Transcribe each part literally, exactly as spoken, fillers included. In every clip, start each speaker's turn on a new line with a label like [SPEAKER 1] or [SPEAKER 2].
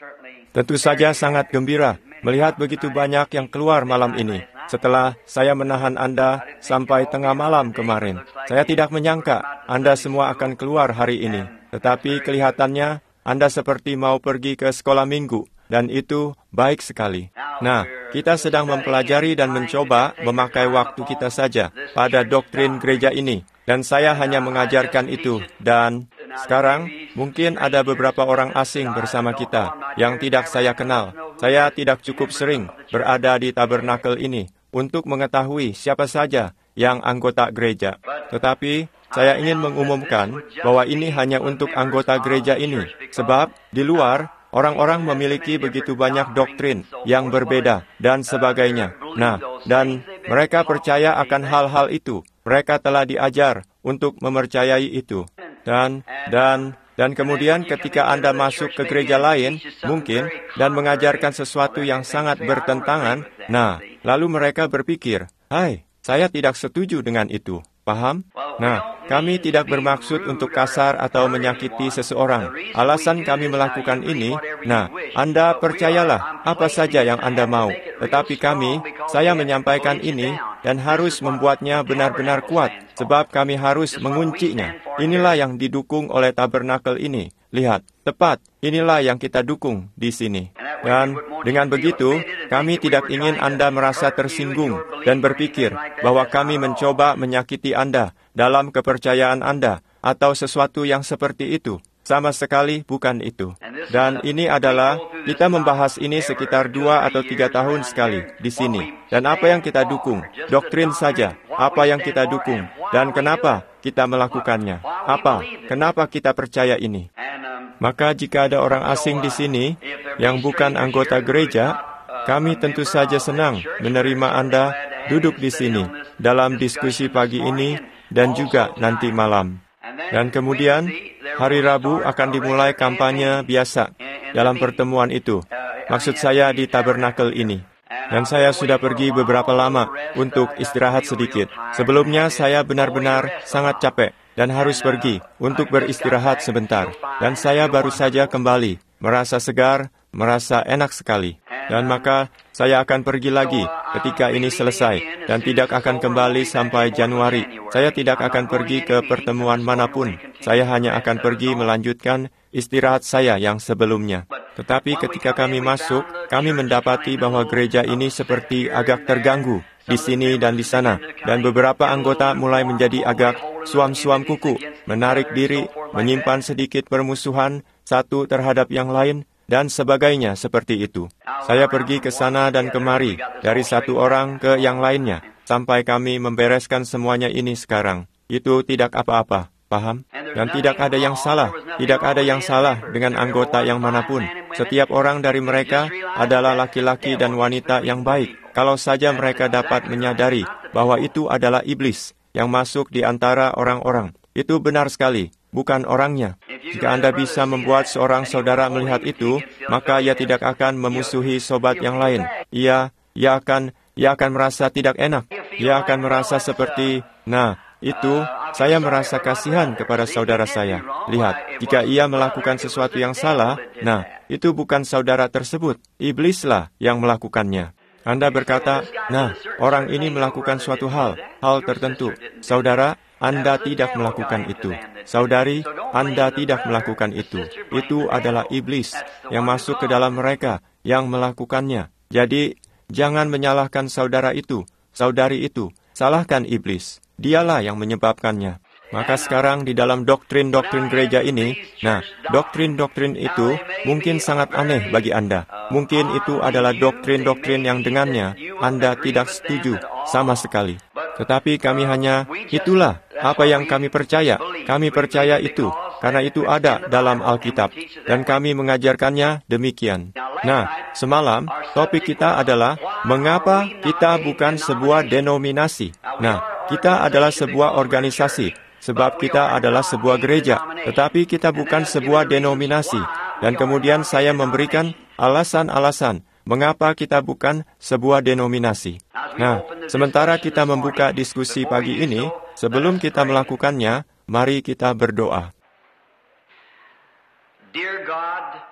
[SPEAKER 1] Tentu saja sangat gembira melihat begitu banyak yang keluar malam ini. Setelah saya menahan Anda sampai tengah malam kemarin, saya tidak menyangka Anda semua akan keluar hari ini. Tetapi kelihatannya Anda seperti mau pergi ke sekolah minggu, dan itu baik sekali. Nah, kita sedang mempelajari dan mencoba memakai waktu kita saja pada doktrin gereja ini, dan saya hanya mengajarkan itu. Dan sekarang, mungkin ada beberapa orang asing bersama kita yang tidak saya kenal. Saya tidak cukup sering berada di tabernakel ini untuk mengetahui siapa saja yang anggota gereja. Tetapi, saya ingin mengumumkan bahwa ini hanya untuk anggota gereja ini, sebab di luar, orang-orang memiliki begitu banyak doktrin yang berbeda dan sebagainya. Nah, dan mereka percaya akan hal-hal itu. Mereka telah diajar untuk mempercayai itu. Dan, dan, dan kemudian ketika Anda masuk ke gereja lain, mungkin, dan mengajarkan sesuatu yang sangat bertentangan, nah, lalu mereka berpikir, hai, saya tidak setuju dengan itu. Paham? Nah, kami tidak bermaksud untuk kasar atau menyakiti seseorang. Alasan kami melakukan ini, nah, Anda percayalah apa saja yang Anda mau. Tetapi kami, saya menyampaikan ini dan harus membuatnya benar-benar kuat, sebab kami harus menguncinya. Inilah yang didukung oleh tabernakel ini. Lihat, tepat, inilah yang kita dukung di sini. Dan dengan begitu, kami tidak ingin Anda merasa tersinggung dan berpikir bahwa kami mencoba menyakiti Anda dalam kepercayaan Anda atau sesuatu yang seperti itu. Sama sekali bukan itu. Dan ini adalah, kita membahas ini sekitar dua atau tiga tahun sekali di sini. Dan apa yang kita dukung? Doktrin saja. Apa yang kita dukung? Dan kenapa kita melakukannya? Apa? Kenapa kita percaya ini? Maka jika ada orang asing di sini yang bukan anggota gereja, kami tentu saja senang menerima Anda duduk di sini dalam diskusi pagi ini dan juga nanti malam. Dan kemudian, hari Rabu akan dimulai kampanye biasa dalam pertemuan itu. Maksud saya di tabernakel ini. Dan saya sudah pergi beberapa lama untuk istirahat sedikit. Sebelumnya saya benar-benar sangat capek dan harus pergi untuk beristirahat sebentar. Dan saya baru saja kembali, merasa segar, merasa enak sekali. Dan maka saya akan pergi lagi ketika ini selesai dan tidak akan kembali sampai Januari. Saya tidak akan pergi ke pertemuan manapun. Saya hanya akan pergi melanjutkan istirahat saya yang sebelumnya. Tetapi ketika kami masuk, kami mendapati bahwa gereja ini seperti agak terganggu di sini dan di sana. Dan beberapa anggota mulai menjadi agak suam-suam kuku, menarik diri, menyimpan sedikit permusuhan satu terhadap yang lain, dan sebagainya seperti itu. Saya pergi ke sana dan kemari, dari satu orang ke yang lainnya, sampai kami membereskan semuanya ini sekarang. Itu tidak apa-apa, paham? Dan tidak ada yang salah, tidak ada yang salah dengan anggota yang manapun. Setiap orang dari mereka adalah laki-laki dan wanita yang baik, kalau saja mereka dapat menyadari bahwa itu adalah iblis yang masuk di antara orang-orang. Itu benar sekali, bukan orangnya. Jika Anda bisa membuat seorang saudara melihat itu, maka ia tidak akan memusuhi sobat yang lain. Ia, ia akan, ia akan merasa tidak enak. Ia akan merasa seperti, nah, itu, saya merasa kasihan kepada saudara saya. Lihat, jika ia melakukan sesuatu yang salah, nah, itu bukan saudara tersebut. Iblislah yang melakukannya. Anda berkata, nah, orang ini melakukan suatu hal, hal tertentu. Saudara, Anda tidak melakukan itu. Saudari, Anda tidak melakukan itu. Itu adalah iblis yang masuk ke dalam mereka yang melakukannya. Jadi, jangan menyalahkan saudara itu, saudari itu. Salahkan iblis. Dialah yang menyebabkannya. Maka sekarang di dalam doktrin-doktrin gereja ini, nah, doktrin-doktrin itu mungkin sangat aneh bagi Anda. Mungkin itu adalah doktrin-doktrin yang dengannya Anda tidak setuju sama sekali. Tetapi kami hanya, itulah apa yang kami percaya. Kami percaya itu, karena itu ada dalam Alkitab. Dan kami mengajarkannya demikian. Nah, semalam topik kita adalah, mengapa kita bukan sebuah denominasi? Nah, kita adalah sebuah organisasi. Sebab kita adalah sebuah gereja, tetapi kita bukan sebuah denominasi. Dan kemudian saya memberikan alasan-alasan mengapa kita bukan sebuah denominasi. Nah, sementara kita membuka diskusi pagi ini, sebelum kita melakukannya, mari kita berdoa.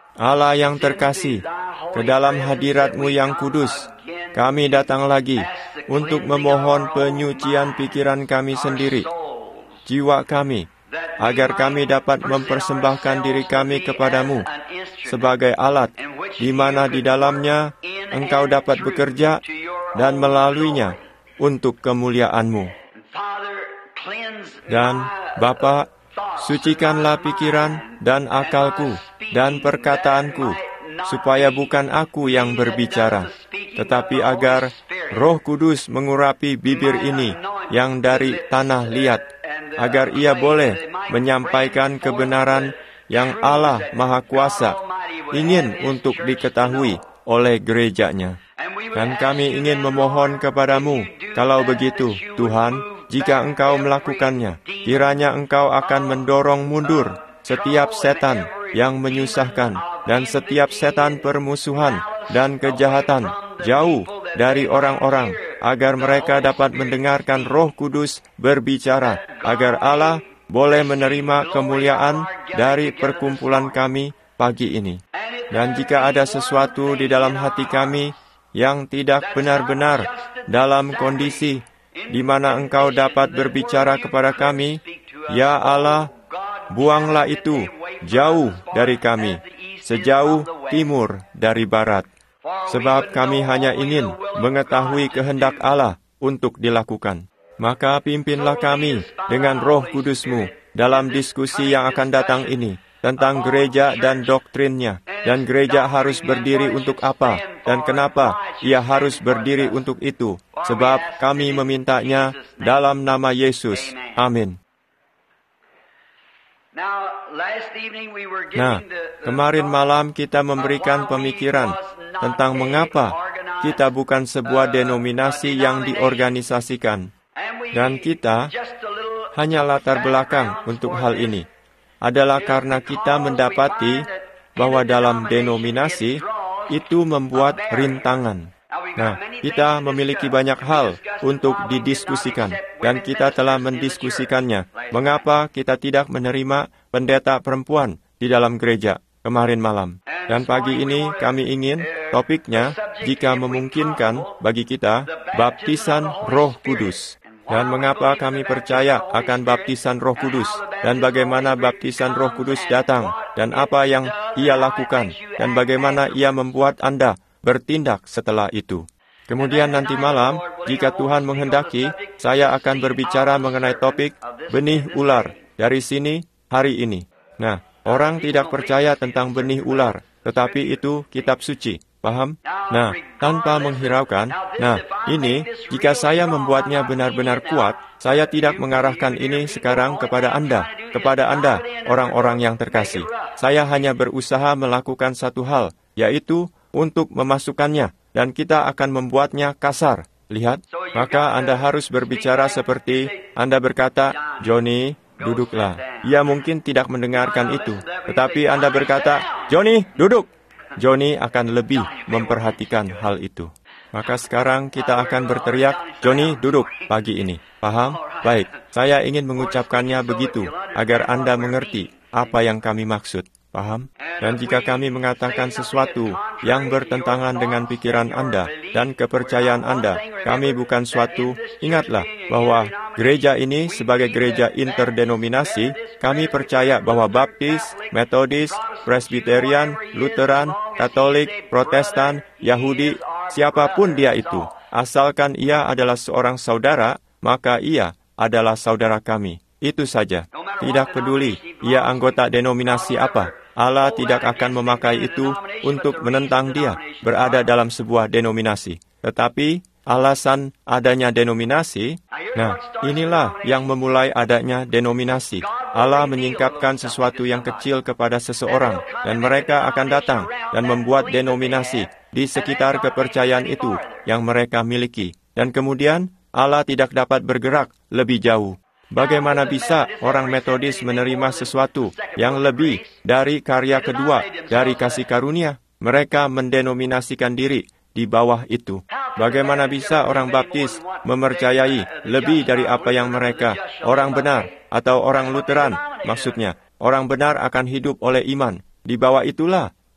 [SPEAKER 1] Allah yang terkasih, ke dalam hadirat-Mu yang kudus, kami datang lagi untuk memohon penyucian pikiran kami sendiri, jiwa kami, agar kami dapat mempersembahkan diri kami kepadamu sebagai alat, di mana di dalamnya Engkau dapat bekerja dan melaluinya untuk kemuliaan-Mu. Dan Bapa, sucikanlah pikiran dan akalku dan perkataanku, supaya bukan aku yang berbicara, tetapi agar Roh Kudus mengurapi bibir ini yang dari tanah liat, agar ia boleh menyampaikan kebenaran yang Allah Maha Kuasa ingin untuk diketahui oleh gerejanya. Dan kami ingin memohon kepadamu, kalau begitu, Tuhan, jika Engkau melakukannya, kiranya Engkau akan mendorong mundur setiap setan yang menyusahkan dan setiap setan permusuhan dan kejahatan jauh dari orang-orang, agar mereka dapat mendengarkan Roh Kudus berbicara, agar Allah boleh menerima kemuliaan dari perkumpulan kami pagi ini. Dan jika ada sesuatu di dalam hati kami yang tidak benar-benar dalam kondisi di mana Engkau dapat berbicara kepada kami, ya Allah, buanglah itu jauh dari kami, sejauh timur dari barat. Sebab kami hanya ingin mengetahui kehendak Allah untuk dilakukan. Maka pimpinlah kami dengan Roh Kudus-Mu dalam diskusi yang akan datang ini, tentang gereja dan doktrinnya, dan gereja harus berdiri untuk apa, dan kenapa ia harus berdiri untuk itu, sebab kami memintanya dalam nama Yesus. Amin. Nah, kemarin malam kita memberikan pemikiran tentang mengapa kita bukan sebuah denominasi yang diorganisasikan, dan kita hanya latar belakang untuk hal ini adalah karena kita mendapati bahwa dalam denominasi itu membuat rintangan. Nah, kita memiliki banyak hal untuk didiskusikan, dan kita telah mendiskusikannya. Mengapa kita tidak menerima pendeta perempuan di dalam gereja kemarin malam? Dan pagi ini kami ingin topiknya, jika memungkinkan bagi kita, baptisan Roh Kudus. Dan mengapa kami percaya akan baptisan Roh Kudus, dan bagaimana baptisan Roh Kudus datang, dan apa yang Ia lakukan, dan bagaimana Ia membuat Anda bertindak setelah itu. Kemudian nanti malam, jika Tuhan menghendaki, saya akan berbicara mengenai topik benih ular dari sini hari ini. Nah, orang tidak percaya tentang benih ular, tetapi itu kitab suci. Paham? Nah, tanpa menghiraukan, nah, ini, jika saya membuatnya benar-benar kuat, saya tidak mengarahkan ini sekarang kepada Anda, kepada Anda, orang-orang yang terkasih. Saya hanya berusaha melakukan satu hal, yaitu untuk memasukkannya, dan kita akan membuatnya kasar. Lihat, maka Anda harus berbicara seperti Anda berkata, Johnny, duduklah. Ia mungkin tidak mendengarkan itu, tetapi Anda berkata, Johnny, duduk. Johnny akan lebih memperhatikan hal itu. Maka sekarang kita akan berteriak, Johnny duduk pagi ini. Paham? Baik, saya ingin mengucapkannya begitu, agar Anda mengerti apa yang kami maksud. Paham? Dan jika kami mengatakan sesuatu yang bertentangan dengan pikiran Anda dan kepercayaan Anda, kami bukan suatu, ingatlah bahwa gereja ini sebagai gereja interdenominasi, kami percaya bahwa Baptis, Metodis, Presbyterian, Lutheran, Katolik, Protestan, Yahudi, siapapun dia itu, asalkan ia adalah seorang saudara, maka ia adalah saudara kami. Itu saja. Tidak peduli ia anggota denominasi apa, Allah tidak akan memakai itu untuk menentang dia berada dalam sebuah denominasi. Tetapi alasan adanya denominasi, nah, inilah yang memulai adanya denominasi. Allah menyingkapkan sesuatu yang kecil kepada seseorang, dan mereka akan datang dan membuat denominasi di sekitar kepercayaan itu yang mereka miliki. Dan kemudian Allah tidak dapat bergerak lebih jauh. Bagaimana bisa orang Metodis menerima sesuatu yang lebih dari karya kedua dari kasih karunia? Mereka mendenominasikan diri di bawah itu. Bagaimana bisa orang Baptis mempercayai lebih dari apa yang mereka, orang benar atau orang Lutheran, maksudnya, orang benar akan hidup oleh iman. Di bawah itulah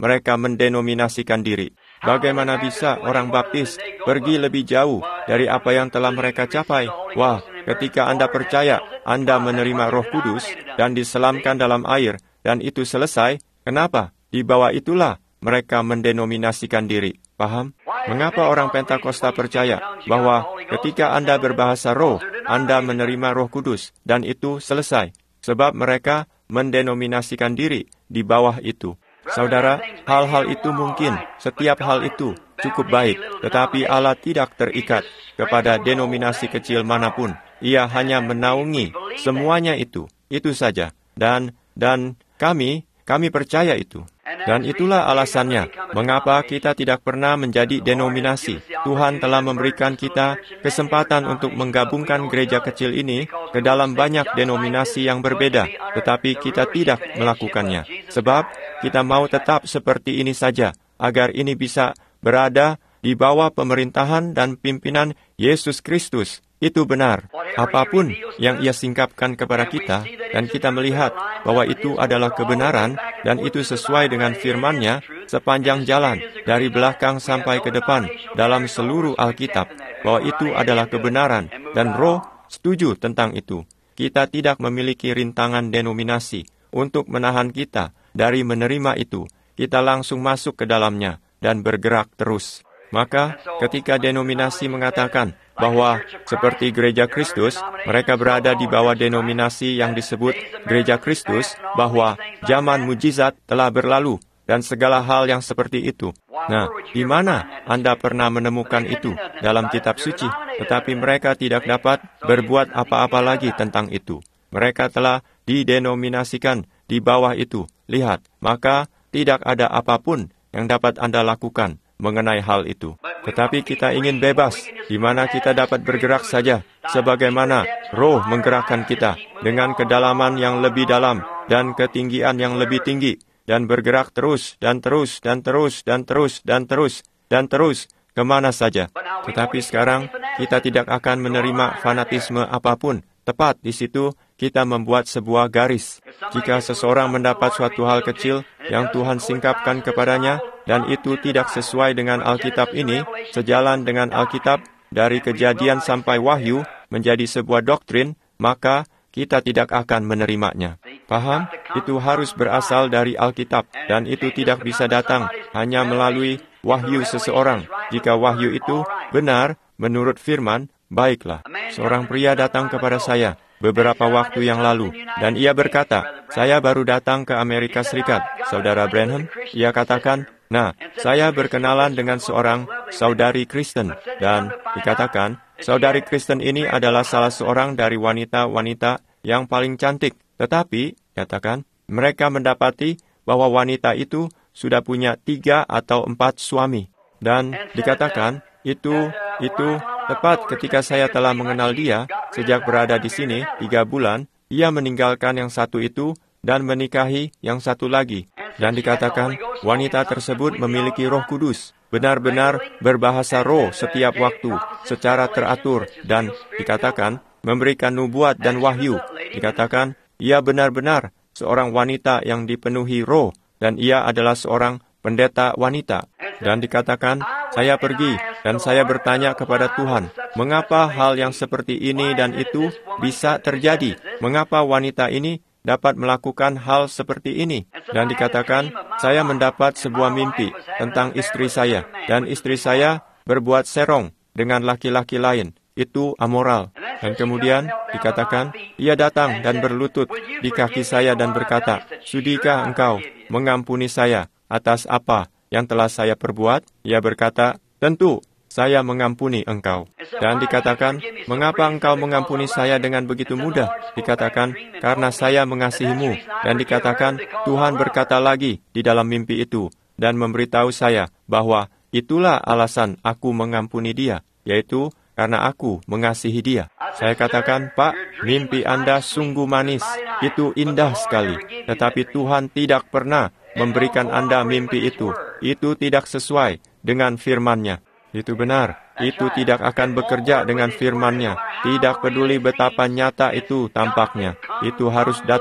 [SPEAKER 1] mereka mendenominasikan diri. Bagaimana bisa orang baptis pergi lebih jauh dari apa yang telah mereka capai? Wah, ketika Anda percaya, Anda menerima Roh Kudus dan diselamkan dalam air, dan itu selesai. Kenapa? Di bawah itulah mereka mendenominasikan diri. Paham? Mengapa orang Pentakosta percaya bahwa ketika Anda berbahasa roh, Anda menerima Roh Kudus, dan itu selesai? Sebab mereka mendenominasikan diri di bawah itu. Saudara, hal-hal itu mungkin, setiap hal itu cukup baik, tetapi Allah tidak terikat kepada denominasi kecil manapun. Ia hanya menaungi semuanya itu, itu saja. Dan, dan kami, kami percaya itu. Dan itulah alasannya, mengapa kita tidak pernah menjadi denominasi. Tuhan telah memberikan kita kesempatan untuk menggabungkan gereja kecil ini ke dalam banyak denominasi yang berbeda, tetapi kita tidak melakukannya. Sebab kita mau tetap seperti ini saja, agar ini bisa berada di bawah pemerintahan dan pimpinan Yesus Kristus. Itu benar. Apapun yang ia singkapkan kepada kita, dan kita melihat bahwa itu adalah kebenaran, dan itu sesuai dengan firman-Nya sepanjang jalan, dari belakang sampai ke depan, dalam seluruh Alkitab, bahwa itu adalah kebenaran, dan Roh setuju tentang itu. Kita tidak memiliki rintangan denominasi untuk menahan kita dari menerima itu. Kita langsung masuk ke dalamnya, dan bergerak terus. Maka, ketika denominasi mengatakan bahwa seperti Gereja Kristus, mereka berada di bawah denominasi yang disebut Gereja Kristus, bahwa zaman mujizat telah berlalu, dan segala hal yang seperti itu. Nah, di mana Anda pernah menemukan itu dalam kitab suci? Tetapi mereka tidak dapat berbuat apa-apa lagi tentang itu. Mereka telah didenominasikan di bawah itu. Lihat, maka tidak ada apapun yang dapat Anda lakukan mengenai hal itu. Tetapi kita ingin bebas, di mana kita dapat bergerak saja, sebagaimana Roh menggerakkan kita, dengan kedalaman yang lebih dalam, dan ketinggian yang lebih tinggi, dan bergerak terus, dan terus, dan terus, dan terus, dan terus, dan terus, kemana saja. Tetapi sekarang, kita tidak akan menerima fanatisme apapun. Tepat di situ, kita membuat sebuah garis. Jika seseorang mendapat suatu hal kecil yang Tuhan singkapkan kepadanya, dan itu tidak sesuai dengan Alkitab ini, sejalan dengan Alkitab, dari Kejadian sampai Wahyu, menjadi sebuah doktrin, maka kita tidak akan menerimanya. Paham? Itu harus berasal dari Alkitab, dan itu tidak bisa datang hanya melalui wahyu seseorang. Jika wahyu itu benar, menurut firman, baiklah. Seorang pria datang kepada saya beberapa waktu yang lalu, dan ia berkata, saya baru datang ke Amerika Serikat, Saudara Branham. Ia katakan, nah, saya berkenalan dengan seorang saudari Kristen, dan dikatakan, saudari Kristen ini adalah salah seorang dari wanita-wanita yang paling cantik. Tetapi, katakan, mereka mendapati bahwa wanita itu sudah punya tiga atau empat suami. Dan dikatakan, itu, itu, tepat ketika saya telah mengenal dia, sejak berada di sini tiga bulan, ia meninggalkan yang satu itu dan menikahi yang satu lagi. Dan dikatakan, wanita tersebut memiliki Roh Kudus, benar-benar berbahasa roh setiap waktu, secara teratur, dan dikatakan, memberikan nubuat dan wahyu. Dikatakan, ia benar-benar seorang wanita yang dipenuhi roh, dan ia adalah seorang pendeta wanita. Dan dikatakan, saya pergi dan saya bertanya kepada Tuhan, mengapa hal yang seperti ini dan itu bisa terjadi? Mengapa wanita ini dapat melakukan hal seperti ini? Dan dikatakan, saya mendapat sebuah mimpi tentang istri saya, dan istri saya berbuat serong dengan laki-laki lain. Itu amoral. Dan kemudian dikatakan, ia datang dan berlutut di kaki saya dan berkata, sudikah engkau mengampuni saya atas apa yang telah saya perbuat? Ia berkata, tentu, saya mengampuni engkau. Dan dikatakan, mengapa engkau mengampuni saya dengan begitu mudah? Dikatakan, karena saya mengasihimu. Dan dikatakan, Tuhan berkata lagi di dalam mimpi itu, dan memberitahu saya bahwa itulah alasan aku mengampuni dia, yaitu karena aku mengasihi dia. Saya katakan, Pak, mimpi Anda sungguh manis, itu indah sekali, tetapi Tuhan tidak pernah memberikan Anda mimpi itu. Itu tidak sesuai dengan firman-Nya. Itu benar. Itu tidak akan bekerja dengan firman-Nya. Tidak peduli betapa nyata itu tampaknya. Itu harus datang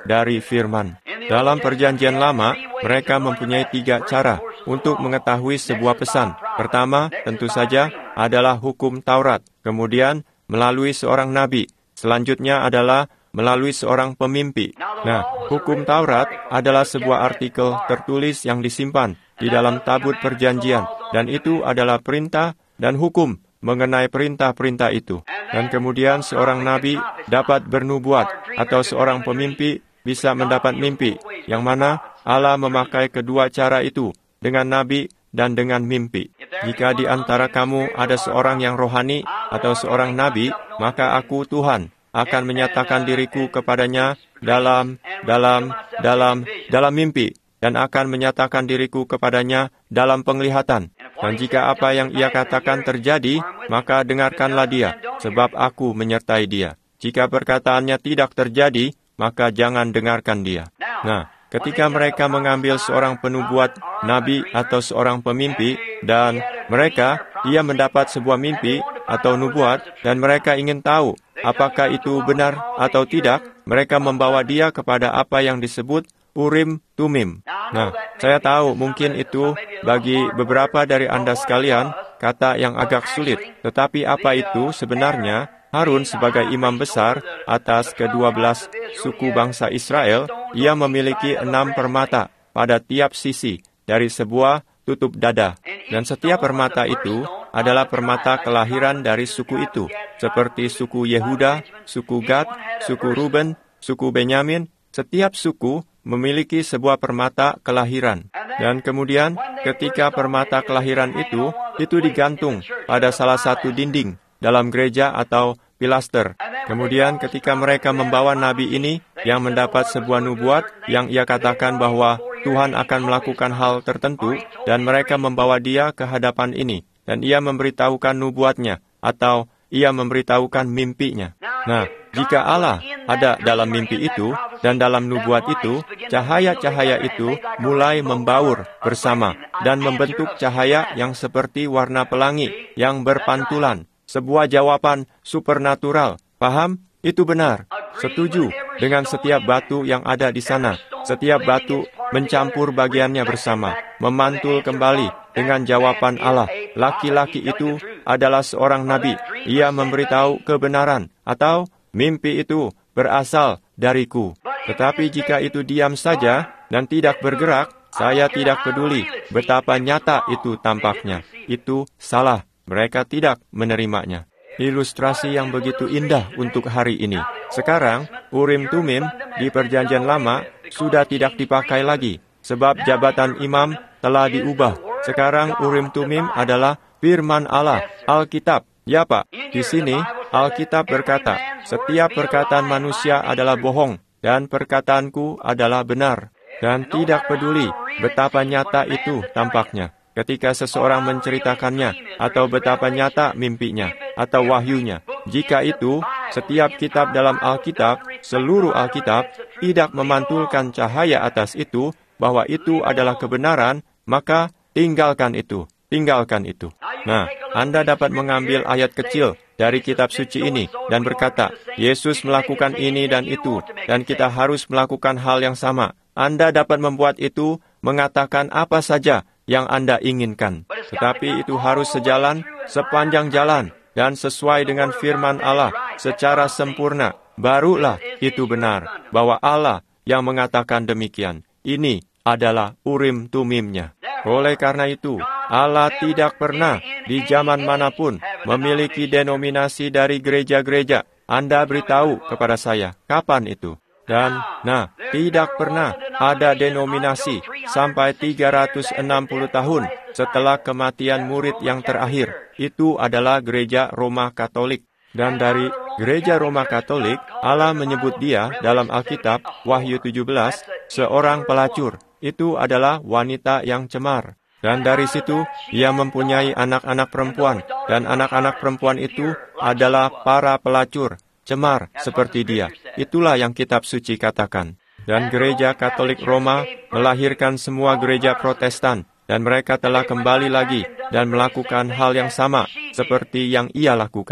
[SPEAKER 1] dari firman. Dalam Perjanjian Lama, mereka mempunyai tiga cara untuk mengetahui sebuah pesan. Pertama, tentu saja, adalah hukum Taurat. Kemudian, melalui seorang nabi. Selanjutnya adalah melalui seorang pemimpi. Nah, hukum Taurat adalah sebuah artikel tertulis yang disimpan di dalam tabut perjanjian, dan itu adalah perintah dan hukum mengenai perintah-perintah itu. Dan kemudian seorang nabi dapat bernubuat, atau seorang pemimpi bisa mendapat mimpi, yang mana Allah memakai kedua cara itu, dengan nabi dan dengan mimpi. Jika di antara kamu ada seorang yang rohani atau seorang nabi, maka aku Tuhan akan menyatakan diriku kepadanya dalam, dalam, dalam, dalam mimpi, dan akan menyatakan diriku kepadanya dalam penglihatan. Dan jika apa yang ia katakan terjadi, maka dengarkanlah dia, sebab aku menyertai dia. Jika perkataannya tidak terjadi, maka jangan dengarkan dia. Nah, ketika mereka mengambil seorang penubuat, nabi atau seorang pemimpi, dan mereka, ia mendapat sebuah mimpi atau nubuat, dan mereka ingin tahu apakah itu benar atau tidak, mereka membawa dia kepada apa yang disebut Urim Tumim. Nah, saya tahu mungkin itu bagi beberapa dari Anda sekalian kata yang agak sulit, tetapi apa itu sebenarnya? Harun sebagai imam besar atas kedua belas suku bangsa Israel, ia memiliki enam permata pada tiap sisi dari sebuah tutup dada. Dan setiap permata itu adalah permata kelahiran dari suku itu, seperti suku Yehuda, suku Gad, suku Ruben, suku Benyamin. Setiap suku memiliki sebuah permata kelahiran. Dan kemudian ketika permata kelahiran itu, itu digantung pada salah satu dinding dalam gereja atau pilaster. Kemudian ketika mereka membawa nabi ini yang mendapat sebuah nubuat yang ia katakan bahwa Tuhan akan melakukan hal tertentu, dan mereka membawa dia ke hadapan ini, dan ia memberitahukan nubuatnya atau ia memberitahukan mimpinya. Nah, jika Allah ada dalam mimpi itu dan dalam nubuat itu, cahaya-cahaya itu mulai membaur bersama dan membentuk cahaya yang seperti warna pelangi yang berpantulan. Sebuah jawaban supernatural. Paham? Itu benar. Setuju dengan setiap batu yang ada di sana. Setiap batu mencampur bagiannya bersama, memantul kembali dengan jawaban Allah. Laki-laki itu adalah seorang nabi. Ia memberitahu kebenaran, atau mimpi itu berasal dariku. Tetapi jika itu diam saja dan tidak bergerak, saya tidak peduli betapa nyata itu tampaknya. Itu salah. Mereka tidak menerimanya. Ilustrasi yang begitu indah untuk hari ini. Sekarang, Urim Tumim di Perjanjian Lama sudah tidak dipakai lagi, sebab jabatan imam telah diubah. Sekarang Urim Tumim adalah firman Allah, Alkitab. Ya Pak, di sini Alkitab berkata, setiap perkataan manusia adalah bohong, dan perkataanku adalah benar. Dan tidak peduli betapa nyata itu tampaknya ketika seseorang menceritakannya, atau betapa nyata mimpinya, atau wahyunya. Jika itu, setiap kitab dalam Alkitab, seluruh Alkitab, tidak memantulkan cahaya atas itu, bahwa itu adalah kebenaran, maka tinggalkan itu, tinggalkan itu. Nah, Anda dapat mengambil ayat kecil dari kitab suci ini, dan berkata, Yesus melakukan ini dan itu, dan kita harus melakukan hal yang sama. Anda dapat membuat itu, mengatakan apa saja yang Anda inginkan. Tetapi itu harus sejalan, sepanjang jalan, dan sesuai dengan firman Allah secara sempurna. Barulah itu benar, bahwa Allah yang mengatakan demikian. Ini adalah Urim Tumimnya. Oleh karena itu, Allah tidak pernah di zaman manapun memiliki denominasi dari gereja-gereja. Anda beritahu kepada saya, kapan itu? Dan, nah, tidak pernah ada denominasi sampai tiga ratus enam puluh tahun setelah kematian murid yang terakhir. Itu adalah gereja Roma Katolik. Dan dari gereja Roma Katolik, Allah menyebut dia dalam Alkitab, Wahyu tujuh belas, seorang pelacur. Itu adalah wanita yang cemar. Dan dari situ, ia mempunyai anak-anak perempuan. Dan anak-anak perempuan itu adalah para pelacur. Cemar seperti dia. Itulah yang kitab suci katakan. Dan gereja Katolik Roma melahirkan semua gereja Protestan, dan mereka telah kembali lagi dan melakukan hal yang sama seperti yang ia lakukan.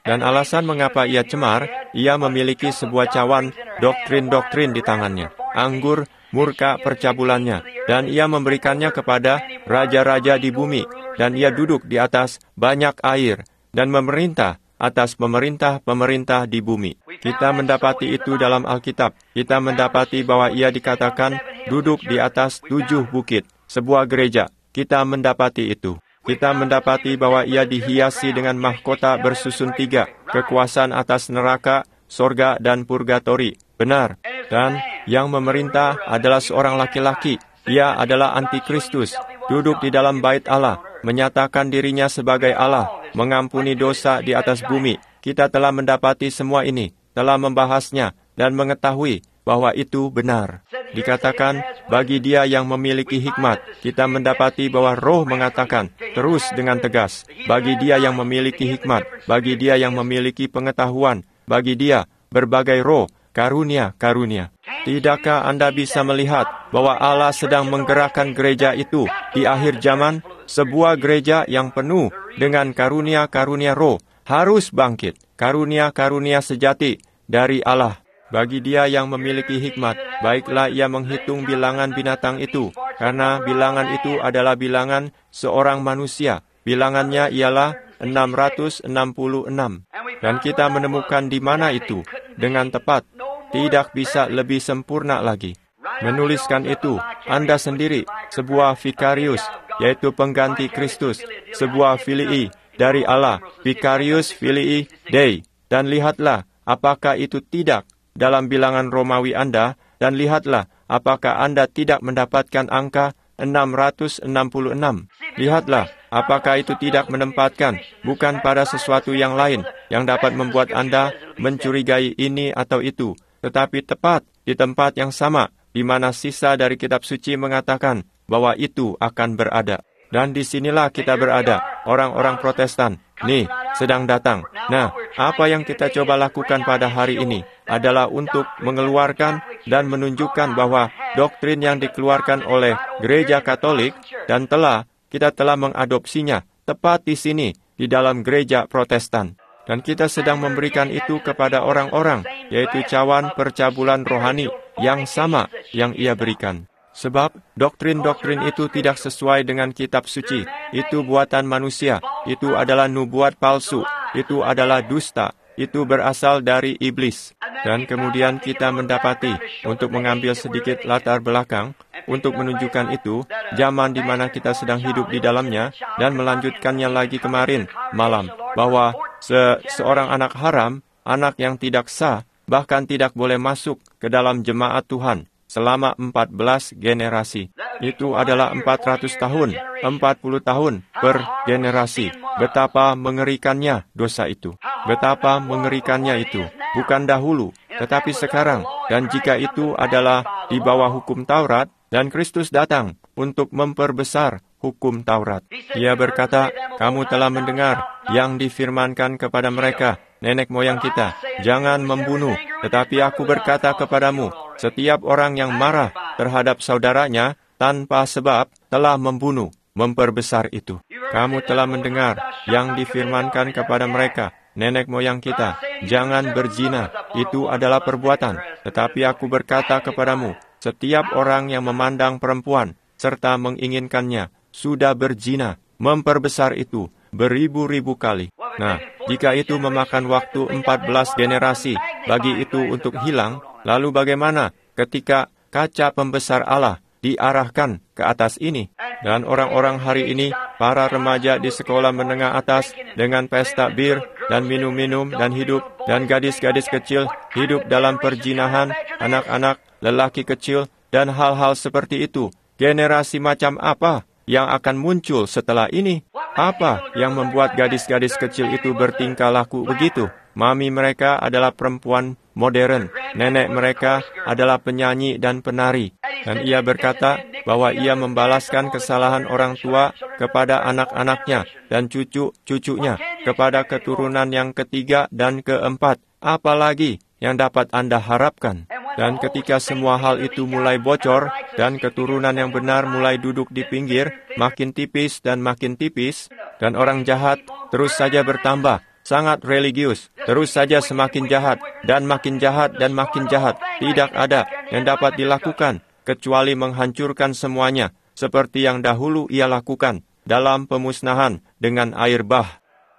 [SPEAKER 1] Dan alasan mengapa ia cemar, ia memiliki sebuah cawan doktrin-doktrin di tangannya, anggur murka percabulannya, dan ia memberikannya kepada raja-raja di bumi, dan ia duduk di atas banyak air, dan memerintah atas pemerintah-pemerintah di bumi. Kita mendapati itu dalam Alkitab. Kita mendapati bahwa ia dikatakan duduk di atas tujuh bukit, sebuah gereja. Kita mendapati itu. Kita mendapati bahwa ia dihiasi dengan mahkota bersusun tiga, kekuasaan atas neraka, sorga, dan purgatori. Benar. Dan yang memerintah adalah seorang laki-laki. Ia adalah antikristus, duduk di dalam bait Allah, menyatakan dirinya sebagai Allah, mengampuni dosa di atas bumi. Kita telah mendapati semua ini, telah membahasnya, dan mengetahui bahwa itu benar. Dikatakan, bagi dia yang memiliki hikmat, kita mendapati bahwa Roh mengatakan, terus dengan tegas, bagi dia yang memiliki hikmat, bagi dia yang memiliki pengetahuan, bagi dia berbagai roh, karunia-karunia. Tidakkah Anda bisa melihat bahwa Allah sedang menggerakkan gereja itu di akhir zaman? Sebuah gereja yang penuh dengan karunia-karunia roh harus bangkit, karunia-karunia sejati dari Allah. Bagi dia yang memiliki hikmat, baiklah ia menghitung bilangan binatang itu, karena bilangan itu adalah bilangan seorang manusia. Bilangannya ialah enam ratus enam puluh enam. Dan kita menemukan di mana itu, dengan tepat, tidak bisa lebih sempurna lagi. Menuliskan itu, Anda sendiri, sebuah Vicarius, yaitu pengganti Kristus, sebuah filii dari Allah, Vicarius filii Dei. Dan lihatlah, apakah itu tidak dalam bilangan Romawi Anda, dan lihatlah apakah Anda tidak mendapatkan angka enam ratus enam puluh enam. Lihatlah apakah itu tidak menempatkan, bukan pada sesuatu yang lain yang dapat membuat Anda mencurigai ini atau itu, tetapi tepat di tempat yang sama, di mana sisa dari kitab suci mengatakan bahwa itu akan berada. Dan disinilah kita berada, orang-orang Protestan. Nih, sedang datang. Nah, apa yang kita coba lakukan pada hari ini adalah untuk mengeluarkan dan menunjukkan bahwa doktrin yang dikeluarkan oleh Gereja Katolik dan telah kita telah mengadopsinya tepat di sini, di dalam Gereja Protestan. Dan kita sedang memberikan itu kepada orang-orang, yaitu cawan percabulan rohani yang sama yang ia berikan. Sebab doktrin-doktrin itu tidak sesuai dengan kitab suci. Itu buatan manusia. Itu adalah nubuat palsu. Itu adalah dusta. Itu berasal dari iblis. Dan kemudian kita mendapati, untuk mengambil sedikit latar belakang, untuk menunjukkan itu, zaman di mana kita sedang hidup di dalamnya, dan melanjutkannya lagi kemarin, malam, bahwa se- seorang anak haram, anak yang tidak sah, bahkan tidak boleh masuk ke dalam jemaat Tuhan selama empat belas generasi. Itu adalah empat ratus tahun, empat puluh tahun per generasi. Betapa mengerikannya dosa itu. Betapa mengerikannya itu. Bukan dahulu, tetapi sekarang. Dan jika itu adalah di bawah hukum Taurat, dan Kristus datang untuk memperbesar hukum Taurat. Ia berkata, kamu telah mendengar yang difirmankan kepada mereka, nenek moyang kita, jangan membunuh. Tetapi aku berkata kepadamu, setiap orang yang marah terhadap saudaranya tanpa sebab telah membunuh, memperbesar itu. Kamu telah mendengar yang difirmankan kepada mereka, nenek moyang kita, jangan berzina, itu adalah perbuatan. Tetapi aku berkata kepadamu, setiap orang yang memandang perempuan serta menginginkannya sudah berzina, memperbesar itu beribu-ribu kali. Nah, jika itu memakan waktu empat belas generasi bagi itu untuk hilang, lalu bagaimana ketika kaca pembesar Allah diarahkan ke atas ini? Dan orang-orang hari ini, para remaja di sekolah menengah atas dengan pesta bir dan minum-minum dan hidup, dan gadis-gadis kecil hidup dalam perjinahan, anak-anak, lelaki kecil, dan hal-hal seperti itu. Generasi macam apa yang akan muncul setelah ini? Apa yang membuat gadis-gadis kecil itu bertingkah laku begitu? Mami mereka adalah perempuan modern. Nenek mereka adalah penyanyi dan penari. Dan ia berkata bahwa ia membalaskan kesalahan orang tua kepada anak-anaknya dan cucu-cucunya, kepada keturunan yang ketiga dan keempat. Apalagi yang dapat Anda harapkan? Dan ketika semua hal itu mulai bocor, dan keturunan yang benar mulai duduk di pinggir, makin tipis dan makin tipis, dan orang jahat terus saja bertambah, sangat religius, terus saja semakin jahat, dan makin jahat, dan makin jahat. Tidak ada yang dapat dilakukan, kecuali menghancurkan semuanya, seperti yang dahulu ia lakukan dalam pemusnahan dengan air bah.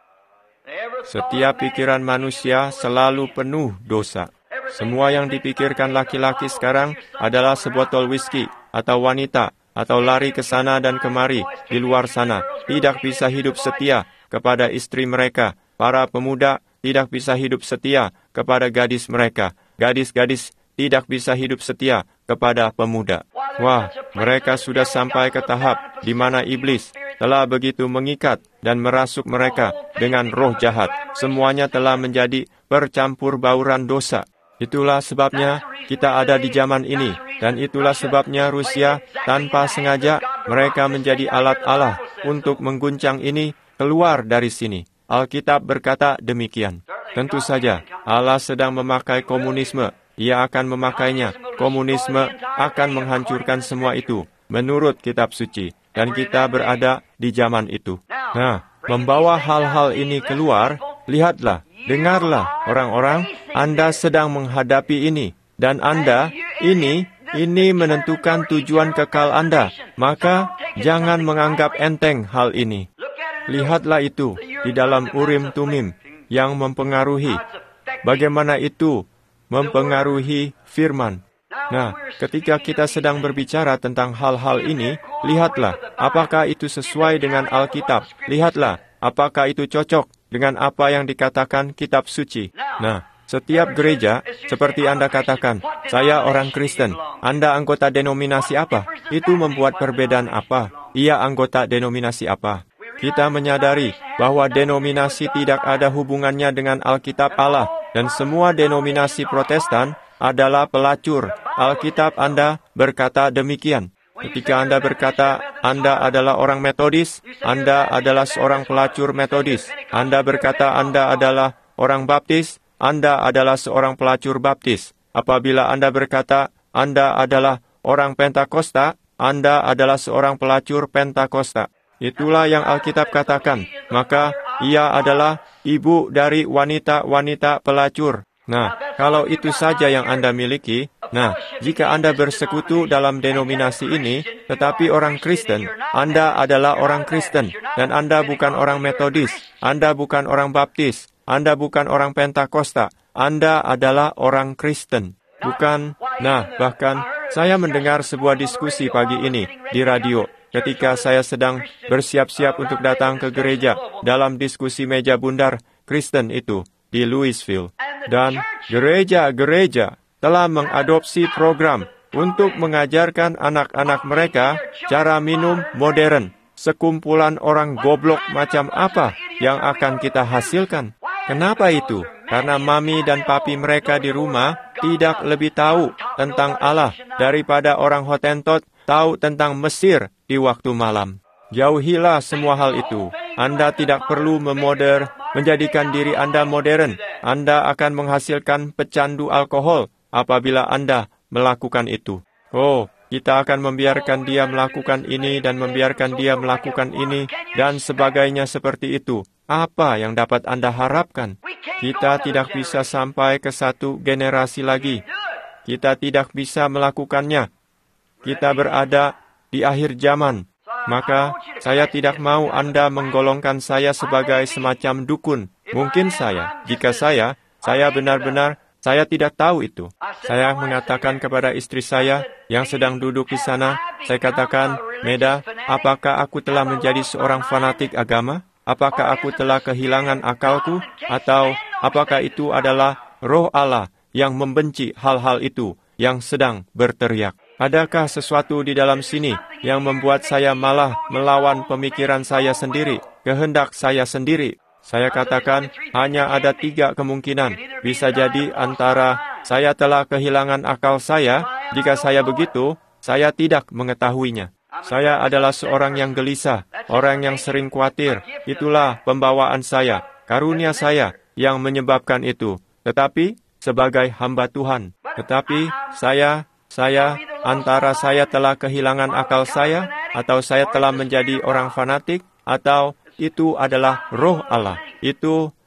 [SPEAKER 1] Setiap pikiran manusia selalu penuh dosa. Semua yang dipikirkan laki-laki sekarang adalah sebotol whisky, atau wanita, atau lari ke sana dan kemari, di luar sana. Tidak bisa hidup setia kepada istri mereka. Para pemuda tidak bisa hidup setia kepada gadis mereka. Gadis-gadis tidak bisa hidup setia kepada pemuda. Wah, mereka sudah sampai ke tahap di mana iblis telah begitu mengikat dan merasuk mereka dengan roh jahat. Semuanya telah menjadi percampur bauran dosa. Itulah sebabnya kita ada di zaman ini, dan itulah sebabnya Rusia tanpa sengaja mereka menjadi alat Allah untuk mengguncang ini keluar dari sini. Alkitab berkata demikian. Tentu saja Allah sedang memakai komunisme. Ia akan memakainya. Komunisme akan menghancurkan semua itu menurut kitab suci, dan kita berada di zaman itu. Nah, membawa hal-hal ini keluar, lihatlah, dengarlah orang-orang, Anda sedang menghadapi ini, dan Anda, ini, ini menentukan tujuan kekal Anda. Maka, jangan menganggap enteng hal ini. Lihatlah itu di dalam Urim Tumim yang mempengaruhi. Bagaimana itu mempengaruhi firman. Nah, ketika kita sedang berbicara tentang hal-hal ini, lihatlah apakah itu sesuai dengan Alkitab. Lihatlah apakah itu cocok dengan apa yang dikatakan kitab suci. Nah, setiap gereja, seperti Anda katakan, saya orang Kristen, Anda anggota denominasi apa? Itu membuat perbedaan apa? Ia anggota denominasi apa? Kita menyadari bahwa denominasi tidak ada hubungannya dengan Alkitab Allah, dan semua denominasi Protestan adalah pelacur. Alkitab Anda berkata demikian. Ketika Anda berkata Anda adalah orang Metodis, Anda adalah seorang pelacur Metodis. Anda berkata Anda adalah orang Baptis, Anda adalah seorang pelacur Baptis. Apabila Anda berkata Anda adalah orang Pentakosta, Anda adalah seorang pelacur Pentakosta. Itulah yang Alkitab katakan. Maka ia adalah ibu dari wanita-wanita pelacur. Nah, kalau itu saja yang Anda miliki, nah, jika Anda bersekutu dalam denominasi ini, tetapi orang Kristen, Anda adalah orang Kristen, dan Anda bukan orang Metodis, Anda bukan orang Baptis, Anda bukan orang Pentakosta, Anda adalah orang Kristen. Bukan, nah, bahkan saya mendengar sebuah diskusi pagi ini di radio, ketika saya sedang bersiap-siap untuk datang ke gereja dalam diskusi meja bundar Kristen itu di Louisville. Dan gereja-gereja telah mengadopsi program untuk mengajarkan anak-anak mereka cara minum modern. Sekumpulan orang goblok macam apa yang akan kita hasilkan? Kenapa itu? Karena mami dan papi mereka di rumah tidak lebih tahu tentang Allah daripada orang Hottentot tahu tentang Mesir di waktu malam. Jauhilah semua hal itu. Anda tidak perlu memoder, menjadikan diri Anda modern. Anda akan menghasilkan pecandu alkohol apabila Anda melakukan itu. Oh, kita akan membiarkan dia melakukan ini dan membiarkan dia melakukan ini dan sebagainya seperti itu. Apa yang dapat Anda harapkan? Kita tidak bisa sampai ke satu generasi lagi. Kita tidak bisa melakukannya. Kita berada di akhir zaman. Maka, saya tidak mau Anda menggolongkan saya sebagai semacam dukun. Mungkin saya, jika saya, saya benar-benar, saya tidak tahu itu. Saya mengatakan kepada istri saya yang sedang duduk di sana, saya katakan, Meda, apakah aku telah menjadi seorang fanatik agama? Apakah aku telah kehilangan akalku? Atau apakah itu adalah roh Allah yang membenci hal-hal itu, yang sedang berteriak? Adakah sesuatu di dalam sini yang membuat saya malah melawan pemikiran saya sendiri, kehendak saya sendiri? Saya katakan, hanya ada tiga kemungkinan. Bisa jadi antara saya telah kehilangan akal saya, jika saya begitu, saya tidak mengetahuinya. Saya adalah seorang yang gelisah, orang yang sering khawatir. Itulah pembawaan saya, karunia saya yang menyebabkan itu. Tetapi, sebagai hamba Tuhan. Tetapi, saya... Saya, antara saya telah kehilangan akal saya, atau saya telah menjadi orang fanatik, atau itu adalah roh Allah. Itu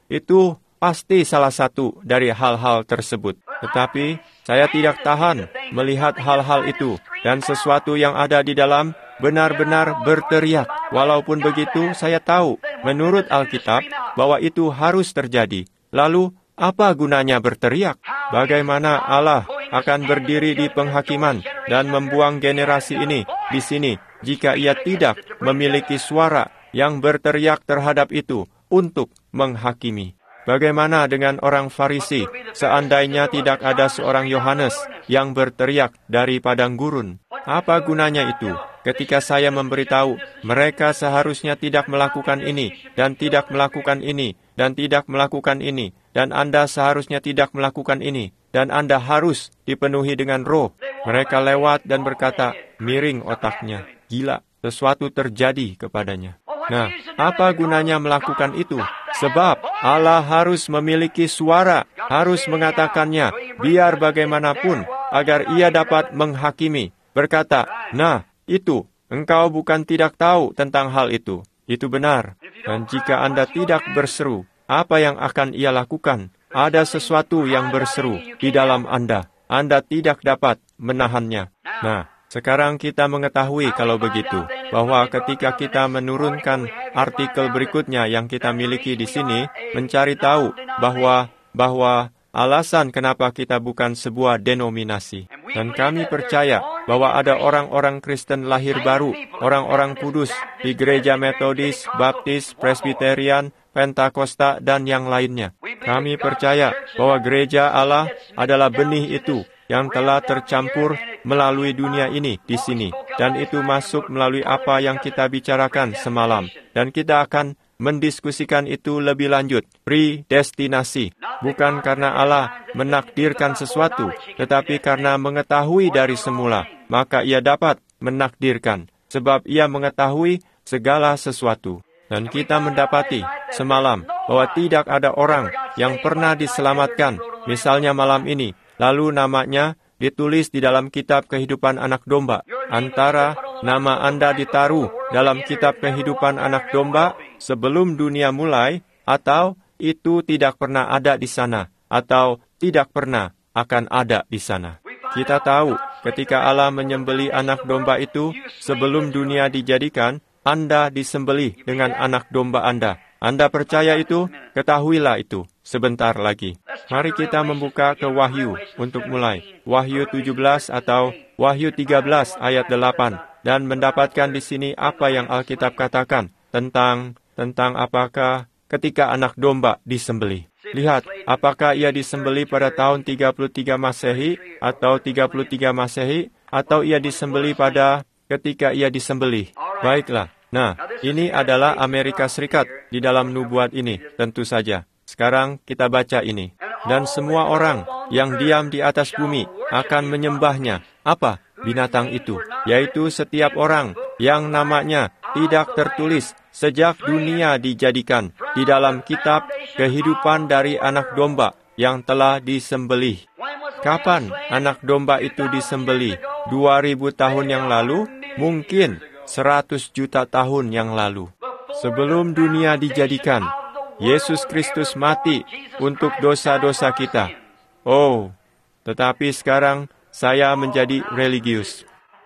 [SPEAKER 1] Itu pasti salah satu dari hal-hal tersebut. Tetapi saya tidak tahan melihat hal-hal itu, dan sesuatu yang ada di dalam benar-benar berteriak. Walaupun begitu, saya tahu menurut Alkitab bahwa itu harus terjadi. Lalu, apa gunanya berteriak? Bagaimana Allah akan berdiri di penghakiman dan membuang generasi ini di sini jika ia tidak memiliki suara yang berteriak terhadap itu untuk menghakimi? Bagaimana dengan orang Farisi seandainya tidak ada seorang Yohanes yang berteriak dari padang gurun? Apa gunanya itu ketika saya memberitahu mereka seharusnya tidak melakukan ini dan tidak melakukan ini dan tidak melakukan ini, dan Anda seharusnya tidak melakukan ini, dan Anda harus dipenuhi dengan roh? Mereka lewat dan berkata, miring otaknya, gila, sesuatu terjadi kepadanya. Nah, apa gunanya melakukan itu? Sebab Allah harus memiliki suara, harus mengatakannya, biar bagaimanapun, agar ia dapat menghakimi. Berkata, nah, itu, engkau bukan tidak tahu tentang hal itu. Itu benar. Dan jika Anda tidak berseru, apa yang akan ia lakukan? Ada sesuatu yang berseru di dalam Anda. Anda tidak dapat menahannya. Nah, sekarang kita mengetahui kalau begitu, bahwa ketika kita menurunkan artikel berikutnya yang kita miliki di sini, mencari tahu bahwa bahwa alasan kenapa kita bukan sebuah denominasi. Dan kami percaya bahwa ada orang-orang Kristen lahir baru, orang-orang kudus di gereja Metodis, Baptis, Presbyterian, Pentakosta, dan yang lainnya. Kami percaya bahwa gereja Allah adalah benih itu yang telah tercampur melalui dunia ini di sini. Dan itu masuk melalui apa yang kita bicarakan semalam. Dan kita akan mendiskusikan itu lebih lanjut. Predestinasi. Bukan karena Allah menakdirkan sesuatu, tetapi karena mengetahui dari semula, maka ia dapat menakdirkan, sebab ia mengetahui segala sesuatu. Dan kita mendapati semalam bahwa tidak ada orang yang pernah diselamatkan, misalnya malam ini, lalu namanya ditulis di dalam kitab kehidupan anak domba. Antara nama Anda ditaruh dalam kitab kehidupan anak domba sebelum dunia mulai, atau itu tidak pernah ada di sana, atau tidak pernah akan ada di sana. Kita tahu ketika Allah menyembelih anak domba itu sebelum dunia dijadikan, Anda disembelih dengan anak domba Anda. Anda percaya itu? Ketahuilah itu sebentar lagi. Mari kita membuka ke Wahyu untuk mulai. Wahyu tujuh belas atau Wahyu tiga belas ayat delapan. Dan mendapatkan di sini apa yang Alkitab katakan tentang tentang apakah ketika anak domba disembelih. Lihat, apakah ia disembelih pada tahun tiga puluh tiga Masehi atau tiga puluh tiga Masehi, atau ia disembelih pada ketika ia disembelih. Baiklah. Nah, ini adalah Amerika Serikat di dalam nubuat ini, tentu saja. Sekarang kita baca ini. Dan semua orang yang diam di atas bumi akan menyembahnya. Apa? Binatang itu, yaitu setiap orang yang namanya tidak tertulis sejak dunia dijadikan di dalam kitab kehidupan dari anak domba yang telah disembelih. Kapan anak domba itu disembelih? Dua ribu tahun yang lalu? Mungkin seratus juta tahun yang lalu. Sebelum dunia dijadikan, Yesus Kristus mati untuk dosa-dosa kita. Oh, tetapi sekarang saya menjadi religius.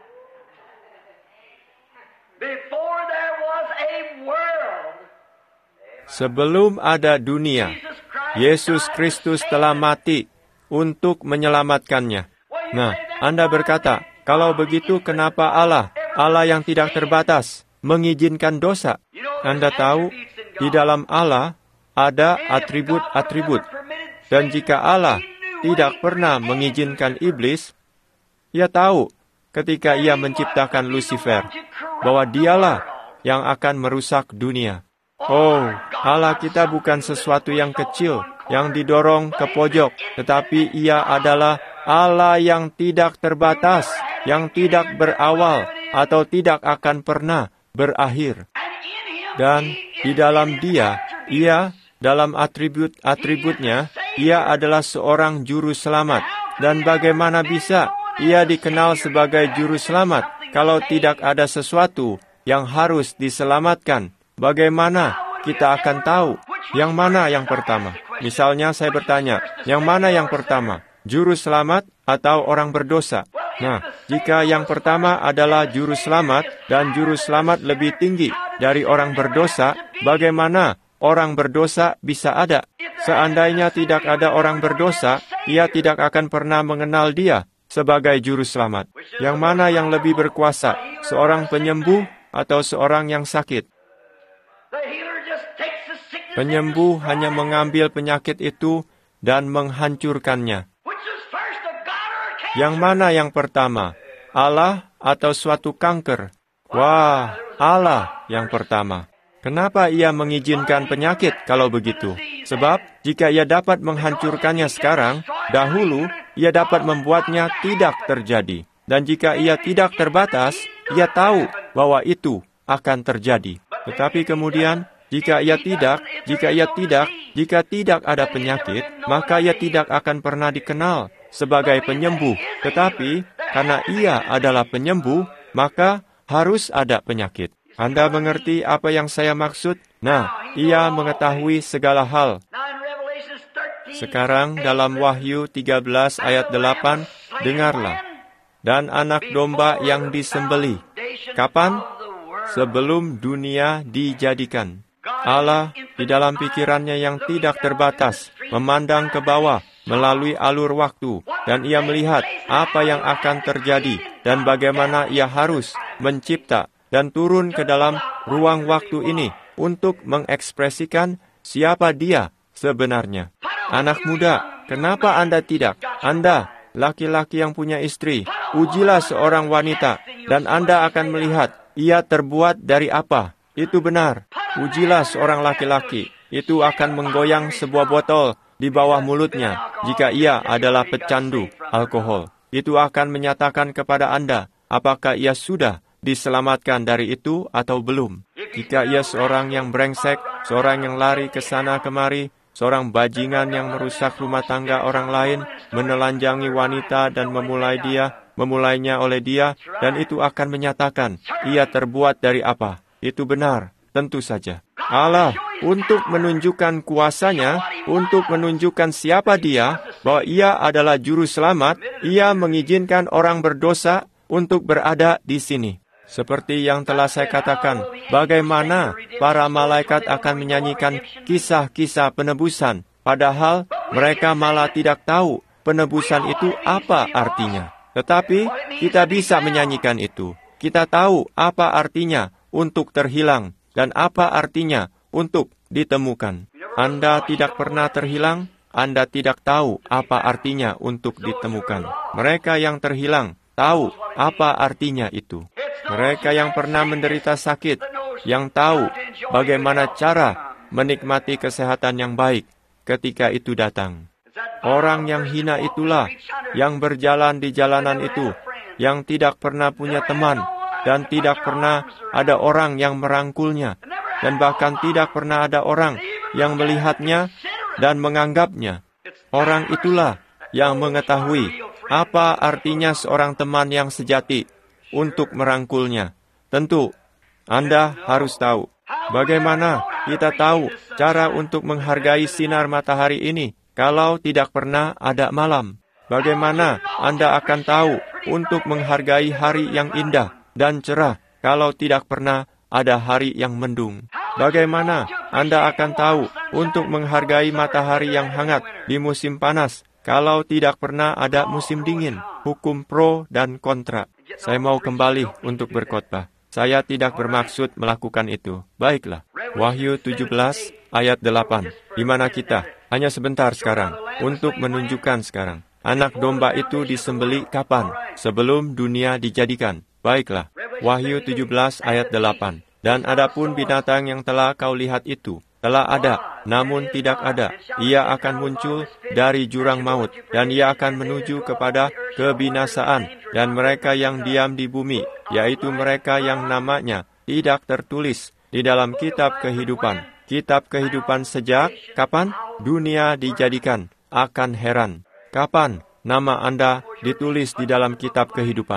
[SPEAKER 1] Sebelum ada dunia, Yesus Kristus telah mati untuk menyelamatkannya. Nah, Anda berkata, kalau begitu kenapa Allah, Allah yang tidak terbatas, mengizinkan dosa? Anda tahu, di dalam Allah ada atribut-atribut. Dan jika Allah tidak pernah mengizinkan iblis, ia tahu ketika ia menciptakan Lucifer, bahwa dialah yang akan merusak dunia. Oh, Allah kita bukan sesuatu yang kecil, yang didorong ke pojok, tetapi ia adalah Allah yang tidak terbatas, yang tidak berawal, atau tidak akan pernah berakhir. Dan di dalam dia, ia dalam atribut-atributnya, ia adalah seorang juru selamat. Dan bagaimana bisa ia dikenal sebagai juru selamat kalau tidak ada sesuatu yang harus diselamatkan? Bagaimana kita akan tahu? Yang mana yang pertama? Misalnya saya bertanya, yang mana yang pertama? Juru selamat atau orang berdosa? Nah, jika yang pertama adalah juru selamat dan juru selamat lebih tinggi dari orang berdosa, bagaimana orang berdosa bisa ada? Seandainya tidak ada orang berdosa, ia tidak akan pernah mengenal dia sebagai juru selamat. Yang mana yang lebih berkuasa? Seorang penyembuh atau seorang yang sakit? Penyembuh hanya mengambil penyakit itu dan menghancurkannya. Yang mana yang pertama? Allah atau suatu kanker? Wah, Allah yang pertama. Kenapa ia mengizinkan penyakit kalau begitu? Sebab jika ia dapat menghancurkannya sekarang, dahulu ia dapat membuatnya tidak terjadi. Dan jika ia tidak terbatas, ia tahu bahwa itu akan terjadi. Tetapi kemudian, jika ia tidak, jika ia tidak, jika tidak ada penyakit, maka ia tidak akan pernah dikenal sebagai penyembuh. Tetapi, karena ia adalah penyembuh, maka harus ada penyakit. Anda mengerti apa yang saya maksud? Nah, ia mengetahui segala hal. Sekarang dalam Wahyu tiga belas ayat delapan, dengarlah. Dan anak domba yang disembelih. Kapan? Sebelum dunia dijadikan. Allah di dalam pikirannya yang tidak terbatas, memandang ke bawah melalui alur waktu, dan ia melihat apa yang akan terjadi, dan bagaimana ia harus mencipta dan turun ke dalam ruang waktu ini untuk mengekspresikan siapa dia sebenarnya. Anak muda, kenapa Anda tidak? Anda, laki-laki yang punya istri, ujilah seorang wanita, dan Anda akan melihat ia terbuat dari apa. Itu benar. Ujilah seorang laki-laki, itu akan menggoyang sebuah botol di bawah mulutnya jika ia adalah pecandu alkohol. Itu akan menyatakan kepada Anda apakah ia sudah diselamatkan dari itu atau belum. Jika ia seorang yang brengsek, seorang yang lari ke sana kemari, seorang bajingan yang merusak rumah tangga orang lain, menelanjangi wanita dan memulai dia, memulainya oleh dia, dan itu akan menyatakan ia terbuat dari apa. Itu benar, tentu saja. Allah untuk menunjukkan kuasanya, untuk menunjukkan siapa dia, bahwa ia adalah juru selamat, ia mengizinkan orang berdosa untuk berada di sini. Seperti yang telah saya katakan, bagaimana para malaikat akan menyanyikan kisah-kisah penebusan, padahal mereka malah tidak tahu penebusan itu apa artinya. Tetapi kita bisa menyanyikan itu. Kita tahu apa artinya untuk terhilang, dan apa artinya untuk ditemukan. Anda tidak pernah terhilang, Anda tidak tahu apa artinya untuk ditemukan. Mereka yang terhilang tahu apa artinya itu. Mereka yang pernah menderita sakit, yang tahu bagaimana cara menikmati kesehatan yang baik ketika itu datang. Orang yang hina itulah yang berjalan di jalanan itu, yang tidak pernah punya teman, dan tidak pernah ada orang yang merangkulnya, dan bahkan tidak pernah ada orang yang melihatnya dan menganggapnya. Orang itulah yang mengetahui apa artinya seorang teman yang sejati untuk merangkulnya. Tentu, Anda harus tahu bagaimana kita tahu cara untuk menghargai sinar matahari ini kalau tidak pernah ada malam. Bagaimana Anda akan tahu untuk menghargai hari yang indah dan cerah kalau tidak pernah ada hari yang mendung. Bagaimana Anda akan tahu untuk menghargai matahari yang hangat di musim panas kalau tidak pernah ada musim dingin? Hukum pro dan kontra. Saya mau kembali untuk berkhotbah. Saya tidak bermaksud melakukan itu. Baiklah. Wahyu tujuh belas ayat delapan. Di mana kita? Hanya sebentar sekarang. Untuk menunjukkan sekarang. Anak domba itu disembelih kapan? Sebelum dunia dijadikan. Baiklah, Wahyu tujuh belas ayat delapan. Dan adapun binatang yang telah kau lihat itu, telah ada, namun tidak ada. Ia akan muncul dari jurang maut, dan ia akan menuju kepada kebinasaan. Dan mereka yang diam di bumi, yaitu mereka yang namanya tidak tertulis di dalam kitab kehidupan. Kitab kehidupan sejak kapan dunia dijadikan, akan heran. Kapan nama Anda ditulis di dalam kitab kehidupan?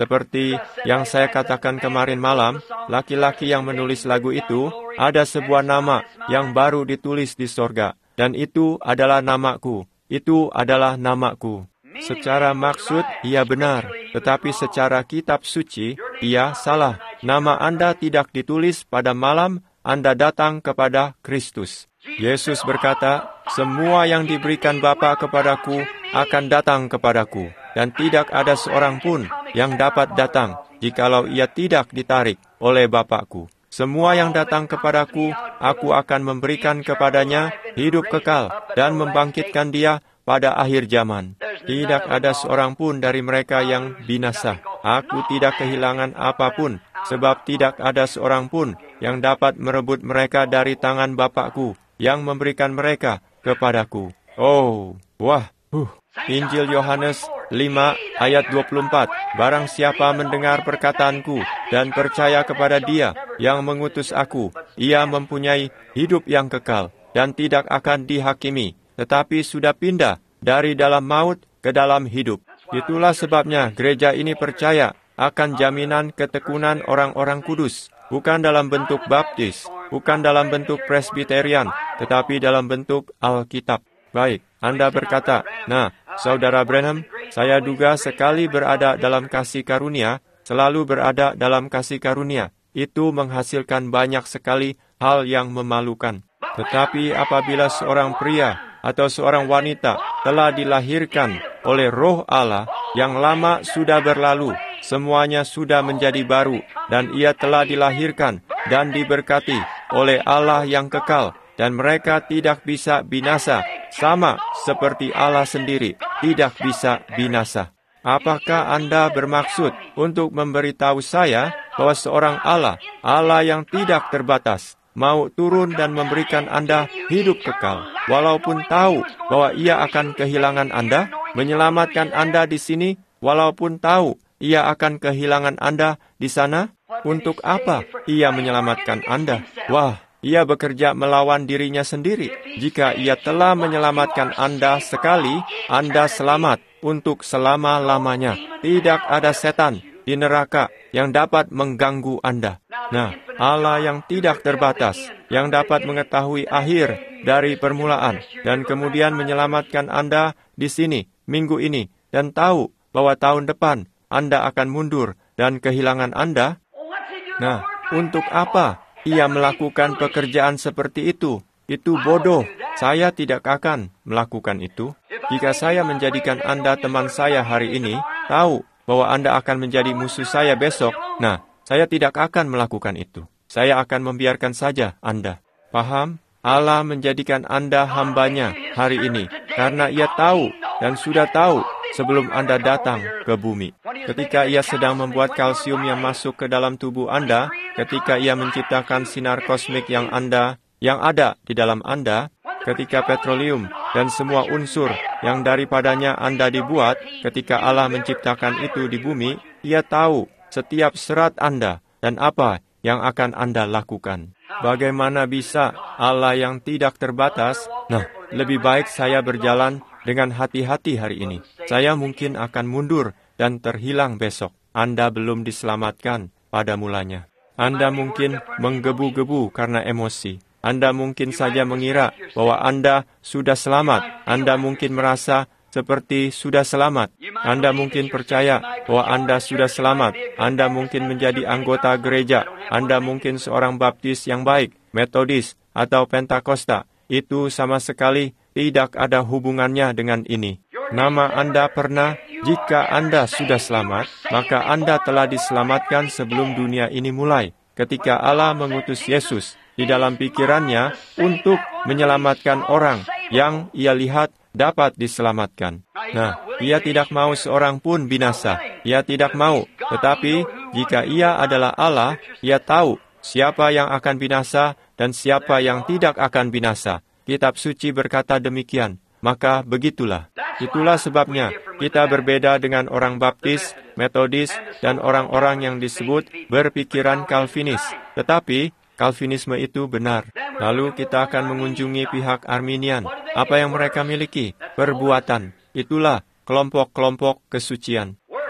[SPEAKER 1] Seperti yang saya katakan kemarin malam, laki-laki yang menulis lagu itu, ada sebuah nama yang baru ditulis di sorga, dan itu adalah namaku. Itu adalah namaku. Secara maksud, ia benar, tetapi secara kitab suci, ia salah. Nama Anda tidak ditulis pada malam Anda datang kepada Kristus. Yesus berkata, semua yang diberikan Bapa kepadaku akan datang kepadaku, dan tidak ada seorang pun yang dapat datang jikalau ia tidak ditarik oleh Bapakku. Semua yang datang kepadaku, aku akan memberikan kepadanya hidup kekal dan membangkitkan dia pada akhir zaman. Tidak ada seorang pun dari mereka yang binasa. Aku tidak kehilangan apapun, sebab tidak ada seorang pun yang dapat merebut mereka dari tangan Bapakku yang memberikan mereka kepadaku. Oh, wah, huh. Injil Yohanes lima ayat dua puluh empat. Barang siapa mendengar perkataanku dan percaya kepada Dia yang mengutus aku, ia mempunyai hidup yang kekal dan tidak akan dihakimi, tetapi sudah pindah dari dalam maut ke dalam hidup. Itulah sebabnya gereja ini percaya akan jaminan ketekunan orang-orang kudus, bukan dalam bentuk baptis, bukan dalam bentuk presbiterian, tetapi dalam bentuk Alkitab. Baik, Anda berkata, nah, Saudara Branham, saya duga sekali berada dalam kasih karunia, selalu berada dalam kasih karunia. Itu menghasilkan banyak sekali hal yang memalukan. Tetapi apabila seorang pria atau seorang wanita telah dilahirkan oleh Roh Allah, yang lama sudah berlalu, semuanya sudah menjadi baru, dan ia telah dilahirkan dan diberkati oleh Allah yang kekal, dan mereka tidak bisa binasa, sama seperti Allah sendiri tidak bisa binasa. Apakah Anda bermaksud untuk memberitahu saya bahwa seorang Allah, Allah yang tidak terbatas, mau turun dan memberikan Anda hidup kekal, walaupun tahu bahwa ia akan kehilangan Anda, menyelamatkan Anda di sini, walaupun tahu ia akan kehilangan Anda di sana? Untuk apa ia menyelamatkan Anda? Wah, ia bekerja melawan dirinya sendiri. Jika ia telah menyelamatkan Anda sekali, Anda selamat untuk selama-lamanya. Tidak ada setan di neraka yang dapat mengganggu Anda. Nah, Allah yang tidak terbatas, yang dapat mengetahui akhir dari permulaan, dan kemudian menyelamatkan Anda di sini, minggu ini, dan tahu bahwa tahun depan Anda akan mundur dan kehilangan Anda. Nah, untuk apa ia melakukan pekerjaan seperti itu? Itu bodoh. Saya tidak akan melakukan itu. Jika saya menjadikan Anda teman saya hari ini, tahu bahwa Anda akan menjadi musuh saya besok, nah, saya tidak akan melakukan itu. Saya akan membiarkan saja Anda. Paham? Allah menjadikan Anda hambanya hari ini, karena ia tahu dan sudah tahu sebelum Anda datang ke bumi. Ketika ia sedang membuat kalsium yang masuk ke dalam tubuh Anda, ketika ia menciptakan sinar kosmik yang Anda, yang ada di dalam Anda, ketika petroleum dan semua unsur yang daripadanya Anda dibuat, ketika Allah menciptakan itu di bumi, ia tahu setiap serat Anda dan apa yang akan Anda lakukan. Bagaimana bisa Allah yang tidak terbatas? Nah, lebih baik saya berjalan dengan hati-hati hari ini. Saya mungkin akan mundur dan terhilang besok. Anda belum diselamatkan pada mulanya. Anda mungkin menggebu-gebu karena emosi. Anda mungkin saja mengira bahwa Anda sudah selamat. Anda mungkin merasa seperti sudah selamat. Anda mungkin percaya bahwa Anda sudah selamat. Anda mungkin menjadi anggota gereja. Anda mungkin seorang baptis yang baik, metodis, atau pentakosta. Itu sama sekali tidak ada hubungannya dengan ini. Nama Anda pernah, jika Anda sudah selamat, maka Anda telah diselamatkan sebelum dunia ini mulai. Ketika Allah mengutus Yesus di dalam pikirannya untuk menyelamatkan orang yang ia lihat dapat diselamatkan. Nah, ia tidak mau seorang pun binasa. Ia tidak mau. Tetapi, jika ia adalah Allah, ia tahu siapa yang akan binasa dan siapa yang tidak akan binasa. Kitab suci berkata demikian. Maka begitulah. Itulah sebabnya kita berbeda dengan orang baptis, metodis, dan orang-orang yang disebut berpikiran Calvinis. Tetapi, Calvinisme itu benar. Lalu kita akan mengunjungi pihak Arminian. Apa yang mereka miliki? Perbuatan. Itulah kelompok-kelompok kesucian.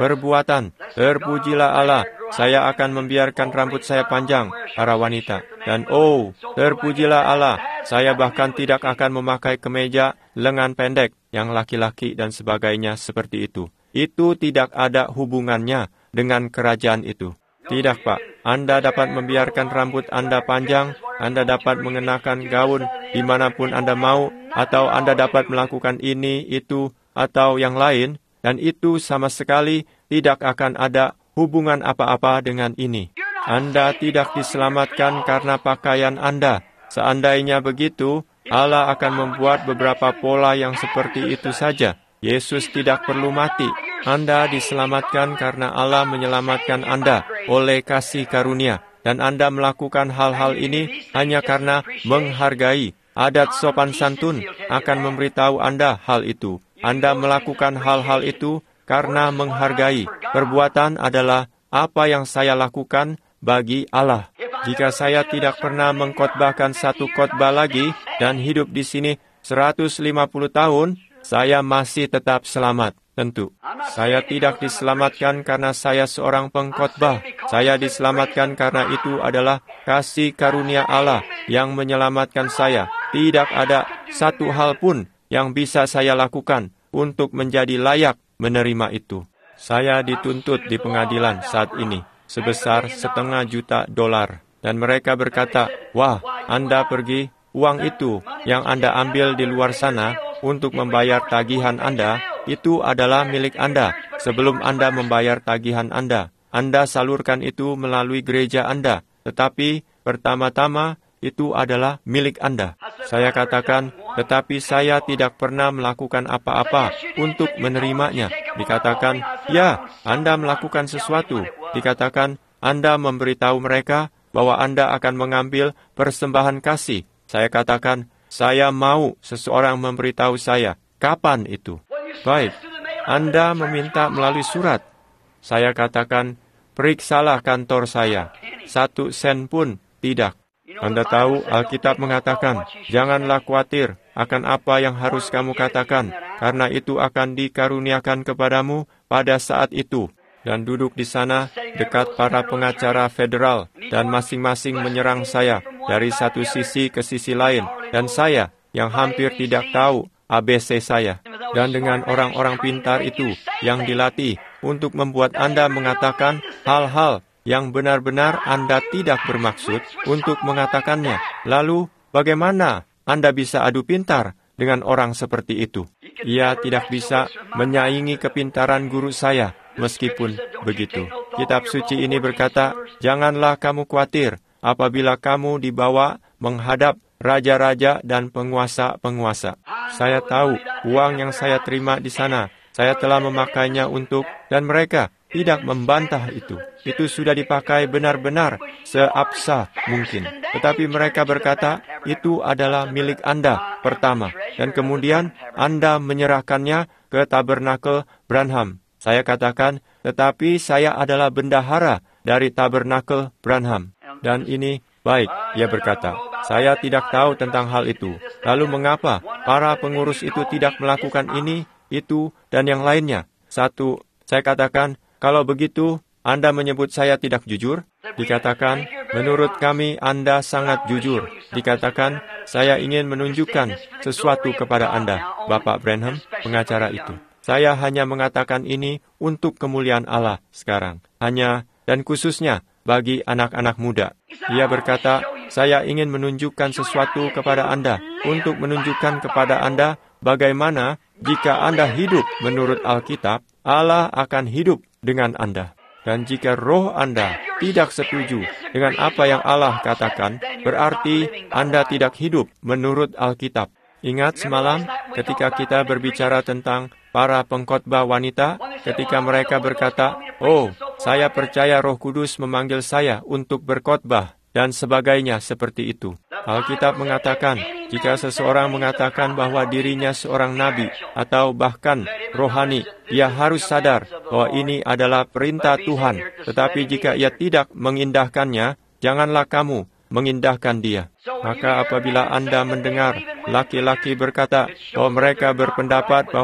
[SPEAKER 1] perbuatan. Terpujilah Allah, saya akan membiarkan rambut saya panjang, para wanita. Dan oh, terpujilah Allah, saya bahkan tidak akan memakai kemeja lengan pendek yang laki-laki dan sebagainya seperti itu. Itu tidak ada hubungannya dengan kerajaan itu. Tidak, Pak. Anda dapat membiarkan rambut Anda panjang, Anda dapat mengenakan gaun dimanapun Anda mau, atau Anda dapat melakukan ini, itu, atau yang lain, dan itu sama sekali tidak akan ada hubungan apa-apa dengan ini. Anda tidak diselamatkan karena pakaian Anda. Seandainya begitu, Allah akan membuat beberapa pola yang seperti itu saja. Yesus tidak perlu mati. Anda diselamatkan karena Allah menyelamatkan Anda oleh kasih karunia. Dan Anda melakukan hal-hal ini hanya karena menghargai. Adat sopan santun akan memberitahu Anda hal itu. Anda melakukan hal-hal itu karena menghargai. Perbuatan adalah apa yang saya lakukan bagi Allah. Jika saya tidak pernah mengkhotbahkan satu khotbah lagi dan hidup di sini seratus lima puluh tahun, saya masih tetap selamat. Tentu, saya tidak diselamatkan karena saya seorang pengkhotbah. Saya diselamatkan karena itu adalah kasih karunia Allah yang menyelamatkan saya. Tidak ada satu hal pun yang bisa saya lakukan untuk menjadi layak menerima itu. Saya dituntut di pengadilan saat ini sebesar setengah juta dolar. Dan mereka berkata, wah, Anda pergi, uang itu yang Anda ambil di luar sana untuk membayar tagihan Anda, itu adalah milik Anda. Sebelum Anda membayar tagihan Anda, Anda salurkan itu melalui gereja Anda. Tetapi pertama-tama itu adalah milik Anda. Saya katakan, tetapi saya tidak pernah melakukan apa-apa untuk menerimanya. Dikatakan, ya, Anda melakukan sesuatu. Dikatakan, Anda memberitahu mereka bahwa Anda akan mengambil persembahan kasih. Saya katakan, saya mau seseorang memberitahu saya, kapan itu? Baik, Anda meminta melalui surat. Saya katakan, periksalah kantor saya. Satu sen pun tidak. Anda tahu, Alkitab mengatakan, janganlah khawatir akan apa yang harus kamu katakan, karena itu akan dikaruniakan kepadamu pada saat itu. Dan duduk di sana, dekat para pengacara federal, dan masing-masing menyerang saya dari satu sisi ke sisi lain. Dan saya, yang hampir tidak tahu A B C saya. Dan dengan orang-orang pintar itu, yang dilatih untuk membuat Anda mengatakan hal-hal yang benar-benar Anda tidak bermaksud untuk mengatakannya. Lalu, bagaimana Anda bisa adu pintar dengan orang seperti itu? Ia tidak bisa menyaingi kepintaran guru saya. Meskipun begitu, kitab suci ini berkata, janganlah kamu khawatir apabila kamu dibawa menghadap raja-raja dan penguasa-penguasa. Saya tahu uang yang saya terima di sana, saya telah memakainya untuk, dan mereka tidak membantah itu. Itu sudah dipakai benar-benar seabsah mungkin. Tetapi mereka berkata, itu adalah milik Anda pertama, dan kemudian Anda menyerahkannya ke tabernakel Branham. Saya katakan, tetapi saya adalah bendahara dari tabernakel Branham. Dan ini baik, ia berkata, saya tidak tahu tentang hal itu. Lalu mengapa para pengurus itu tidak melakukan ini, itu, dan yang lainnya? Satu, saya katakan, kalau begitu, Anda menyebut saya tidak jujur? Dikatakan, menurut kami Anda sangat jujur. Dikatakan, saya ingin menunjukkan sesuatu kepada Anda, Bapak Branham, pengacara itu. Saya hanya mengatakan ini untuk kemuliaan Allah sekarang. Hanya dan khususnya bagi anak-anak muda. Ia berkata, saya ingin menunjukkan sesuatu kepada Anda. Untuk menunjukkan kepada Anda bagaimana jika Anda hidup menurut Alkitab, Allah akan hidup dengan Anda. Dan jika roh Anda tidak setuju dengan apa yang Allah katakan, berarti Anda tidak hidup menurut Alkitab. Ingat semalam ketika kita berbicara tentang para pengkhotbah wanita, ketika mereka berkata, oh, saya percaya Roh Kudus memanggil saya untuk berkhotbah, dan sebagainya seperti itu. Alkitab mengatakan, jika seseorang mengatakan bahwa dirinya seorang nabi, atau bahkan rohani, ia harus sadar bahwa ini adalah perintah Tuhan. Tetapi jika ia tidak mengindahkannya, janganlah kamu mengindahkan dia. Maka apabila Anda mendengar laki-laki berkata bahwa mereka berpendapat bahwa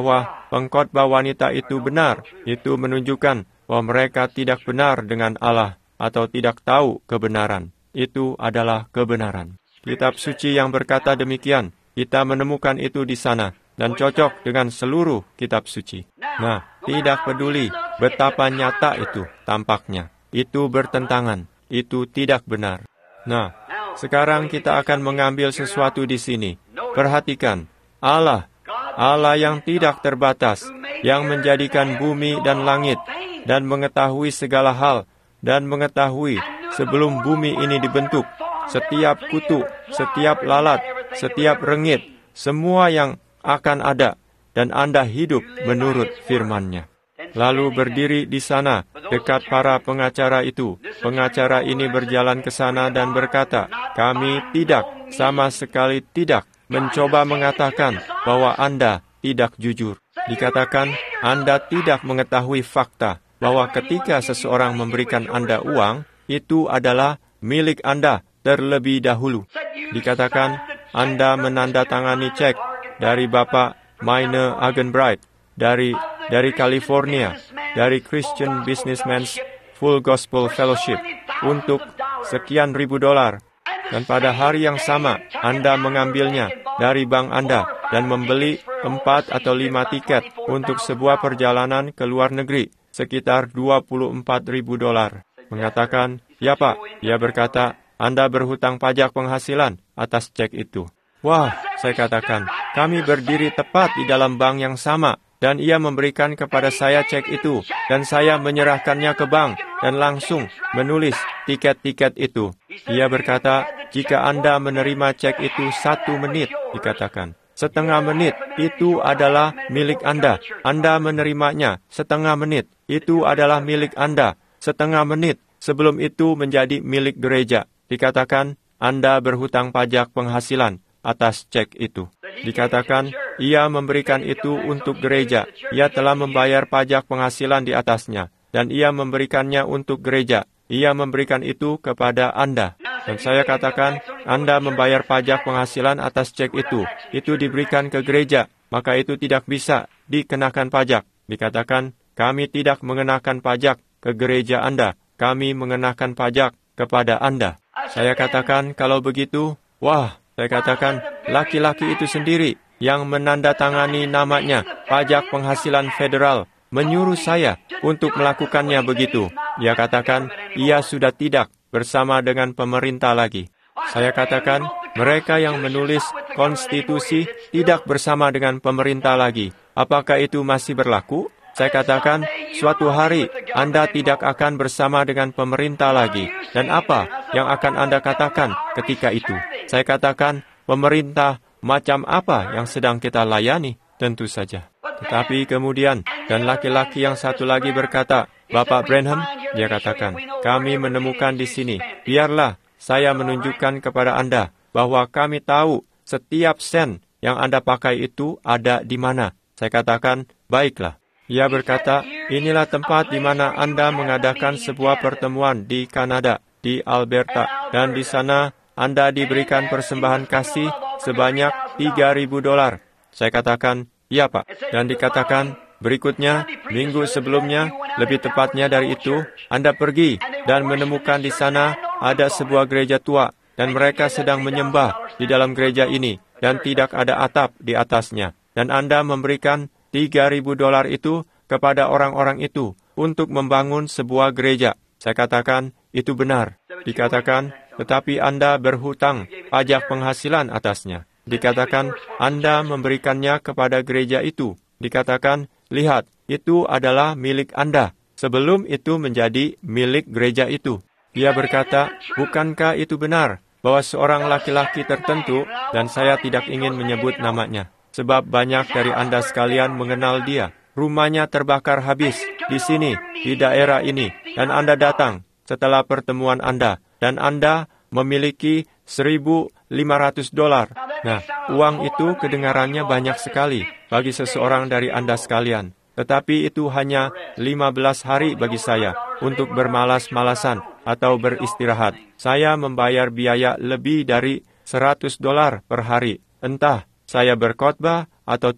[SPEAKER 1] pengkhotbah wanita itu benar, itu menunjukkan bahwa mereka tidak benar dengan Allah atau tidak tahu kebenaran. Itu adalah kebenaran. Kitab suci yang berkata demikian, kita menemukan itu di sana dan cocok dengan seluruh kitab suci. Nah, tidak peduli betapa nyata itu tampaknya. Itu bertentangan. Itu tidak benar. Nah, sekarang kita akan mengambil sesuatu di sini. Perhatikan, Allah, Allah yang tidak terbatas, yang menjadikan bumi dan langit, dan mengetahui segala hal, dan mengetahui sebelum bumi ini dibentuk, setiap kutu, setiap lalat, setiap rengit, semua yang akan ada, dan Anda hidup menurut firman-Nya. Lalu berdiri di sana, dekat para pengacara itu. Pengacara ini berjalan ke sana dan berkata, kami tidak, sama sekali tidak, mencoba mengatakan bahwa Anda tidak jujur. Dikatakan, Anda tidak mengetahui fakta, bahwa ketika seseorang memberikan Anda uang, itu adalah milik Anda terlebih dahulu. Dikatakan, Anda menandatangani cek dari Bapak Maine Agenbright, dari dari California, dari Christian Businessmen's Full Gospel Fellowship, untuk sekian ribu dolar. Dan pada hari yang sama, Anda mengambilnya dari bank Anda dan membeli empat atau lima tiket untuk sebuah perjalanan ke luar negeri, sekitar dua puluh empat ribu dolar. Mengatakan, ya Pak, dia berkata, Anda berhutang pajak penghasilan atas cek itu. Wah, saya katakan, kami berdiri tepat di dalam bank yang sama, dan ia memberikan kepada saya cek itu, dan saya menyerahkannya ke bank, dan langsung menulis tiket-tiket itu. Ia berkata, jika Anda menerima cek itu satu menit, dikatakan, setengah menit, itu adalah milik Anda. Anda menerimanya setengah menit, itu adalah milik Anda. Setengah menit, sebelum itu menjadi milik gereja. Dikatakan, Anda berhutang pajak penghasilan atas cek itu. Dikatakan, ia memberikan itu untuk gereja. Ia telah membayar pajak penghasilan di atasnya, dan ia memberikannya untuk gereja. Ia memberikan itu kepada Anda. Dan saya katakan, Anda membayar pajak penghasilan atas cek itu. Itu diberikan ke gereja, maka itu tidak bisa dikenakan pajak. Dikatakan, kami tidak mengenakan pajak ke gereja Anda. Kami mengenakan pajak kepada Anda. Saya katakan, kalau begitu, wah, saya katakan, laki-laki itu sendiri yang menandatangani namanya, pajak penghasilan federal, menyuruh saya untuk melakukannya begitu. Ia katakan, ia sudah tidak bersama dengan pemerintah lagi. Saya katakan, mereka yang menulis konstitusi tidak bersama dengan pemerintah lagi. Apakah itu masih berlaku? Saya katakan, suatu hari Anda tidak akan bersama dengan pemerintah lagi. Dan apa yang akan Anda katakan ketika itu? Saya katakan, pemerintah macam apa yang sedang kita layani? Tentu saja. Tetapi kemudian, dan laki-laki yang satu lagi berkata, Bapak Branham, dia katakan, kami menemukan di sini. Biarlah saya menunjukkan kepada Anda bahwa kami tahu setiap sen yang Anda pakai itu ada di mana. Saya katakan, baiklah. Ia berkata, inilah tempat di mana Anda mengadakan sebuah pertemuan di Kanada, di Alberta, dan di sana Anda diberikan persembahan kasih sebanyak tiga ribu dolar. Saya katakan, iya Pak. Dan dikatakan, berikutnya, minggu sebelumnya, lebih tepatnya dari itu, Anda pergi dan menemukan di sana ada sebuah gereja tua, dan mereka sedang menyembah di dalam gereja ini, dan tidak ada atap di atasnya. Dan Anda memberikan tiga ribu dolar itu kepada orang-orang itu untuk membangun sebuah gereja. Saya katakan, itu benar. Dikatakan, tetapi Anda berhutang pajak penghasilan atasnya. Dikatakan, Anda memberikannya kepada gereja itu. Dikatakan, lihat, itu adalah milik Anda. Sebelum itu menjadi milik gereja itu. Dia berkata, bukankah itu benar bahwa seorang laki-laki tertentu, dan saya tidak ingin menyebut namanya, sebab banyak dari Anda sekalian mengenal dia. Rumahnya terbakar habis di sini, di daerah ini. Dan Anda datang setelah pertemuan Anda. Dan Anda memiliki seribu lima ratus dolar. Nah, uang itu kedengarannya banyak sekali bagi seseorang dari Anda sekalian. Tetapi itu hanya lima belas hari bagi saya untuk bermalas-malasan atau beristirahat. Saya membayar biaya lebih dari seratus dolar per hari. Entah saya berkhotbah atau tidak.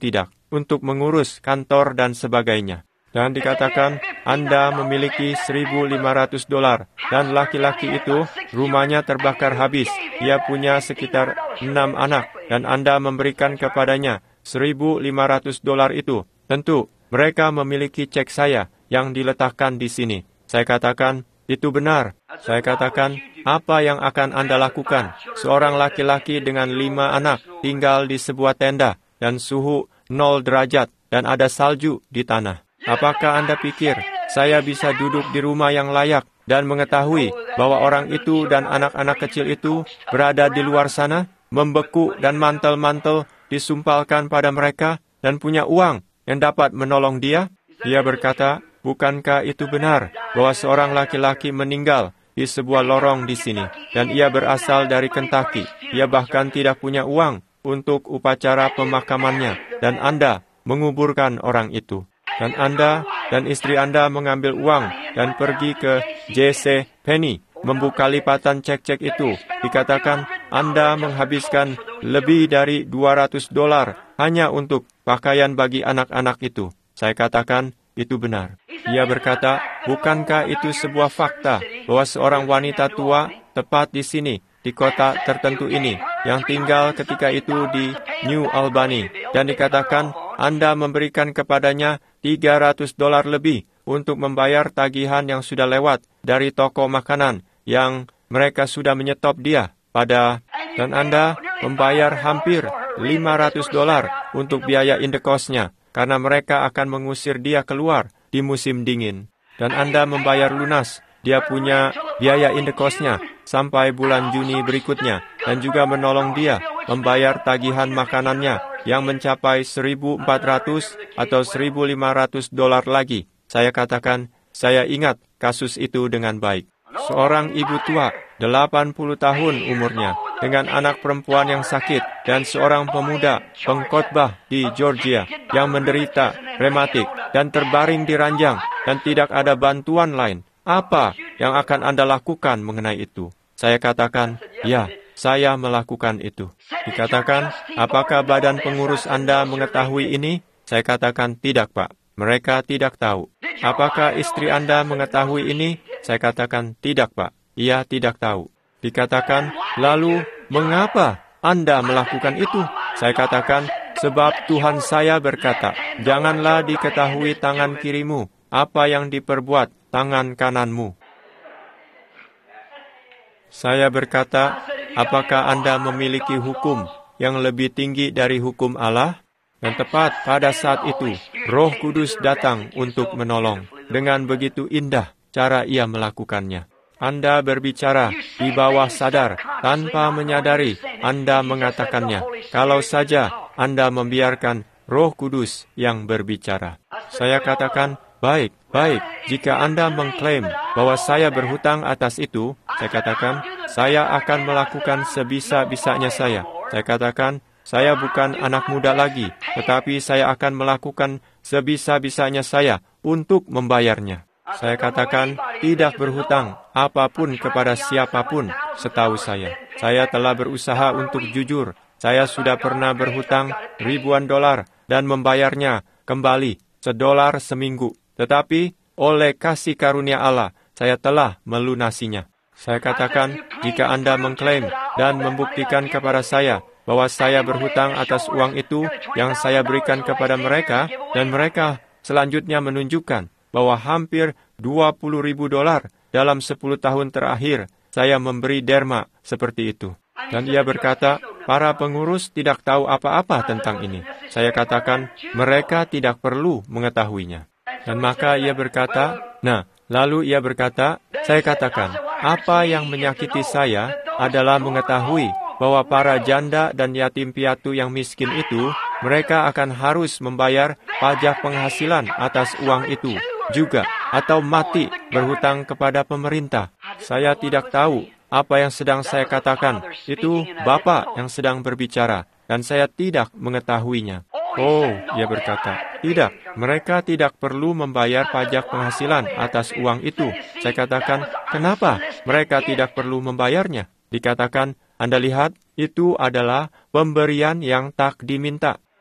[SPEAKER 1] untuk mengurus kantor dan sebagainya. Dan dikatakan, Anda memiliki seribu lima ratus dolar, dan laki-laki itu rumahnya terbakar habis. Ia punya sekitar enam anak, dan Anda memberikan kepadanya seribu lima ratus dolar itu. Tentu, mereka memiliki cek saya yang diletakkan di sini. Saya katakan, itu benar. Saya katakan, apa yang akan Anda lakukan? Seorang laki-laki dengan lima anak tinggal di sebuah tenda, dan suhu nol derajat, dan ada salju di tanah. Apakah Anda pikir saya bisa duduk di rumah yang layak dan mengetahui bahwa orang itu dan anak-anak kecil itu berada di luar sana, membeku dan mantel-mantel disumpalkan pada mereka, dan punya uang yang dapat menolong dia? Dia berkata, bukankah itu benar bahwa seorang laki-laki meninggal di sebuah lorong di sini, dan ia berasal dari Kentucky. Ia bahkan tidak punya uang untuk upacara pemakamannya, dan Anda menguburkan orang itu. Dan Anda dan istri Anda mengambil uang dan pergi ke J C Penney, membuka lipatan cek-cek itu. Dikatakan Anda menghabiskan lebih dari dua ratus dolar hanya untuk pakaian bagi anak-anak itu. Saya katakan, itu benar. Ia berkata, bukankah itu sebuah fakta bahwa seorang wanita tua tepat di sini, di kota tertentu ini, yang tinggal ketika itu di New Albany, dan dikatakan Anda memberikan kepadanya tiga ratus dolar lebih untuk membayar tagihan yang sudah lewat dari toko makanan yang mereka sudah menyetop dia pada, dan Anda membayar hampir lima ratus dolar untuk biaya indekosnya, karena mereka akan mengusir dia keluar di musim dingin. Dan Anda membayar lunas, dia punya biaya indekosnya sampai bulan Juni berikutnya, dan juga menolong dia membayar tagihan makanannya yang mencapai seribu empat ratus atau seribu lima ratus dolar lagi. Saya katakan, saya ingat kasus itu dengan baik. Seorang ibu tua, delapan puluh tahun umurnya, dengan anak perempuan yang sakit, dan seorang pemuda pengkhotbah di Georgia yang menderita rematik dan terbaring di ranjang dan tidak ada bantuan lain. Apa yang akan Anda lakukan mengenai itu? Saya katakan, ya, saya melakukan itu. Dikatakan, apakah badan pengurus Anda mengetahui ini? Saya katakan, tidak, Pak. Mereka tidak tahu. Apakah istri Anda mengetahui ini? Saya katakan, tidak, Pak. Ia tidak tahu. Dikatakan, lalu mengapa Anda melakukan itu? Saya katakan, sebab Tuhan saya berkata, janganlah diketahui tangan kirimu apa yang diperbuat tangan kananmu. Saya berkata, apakah Anda memiliki hukum yang lebih tinggi dari hukum Allah? Dan tepat pada saat itu, Roh Kudus datang untuk menolong. Dengan begitu indah cara ia melakukannya. Anda berbicara di bawah sadar, tanpa menyadari Anda mengatakannya. Kalau saja Anda membiarkan Roh Kudus yang berbicara. Saya katakan, baik, baik, jika Anda mengklaim bahwa saya berhutang atas itu, saya katakan, saya akan melakukan sebisa-bisanya saya. Saya katakan, saya bukan anak muda lagi, tetapi saya akan melakukan sebisa-bisanya saya untuk membayarnya. Saya katakan, tidak berhutang apapun kepada siapapun setahu saya. Saya telah berusaha untuk jujur. Saya sudah pernah berhutang ribuan dolar dan membayarnya kembali sedolar seminggu. Tetapi oleh kasih karunia Allah, saya telah melunasinya. Saya katakan, jika Anda mengklaim dan membuktikan kepada saya bahwa saya berhutang atas uang itu yang saya berikan kepada mereka, dan mereka selanjutnya menunjukkan bahwa hampir dua puluh ribu dolar dalam sepuluh tahun terakhir saya memberi derma seperti itu. Dan ia berkata, para pengurus tidak tahu apa-apa tentang ini. Saya katakan, mereka tidak perlu mengetahuinya. Dan maka ia berkata, nah, lalu ia berkata, saya katakan, apa yang menyakiti saya adalah mengetahui bahwa para janda dan yatim piatu yang miskin itu, mereka akan harus membayar pajak penghasilan atas uang itu juga, atau mati berhutang kepada pemerintah. Saya tidak tahu apa yang sedang saya katakan. Itu Bapak yang sedang berbicara, dan saya tidak mengetahuinya. Oh, ia berkata, tidak, mereka tidak perlu membayar pajak penghasilan atas uang itu. Saya katakan, kenapa mereka tidak perlu membayarnya? Dikatakan, Anda lihat, itu adalah pemberian yang tak diminta.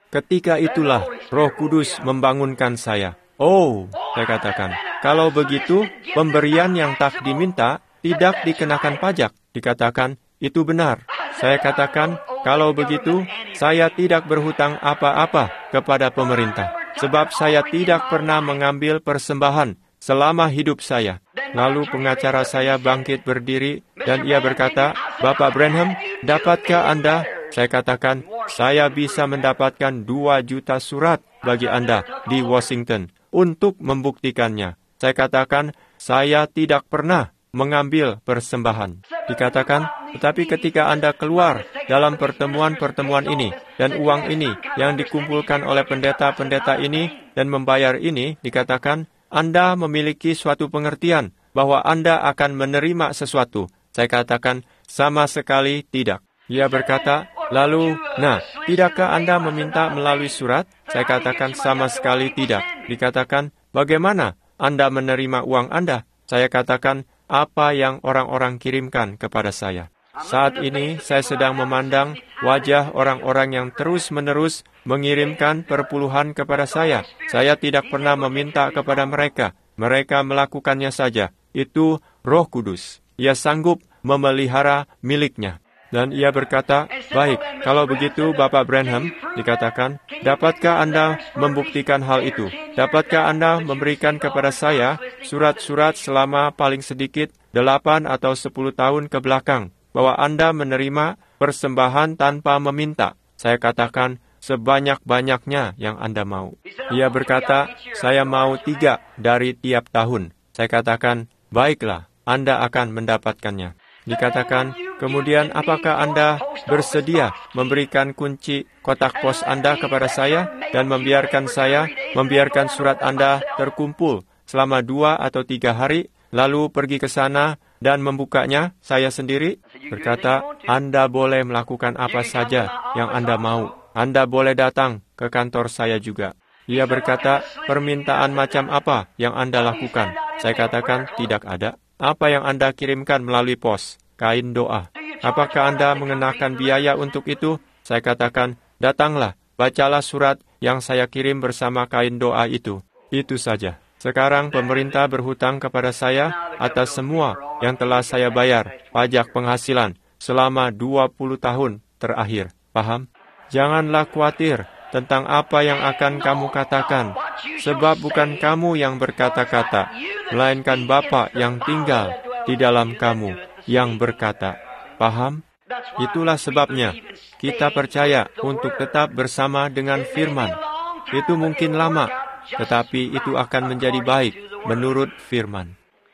[SPEAKER 1] Ketika itulah Roh Kudus membangunkan saya. Oh, saya katakan, kalau begitu, pemberian yang tak diminta tidak dikenakan pajak. Dikatakan, itu benar. Saya katakan, kalau begitu, saya tidak berhutang apa-apa kepada pemerintah. Sebab saya tidak pernah mengambil persembahan selama hidup saya. Lalu pengacara saya bangkit berdiri dan ia berkata, Bapak Branham, dapatkah Anda? Saya katakan, saya bisa mendapatkan dua juta surat bagi Anda di Washington untuk membuktikannya. Saya katakan, saya tidak pernah mengambil persembahan. Dikatakan, tetapi ketika Anda keluar dalam pertemuan-pertemuan ini, dan uang ini yang dikumpulkan oleh pendeta-pendeta ini dan membayar ini, dikatakan, Anda memiliki suatu pengertian bahwa Anda akan menerima sesuatu. Saya katakan, sama sekali tidak. Ia berkata, lalu, nah, tidakkah Anda meminta melalui surat? Saya katakan, sama sekali tidak. Dikatakan, bagaimana Anda menerima uang Anda? Saya katakan, apa yang orang-orang kirimkan kepada saya. Saat ini, saya sedang memandang wajah orang-orang yang terus-menerus mengirimkan perpuluhan kepada saya. Saya tidak pernah meminta kepada mereka. Mereka melakukannya saja. Itu Roh Kudus. Ia sanggup memelihara miliknya. Dan ia berkata, baik, kalau begitu Bapak Branham, dikatakan, dapatkah Anda membuktikan hal itu? Dapatkah Anda memberikan kepada saya surat-surat selama paling sedikit delapan atau sepuluh tahun ke belakang, bahwa Anda menerima persembahan tanpa meminta? Saya katakan, sebanyak-banyaknya yang Anda mau. Ia berkata, saya mau tiga dari tiap tahun. Saya katakan, baiklah, Anda akan mendapatkannya. Dikatakan, kemudian apakah Anda bersedia memberikan kunci kotak pos Anda kepada saya dan membiarkan saya, membiarkan surat Anda terkumpul selama dua atau tiga hari, lalu pergi ke sana dan membukanya saya sendiri? Berkata, Anda boleh melakukan apa saja yang Anda mau. Anda boleh datang ke kantor saya juga. Ia berkata, permintaan macam apa yang Anda lakukan? Saya katakan, tidak ada. Apa yang Anda kirimkan melalui pos? Kain doa. Apakah Anda mengenakan biaya untuk itu? Saya katakan, datanglah, bacalah surat yang saya kirim bersama kain doa itu. Itu saja. Sekarang pemerintah berhutang kepada saya atas semua yang telah saya bayar, pajak penghasilan, selama dua puluh tahun terakhir. Paham? Janganlah khawatir tentang apa yang akan kamu katakan, sebab bukan kamu yang berkata-kata, melainkan Bapa yang tinggal di dalam kamu yang berkata. Paham? Itulah sebabnya kita percaya untuk tetap bersama dengan firman. Itu mungkin lama, tetapi itu akan menjadi baik menurut firman.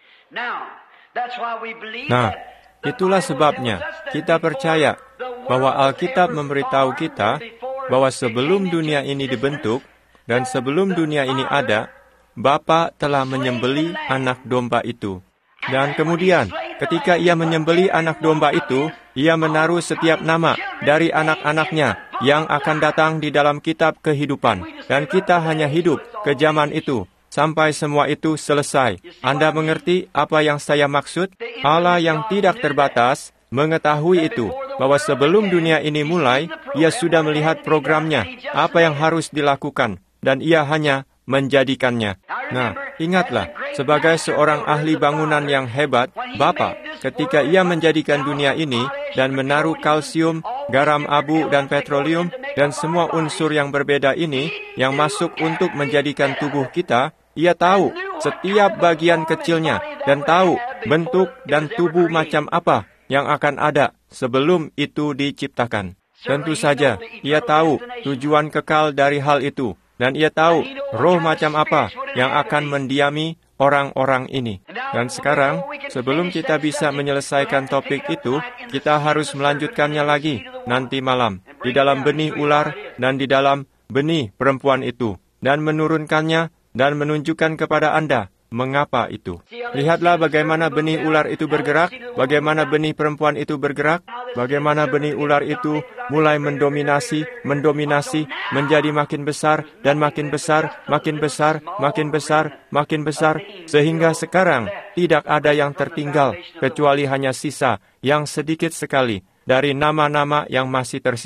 [SPEAKER 1] Nah, itulah sebabnya kita percaya bahwa Alkitab memberitahu kita bahwa sebelum dunia ini dibentuk dan sebelum dunia ini ada, Bapa telah menyembeli anak domba itu. Dan kemudian, ketika ia menyembeli anak domba itu, ia menaruh setiap nama dari anak-anaknya yang akan datang di dalam kitab kehidupan. Dan kita hanya hidup ke zaman itu, sampai semua itu selesai. Anda mengerti apa yang saya maksud? Allah yang tidak terbatas mengetahui itu, bahwa sebelum dunia ini mulai, ia sudah melihat programnya, apa yang harus dilakukan, dan ia hanya menjadikannya. Nah, ingatlah, sebagai seorang ahli bangunan yang hebat, Bapa, ketika ia menjadikan dunia ini, dan menaruh kalsium, garam abu, dan petroleum, dan semua unsur yang berbeda ini, yang masuk untuk menjadikan tubuh kita, ia tahu setiap bagian kecilnya, dan tahu bentuk dan tubuh macam apa yang akan ada sebelum itu diciptakan. Tentu saja, ia tahu tujuan kekal dari hal itu, dan ia tahu roh macam apa yang akan mendiami orang-orang ini. Dan sekarang, sebelum kita bisa menyelesaikan topik itu, kita harus melanjutkannya lagi nanti malam, di dalam benih ular dan di dalam benih perempuan itu, dan menurunkannya dan menunjukkan kepada Anda mengapa itu. Lihatlah bagaimana benih ular itu bergerak, bagaimana benih perempuan itu bergerak, bagaimana benih ular itu mulai mendominasi, mendominasi, menjadi makin besar, dan makin besar, makin besar, makin besar, makin besar, sehingga sekarang tidak ada yang tertinggal, kecuali hanya sisa yang sedikit sekali dari nama-nama yang masih tersisa.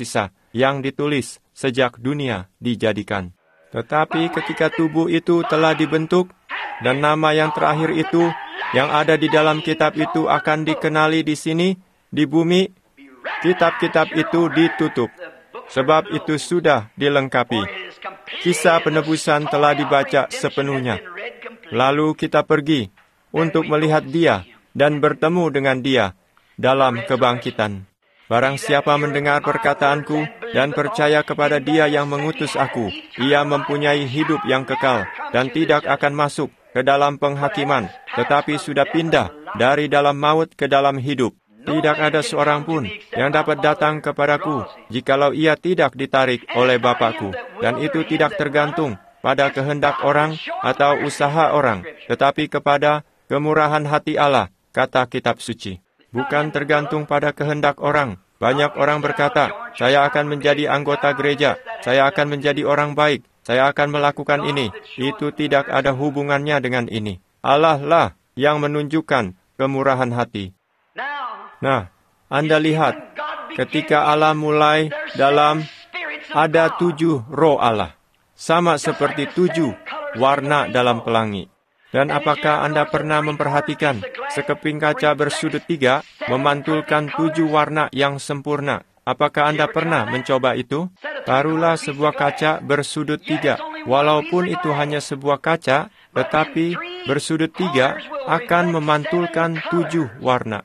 [SPEAKER 1] yang ditulis sejak dunia dijadikan. Tetapi ketika tubuh itu telah dibentuk, dan nama yang terakhir itu, yang ada di dalam kitab itu akan dikenali di sini, di bumi, kitab-kitab itu ditutup, sebab itu sudah dilengkapi. Kisah penebusan telah dibaca sepenuhnya. Lalu kita pergi untuk melihat Dia dan bertemu dengan Dia dalam kebangkitan. Barang siapa mendengar perkataanku dan percaya kepada Dia yang mengutus aku, ia mempunyai hidup yang kekal dan tidak akan masuk ke dalam penghakiman, tetapi sudah pindah dari dalam maut ke dalam hidup. Tidak ada seorang pun yang dapat datang kepadaku jikalau ia tidak ditarik oleh Bapa-Ku. Dan itu tidak tergantung pada kehendak orang atau usaha orang, tetapi kepada kemurahan hati Allah, kata kitab suci. Bukan tergantung pada kehendak orang. Banyak orang berkata, saya akan menjadi anggota gereja, saya akan menjadi orang baik, saya akan melakukan ini. Itu tidak ada hubungannya dengan ini. Allah lah yang menunjukkan kemurahan hati. Nah, Anda lihat, ketika Allah mulai dalam, ada tujuh roh Allah, sama seperti tujuh warna dalam pelangi. Dan apakah Anda pernah memperhatikan sekeping kaca bersudut tiga memantulkan tujuh warna yang sempurna? Apakah Anda pernah mencoba itu? Taruhlah sebuah kaca bersudut tiga. Walaupun itu hanya sebuah kaca, tetapi bersudut tiga akan memantulkan tujuh warna.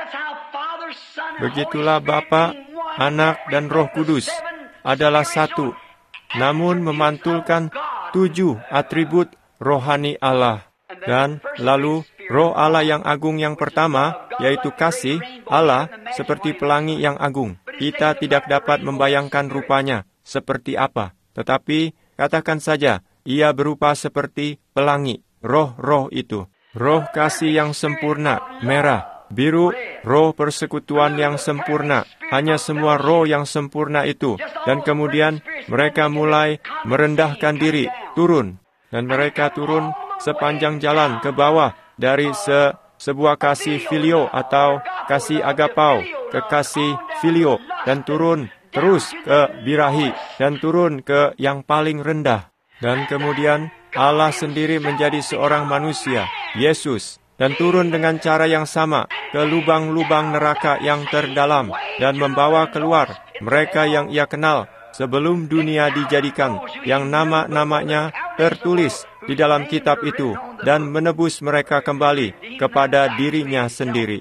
[SPEAKER 1] Begitulah Bapa, Anak, dan Roh Kudus adalah satu, namun memantulkan tujuh atribut rohani Allah. Dan lalu roh Allah yang agung yang pertama, yaitu kasih Allah, seperti pelangi yang agung. Kita tidak dapat membayangkan rupanya seperti apa, tetapi katakan saja, ia berupa seperti pelangi, roh-roh itu. Roh kasih yang sempurna, merah, biru, roh persekutuan yang sempurna, hanya semua roh yang sempurna itu. Dan kemudian mereka mulai merendahkan diri, turun. Dan mereka turun sepanjang jalan ke bawah dari se sebuah kasih filio atau kasih agapau ke kasih filio, dan turun terus ke birahi, dan turun ke yang paling rendah. Dan kemudian Allah sendiri menjadi seorang manusia, Yesus, dan turun dengan cara yang sama ke lubang-lubang neraka yang terdalam, dan membawa keluar mereka yang ia kenal sebelum dunia dijadikan, yang nama-namanya tertulis di dalam kitab itu, dan menebus mereka kembali kepada dirinya sendiri.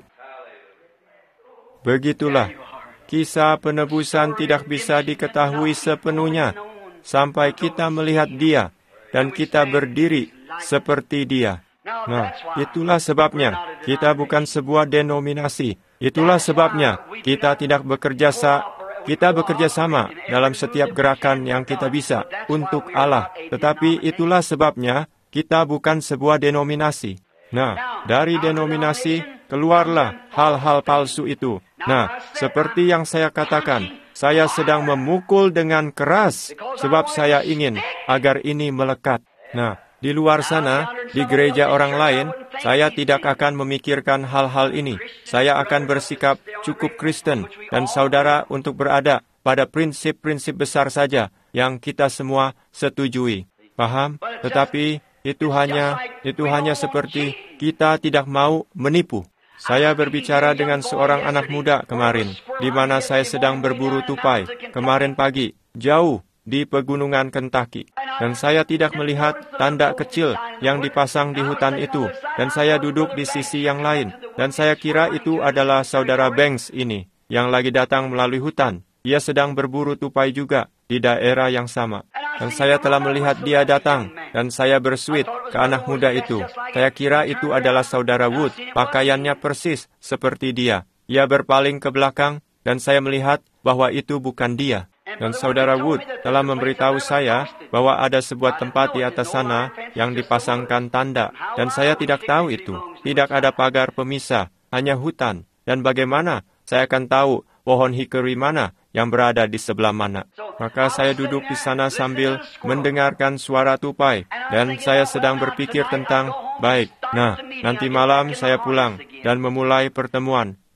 [SPEAKER 1] Begitulah, kisah penebusan tidak bisa diketahui sepenuhnya sampai kita melihat Dia dan kita berdiri seperti Dia. Nah, itulah sebabnya kita bukan sebuah denominasi. Itulah sebabnya kita tidak bekerja sa Kita bekerja sama dalam setiap gerakan yang kita bisa untuk Allah. Tetapi itulah sebabnya kita bukan sebuah denominasi. Nah, dari denominasi keluarlah hal-hal palsu itu. Nah, seperti yang saya katakan, saya sedang memukul dengan keras sebab saya ingin agar ini melekat. Nah, di luar sana, di gereja orang lain, saya tidak akan memikirkan hal-hal ini. Saya akan bersikap cukup Kristen dan saudara untuk berada pada prinsip-prinsip besar saja yang kita semua setujui. Paham? Tetapi itu hanya itu hanya seperti kita tidak mau menipu. Saya berbicara dengan seorang anak muda kemarin, di mana saya sedang berburu tupai kemarin pagi, jauh di pegunungan Kentucky. Dan saya tidak melihat tanda kecil yang dipasang di hutan itu. Dan saya duduk di sisi yang lain. Dan saya kira itu adalah saudara Banks ini, yang lagi datang melalui hutan. Ia sedang berburu tupai juga di daerah yang sama. Dan saya telah melihat dia datang, dan saya bersuit ke anak muda itu. Saya kira itu adalah saudara Wood, pakaiannya persis seperti dia. Ia berpaling ke belakang, dan saya melihat bahwa itu bukan dia. Dan saudara Wood telah memberitahu saya bahwa ada sebuah tempat di atas sana yang dipasangkan tanda. Dan saya tidak tahu itu. Tidak ada pagar pemisah, hanya hutan. Dan bagaimana saya akan tahu pohon hickory mana yang berada di sebelah mana? Maka saya duduk di sana sambil mendengarkan suara tupai. Dan saya sedang berpikir tentang, baik, nah, nanti malam saya pulang dan memulai pertemuan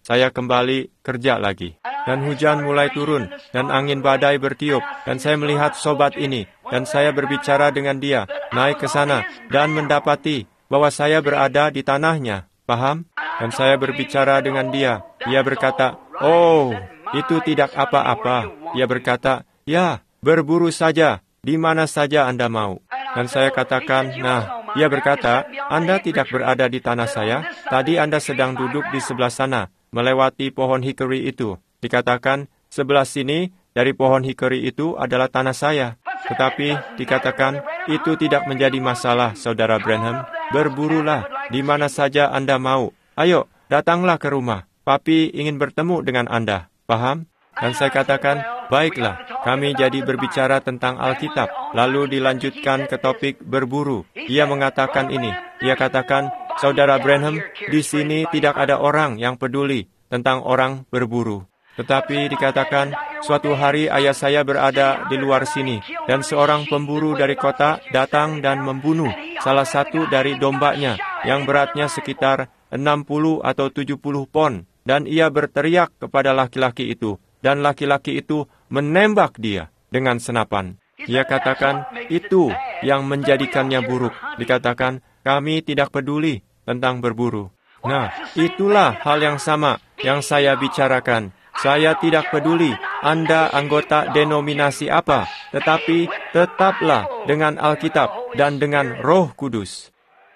[SPEAKER 1] saya kembali kerja lagi. Dan hujan mulai turun, dan angin badai bertiup, dan saya melihat sobat ini, dan saya berbicara dengan dia, naik ke sana, dan mendapati bahwa saya berada di tanahnya. Paham? Dan saya berbicara dengan dia. Dia berkata, "Oh, itu tidak apa-apa." Dia berkata, "Ya, berburu saja, di mana saja Anda mau." Dan saya katakan, "Nah," dia berkata, "Anda tidak berada di tanah saya. Tadi Anda sedang duduk di sebelah sana, melewati pohon hickory itu. Dikatakan, sebelah sini dari pohon hickory itu adalah tanah saya." Tetapi dikatakan, "Itu tidak menjadi masalah, Saudara Branham. Berburulah di mana saja Anda mau. Ayo, datanglah ke rumah. Papi ingin bertemu dengan Anda." Paham? Dan saya katakan, "Baiklah, kami jadi berbicara tentang Alkitab." Lalu dilanjutkan ke topik berburu. Ia mengatakan ini. Ia katakan, "Saudara Branham, di sini tidak ada orang yang peduli tentang orang berburu. Tetapi dikatakan, suatu hari ayah saya berada di luar sini, dan seorang pemburu dari kota datang dan membunuh salah satu dari dombanya, yang beratnya sekitar enam puluh atau tujuh puluh pon, dan ia berteriak kepada laki-laki itu, dan laki-laki itu menembak dia dengan senapan." Ia katakan, itu yang menjadikannya buruk. Dikatakan, "Kami tidak peduli tentang berburu." Nah, itulah hal yang sama yang saya bicarakan. Saya tidak peduli Anda anggota denominasi apa, tetapi tetaplah dengan Alkitab dan dengan Roh Kudus.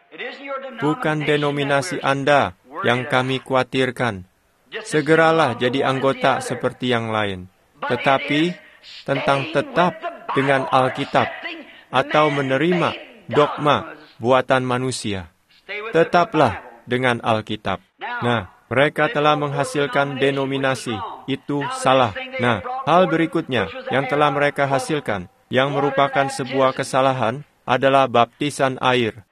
[SPEAKER 1] Bukan denominasi Anda yang kami khawatirkan. Segeralah jadi anggota seperti yang lain. Tetapi tentang tetap dengan Alkitab atau menerima dogma buatan manusia. Tetaplah dengan Alkitab. Nah, mereka telah menghasilkan denominasi. Itu salah. Nah, hal berikutnya yang telah mereka hasilkan, yang merupakan sebuah kesalahan, adalah baptisan air.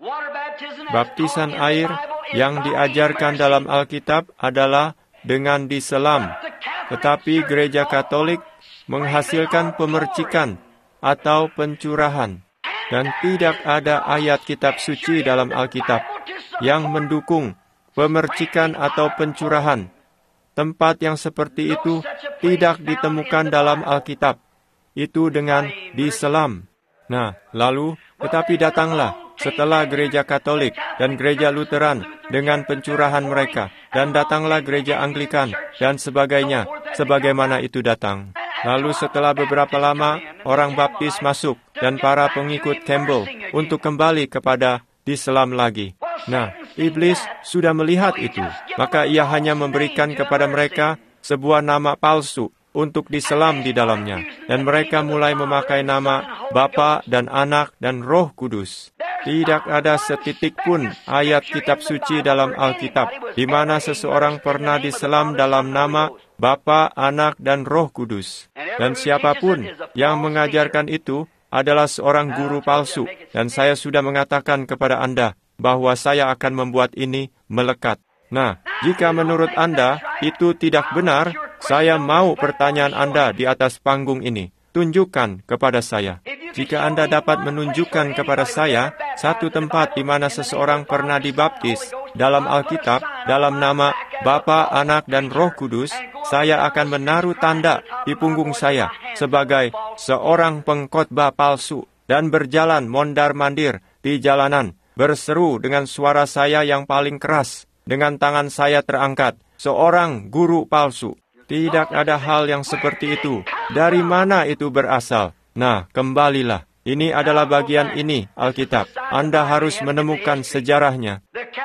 [SPEAKER 1] Baptisan air yang diajarkan dalam Alkitab adalah dengan diselam. Tetapi gereja Katolik menghasilkan pemercikan atau pencurahan. Dan tidak ada ayat kitab suci dalam Alkitab yang mendukung pemercikan atau pencurahan. Tempat yang seperti itu tidak ditemukan dalam Alkitab. Itu dengan diselam. Nah, lalu, tetapi datanglah setelah gereja Katolik dan gereja Lutheran dengan pencurahan mereka, dan datanglah gereja Anglikan dan sebagainya, sebagaimana itu datang. Lalu setelah beberapa lama, orang baptis masuk dan para pengikut Campbell untuk kembali kepada diselam lagi. Nah, iblis sudah melihat itu, maka ia hanya memberikan kepada mereka sebuah nama palsu untuk diselam di dalamnya. Dan mereka mulai memakai nama Bapa dan Anak dan Roh Kudus. Tidak ada setitik pun ayat kitab suci dalam Alkitab di mana seseorang pernah diselam dalam nama Bapa, Anak, dan Roh Kudus. Dan siapapun yang mengajarkan itu adalah seorang guru palsu. Dan saya sudah mengatakan kepada Anda bahwa saya akan membuat ini melekat. Nah, jika menurut Anda itu tidak benar, saya mau pertanyaan Anda di atas panggung ini. Tunjukkan kepada saya. Jika Anda dapat menunjukkan kepada saya satu tempat di mana seseorang pernah dibaptis dalam Alkitab dalam nama Bapa, Anak, dan Roh Kudus, saya akan menaruh tanda di punggung saya sebagai seorang pengkhotbah palsu dan berjalan mondar-mandir di jalanan, berseru dengan suara saya yang paling keras, dengan tangan saya terangkat, seorang guru palsu. Tidak ada hal yang seperti itu. Dari mana itu berasal? Nah, kembalilah. Ini adalah bagian ini, Alkitab. Anda harus menemukan sejarahnya.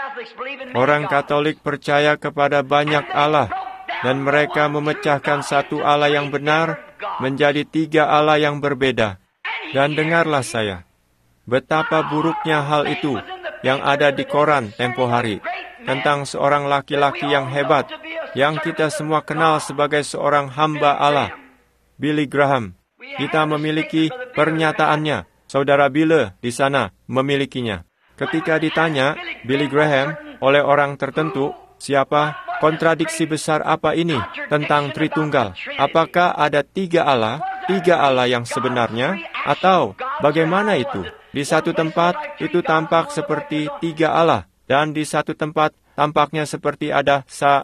[SPEAKER 1] Orang Katolik percaya kepada banyak Allah, dan mereka memecahkan satu Allah yang benar menjadi tiga Allah yang berbeda. Dan dengarlah saya, betapa buruknya hal itu yang ada di koran tempo hari, tentang seorang laki-laki yang hebat, yang kita semua kenal sebagai seorang hamba Allah, Billy Graham. Kita memiliki pernyataannya. Saudara Bill di sana memilikinya. Ketika ditanya Billy Graham oleh orang tertentu, siapa, kontradiksi besar apa ini tentang Tritunggal? Apakah ada tiga Allah, tiga Allah yang sebenarnya, atau bagaimana itu? Di satu tempat itu tampak seperti tiga Allah, dan di satu tempat tampaknya seperti ada sa...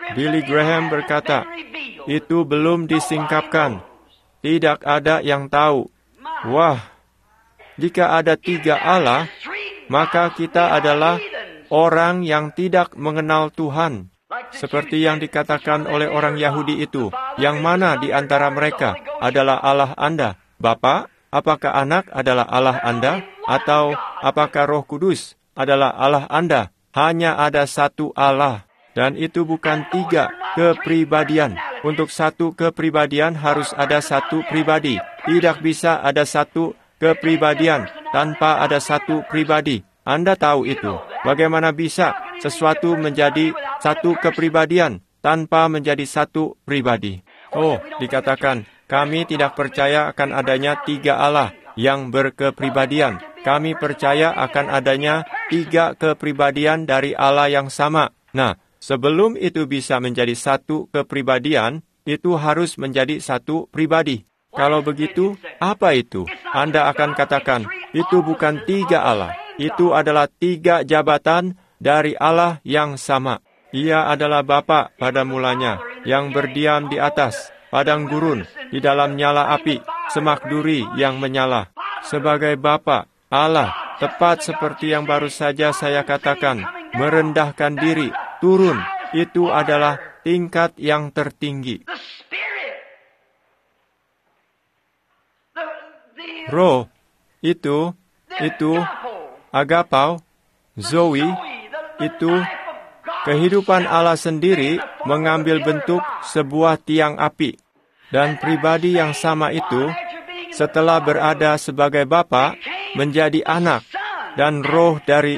[SPEAKER 1] Billy Graham berkata, itu belum disingkapkan. Tidak ada yang tahu. Wah, jika ada tiga Allah, maka kita adalah orang yang tidak mengenal Tuhan. Seperti yang dikatakan oleh orang Yahudi itu, yang mana di antara mereka adalah Allah Anda? Bapa? Apakah Anak adalah Allah Anda? Atau apakah Roh Kudus adalah Allah Anda? Hanya ada satu Allah. Dan itu bukan tiga kepribadian. Untuk satu kepribadian harus ada satu pribadi. Tidak bisa ada satu kepribadian tanpa ada satu pribadi. Anda tahu itu. Bagaimana bisa sesuatu menjadi satu kepribadian tanpa menjadi satu pribadi? Oh, dikatakan, kami tidak percaya akan adanya tiga Allah yang berkepribadian. Kami percaya akan adanya tiga kepribadian dari Allah yang sama. Nah, sebelum itu bisa menjadi satu kepribadian, itu harus menjadi satu pribadi. Kalau begitu, apa itu? Anda akan katakan, itu bukan tiga Allah. Itu adalah tiga jabatan dari Allah yang sama. Ia adalah Bapa pada mulanya, yang berdiam di atas padang gurun, di dalam nyala api, semak duri yang menyala. Sebagai Bapa, Allah, tepat seperti yang baru saja saya katakan, merendahkan diri, turun, itu adalah tingkat yang tertinggi. Roh, itu, itu, agapau, zoe, itu, kehidupan Allah sendiri mengambil bentuk sebuah tiang api. Dan pribadi yang sama itu, setelah berada sebagai Bapa, menjadi anak, dan roh dari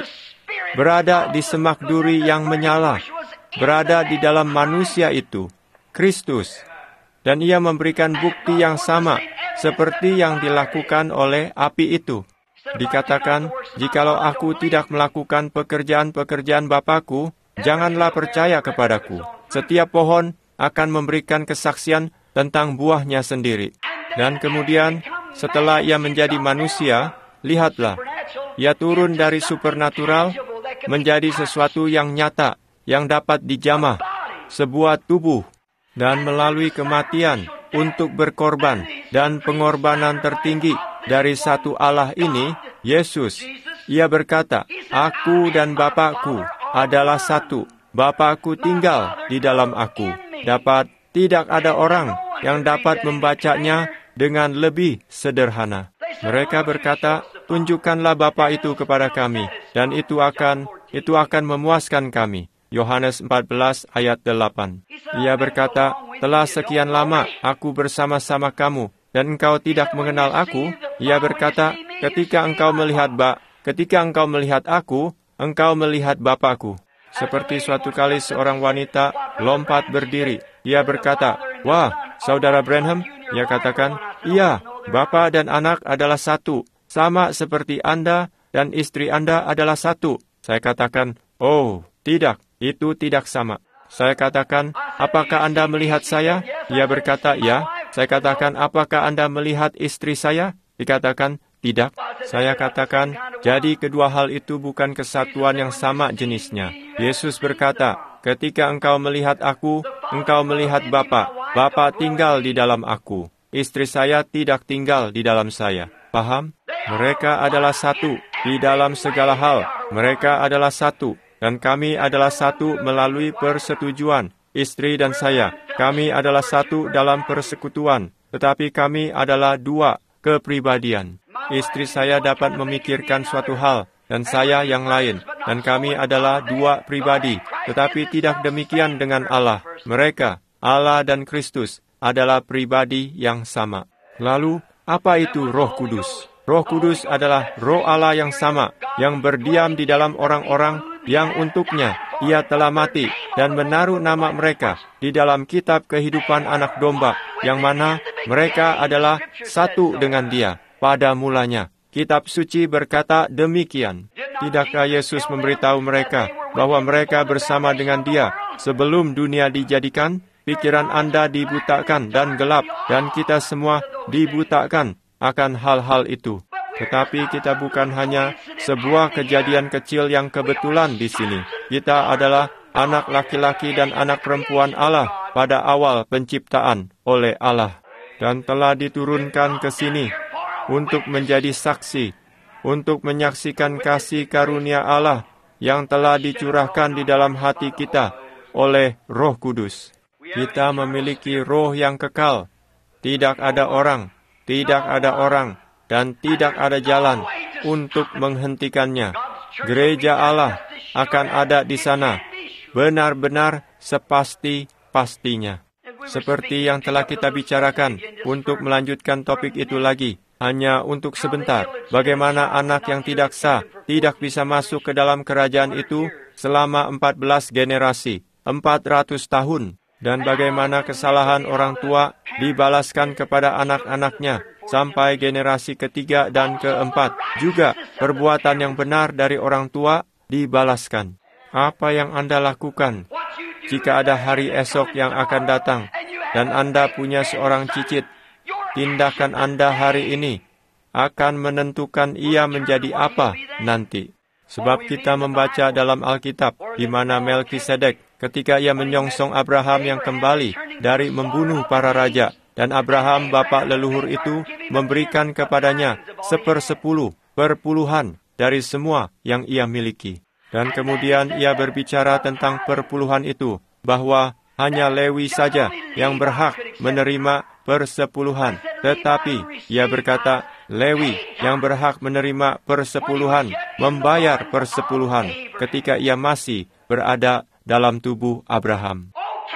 [SPEAKER 1] berada di semak duri yang menyala, berada di dalam manusia itu, Kristus. Dan ia memberikan bukti yang sama, seperti yang dilakukan oleh api itu. Dikatakan, jikalau aku tidak melakukan pekerjaan-pekerjaan Bapakku, janganlah percaya kepadaku. Setiap pohon akan memberikan kesaksian tentang buahnya sendiri. Dan kemudian, setelah ia menjadi manusia, lihatlah, ia turun dari supernatural menjadi sesuatu yang nyata, yang dapat dijamah, sebuah tubuh, dan melalui kematian untuk berkorban, dan pengorbanan tertinggi dari satu Allah ini, Yesus. Ia berkata, aku dan Bapakku adalah satu. Bapakku tinggal di dalam aku. Dapat tidak ada orang yang dapat membacanya dengan lebih sederhana. Mereka berkata, tunjukkanlah Bapa itu kepada kami, dan itu akan itu akan memuaskan kami. Yohanes empat belas ayat delapan. Ia berkata, telah sekian lama aku bersama-sama kamu, dan engkau tidak mengenal aku. Ia berkata, ketika engkau melihat ba, ketika engkau melihat aku, engkau melihat Bapakku. Seperti suatu kali seorang wanita lompat berdiri. Ia berkata, wah, saudara Branham, ia katakan, iya, Bapa dan anak adalah satu, sama seperti Anda dan istri Anda adalah satu. Saya katakan, oh, tidak, itu tidak sama. Saya katakan, apakah Anda melihat saya? Ia berkata, ya. Saya katakan, apakah Anda melihat istri saya? Dikatakan, tidak. Saya katakan, jadi kedua hal itu bukan kesatuan yang sama jenisnya. Yesus berkata, ketika engkau melihat aku, engkau melihat Bapa. Bapa tinggal di dalam aku. Istri saya tidak tinggal di dalam saya. Paham? Mereka adalah satu di dalam segala hal. Mereka adalah satu. Dan kami adalah satu melalui persetujuan. Istri dan saya, kami adalah satu dalam persekutuan. Tetapi kami adalah dua kepribadian. Istri saya dapat memikirkan suatu hal, dan saya yang lain. Dan kami adalah dua pribadi. Tetapi tidak demikian dengan Allah. Mereka, Allah dan Kristus, adalah pribadi yang sama. Lalu, apa itu Roh Kudus? Roh Kudus adalah Roh Allah yang sama, yang berdiam di dalam orang-orang yang untuknya ia telah mati dan menaruh nama mereka di dalam kitab kehidupan anak domba, yang mana mereka adalah satu dengan dia pada mulanya. Kitab suci berkata demikian. Tidakkah Yesus memberitahu mereka bahwa mereka bersama dengan dia sebelum dunia dijadikan? Pikiran Anda dibutakan dan gelap, dan kita semua dibutakan akan hal-hal itu. Tetapi kita bukan hanya sebuah kejadian kecil yang kebetulan di sini. Kita adalah anak laki-laki dan anak perempuan Allah pada awal penciptaan oleh Allah, dan telah diturunkan ke sini untuk menjadi saksi, untuk menyaksikan kasih karunia Allah yang telah dicurahkan di dalam hati kita oleh Roh Kudus. Kita memiliki roh yang kekal. Tidak ada orang, tidak ada orang, dan tidak ada jalan untuk menghentikannya. Gereja Allah akan ada di sana, benar-benar sepasti-pastinya. Seperti yang telah kita bicarakan, untuk melanjutkan topik itu lagi, hanya untuk sebentar, bagaimana anak yang tidak sah tidak bisa masuk ke dalam kerajaan itu selama empat belas generasi, empat ratus tahun, dan bagaimana kesalahan orang tua dibalaskan kepada anak-anaknya sampai generasi ketiga dan keempat. Juga perbuatan yang benar dari orang tua dibalaskan. Apa yang Anda lakukan jika ada hari esok yang akan datang dan Anda punya seorang cicit? Tindakan Anda hari ini akan menentukan ia menjadi apa nanti. Sebab kita membaca dalam Alkitab di mana Melkisedek ketika ia menyongsong Abraham yang kembali dari membunuh para raja, dan Abraham bapa leluhur itu memberikan kepadanya sepersepuluh perpuluhan dari semua yang ia miliki. Dan kemudian ia berbicara tentang perpuluhan itu, bahwa hanya Lewi saja yang berhak menerima persepuluhan. Tetapi ia berkata, Lewi yang berhak menerima persepuluhan, membayar persepuluhan ketika ia masih berada dalam tubuh Abraham.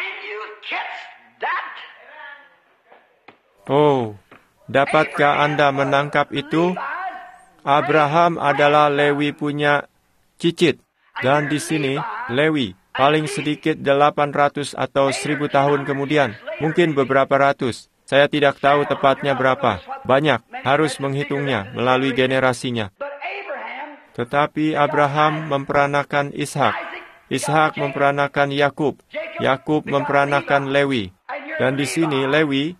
[SPEAKER 1] Oh, dapatkah Anda menangkap itu? Abraham adalah Lewi punya cicit. Dan di sini, Lewi paling sedikit delapan ratus atau seribu tahun kemudian, mungkin beberapa ratus. Saya tidak tahu tepatnya berapa. Banyak, harus menghitungnya melalui generasinya. Tetapi Abraham memperanakan Ishak. Ishak memperanakan Yakub. Yakub memperanakan Lewi. Dan di sini Lewi,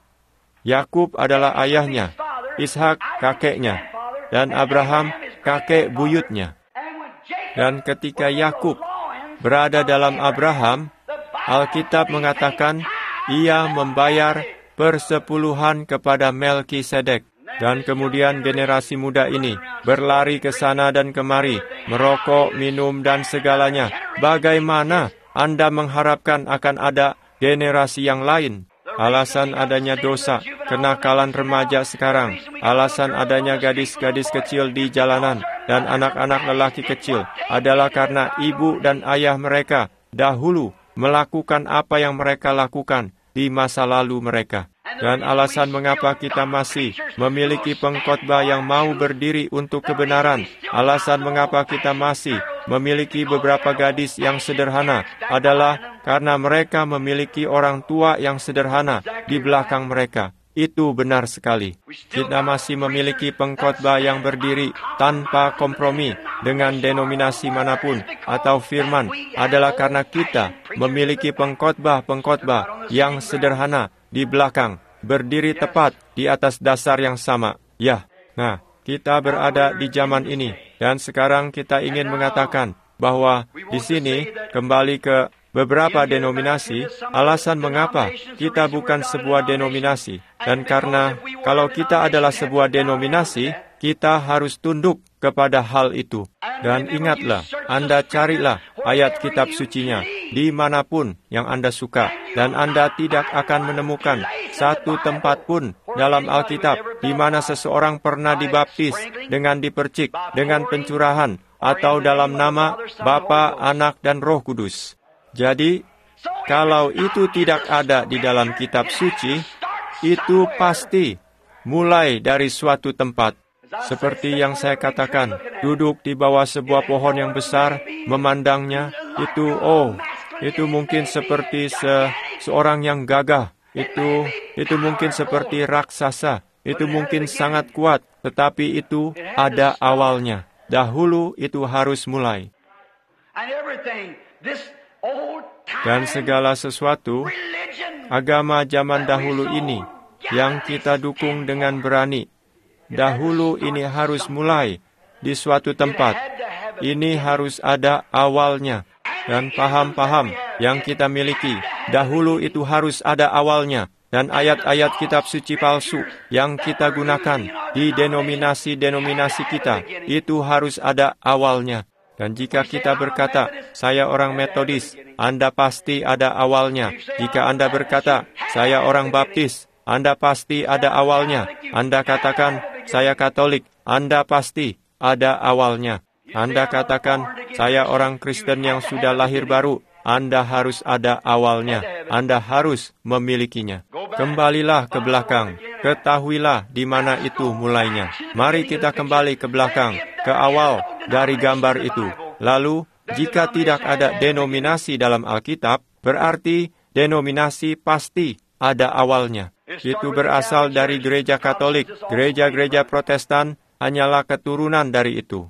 [SPEAKER 1] Yakub adalah ayahnya, Ishak kakeknya, dan Abraham kakek buyutnya. Dan ketika Yakub berada dalam Abraham, Alkitab mengatakan ia membayar persepuluhan kepada Melkisedek. Dan kemudian generasi muda ini berlari ke sana dan kemari, merokok, minum, dan segalanya. Bagaimana Anda mengharapkan akan ada generasi yang lain? Alasan adanya dosa, kenakalan remaja sekarang, alasan adanya gadis-gadis kecil di jalanan, dan anak-anak lelaki kecil adalah karena ibu dan ayah mereka dahulu melakukan apa yang mereka lakukan di masa lalu mereka. Dan alasan mengapa kita masih memiliki pengkhotbah yang mau berdiri untuk kebenaran, alasan mengapa kita masih memiliki beberapa gadis yang sederhana adalah karena mereka memiliki orang tua yang sederhana di belakang mereka. Itu benar sekali. Kita masih memiliki pengkhotbah yang berdiri tanpa kompromi dengan denominasi manapun atau firman adalah karena kita memiliki pengkhotbah-pengkhotbah yang sederhana di belakang, berdiri tepat di atas dasar yang sama. Ya, nah, kita berada di zaman ini, dan sekarang kita ingin mengatakan bahwa di sini kembali ke beberapa denominasi, alasan mengapa kita bukan sebuah denominasi. Dan karena kalau kita adalah sebuah denominasi, kita harus tunduk kepada hal itu. Dan ingatlah, Anda carilah ayat kitab sucinya dimanapun yang Anda suka, dan Anda tidak akan menemukan satu tempat pun dalam Alkitab di mana seseorang pernah dibaptis dengan dipercik, dengan pencurahan, atau dalam nama Bapa, Anak, dan Roh Kudus. Jadi, kalau itu tidak ada di dalam kitab suci, itu pasti mulai dari suatu tempat. Seperti yang saya katakan, duduk di bawah sebuah pohon yang besar, memandangnya, itu, oh, itu mungkin seperti se seorang yang gagah. Itu, itu mungkin seperti raksasa. Itu mungkin sangat kuat, tetapi itu ada awalnya. Dahulu itu harus mulai. Dan segala sesuatu, agama zaman dahulu ini, yang kita dukung dengan berani, dahulu ini harus mulai di suatu tempat. Ini harus ada awalnya. dan paham-paham yang kita miliki. Dahulu itu harus ada awalnya, dan ayat-ayat kitab suci palsu yang kita gunakan di denominasi-denominasi kita, itu harus ada awalnya. Dan jika kita berkata, saya orang Metodis, Anda pasti ada awalnya. Jika Anda berkata, saya orang Baptis, Anda pasti ada awalnya. Anda katakan, saya Katolik, Anda pasti ada awalnya. Anda katakan, saya orang Kristen yang sudah lahir baru, Anda harus ada awalnya. Anda harus memilikinya. Kembalilah ke belakang. Ketahuilah di mana itu mulainya. Mari kita kembali ke belakang, ke awal dari gambar itu. Lalu, jika tidak ada denominasi dalam Alkitab, berarti denominasi pasti ada awalnya. Itu berasal dari gereja Katolik. Gereja-gereja Protestan hanyalah keturunan dari itu.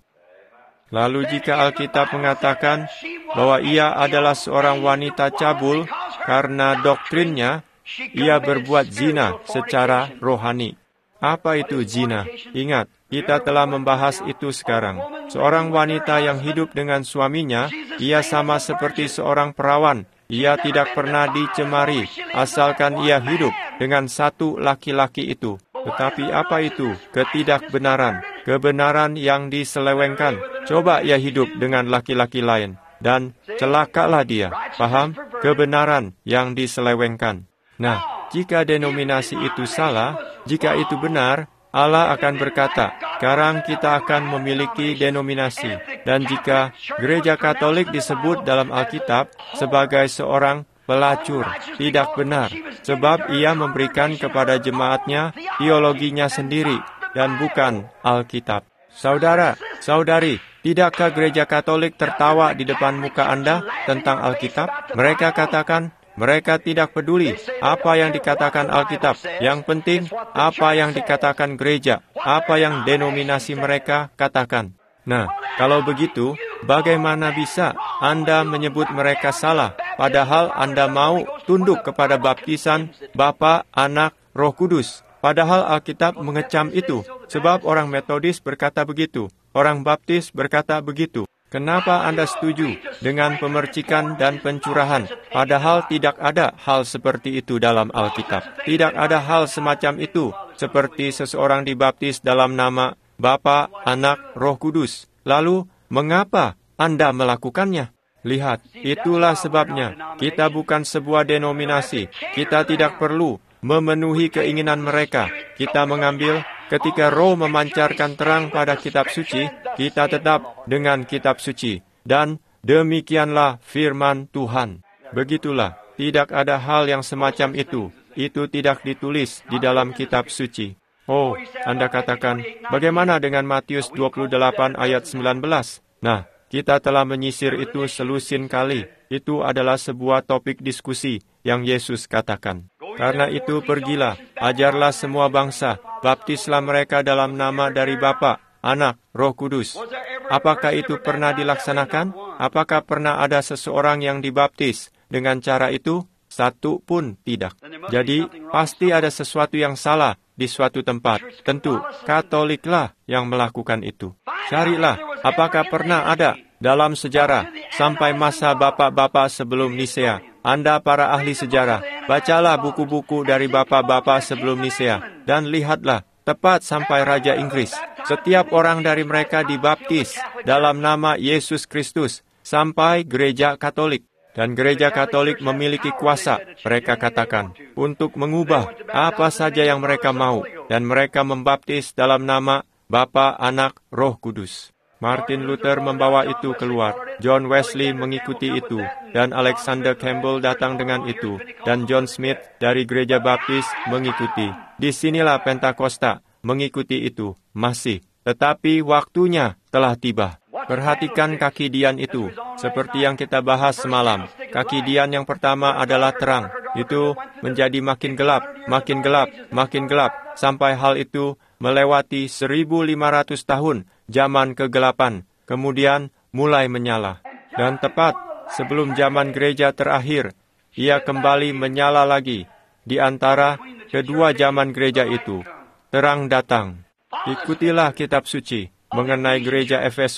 [SPEAKER 1] Lalu jika Alkitab mengatakan bahwa ia adalah seorang wanita cabul karena doktrinnya, ia berbuat zina secara rohani. Apa itu zina? Ingat, kita telah membahas itu sekarang. Seorang wanita yang hidup dengan suaminya, ia sama seperti seorang perawan. Ia tidak pernah dicemari, asalkan ia hidup dengan satu laki-laki itu. Tetapi apa itu? Ketidakbenaran. Kebenaran yang diselewengkan. Coba ia hidup dengan laki-laki lain. Dan celakalah dia. Paham? Kebenaran yang diselewengkan. Nah, jika denominasi itu salah, jika itu benar, Allah akan berkata, sekarang kita akan memiliki denominasi. Dan jika gereja Katolik disebut dalam Alkitab sebagai seorang pelacur, tidak benar. Sebab ia memberikan kepada jemaatnya teologinya sendiri dan bukan Alkitab. Saudara, saudari, tidakkah gereja Katolik tertawa di depan muka Anda tentang Alkitab? Mereka katakan, mereka tidak peduli apa yang dikatakan Alkitab. Yang penting, apa yang dikatakan gereja, apa yang denominasi mereka katakan. Nah, kalau begitu, bagaimana bisa Anda menyebut mereka salah, padahal Anda mau tunduk kepada baptisan Bapa, Anak, Roh Kudus? Padahal Alkitab mengecam itu, sebab orang Metodis berkata begitu, orang Baptis berkata begitu. Kenapa Anda setuju dengan pemercikan dan pencurahan, padahal tidak ada hal seperti itu dalam Alkitab? Tidak ada hal semacam itu, seperti seseorang dibaptis dalam nama Bapa, Anak, Roh Kudus. Lalu, mengapa Anda melakukannya? Lihat, itulah sebabnya kita bukan sebuah denominasi. Kita tidak perlu memenuhi keinginan mereka. Kita mengambil, ketika Roh memancarkan terang pada kitab suci, kita tetap dengan kitab suci. Dan demikianlah firman Tuhan. Begitulah, tidak ada hal yang semacam itu. Itu tidak ditulis di dalam kitab suci. Oh, Anda katakan, bagaimana dengan Matius dua puluh delapan ayat sembilan belas? Nah, kita telah menyisir itu selusin kali. Itu adalah sebuah topik diskusi yang Yesus katakan. Karena itu pergilah, ajarlah semua bangsa, baptislah mereka dalam nama dari Bapa, Anak, Roh Kudus. Apakah itu pernah dilaksanakan? Apakah pernah ada seseorang yang dibaptis dengan cara itu? Satu pun tidak. Jadi, pasti ada sesuatu yang salah di suatu tempat. Tentu, Katoliklah yang melakukan itu. Carilah, apakah pernah ada dalam sejarah sampai masa bapak-bapak sebelum Nisea? Anda para ahli sejarah, bacalah buku-buku dari bapak-bapak sebelum Nisea, dan lihatlah, tepat sampai Raja Inggris. Setiap orang dari mereka dibaptis dalam nama Yesus Kristus, sampai gereja Katolik. Dan gereja Katolik memiliki kuasa, mereka katakan, untuk mengubah apa saja yang mereka mau, dan mereka membaptis dalam nama Bapa, Anak, Roh Kudus. Martin Luther membawa itu keluar, John Wesley mengikuti itu, dan Alexander Campbell datang dengan itu, dan John Smith dari gereja Baptis mengikuti. Disinilah Pentakosta mengikuti itu, masih. Tetapi waktunya telah tiba. Perhatikan kaki Dian itu, seperti yang kita bahas semalam. Kaki Dian yang pertama adalah terang. Itu menjadi makin gelap, makin gelap, makin gelap, sampai hal itu melewati seribu lima ratus tahun zaman kegelapan, kemudian mulai menyala. Dan tepat sebelum zaman gereja terakhir, ia kembali menyala lagi. Di antara kedua zaman gereja itu, terang datang. Ikutilah kitab suci mengenai gereja Efesus.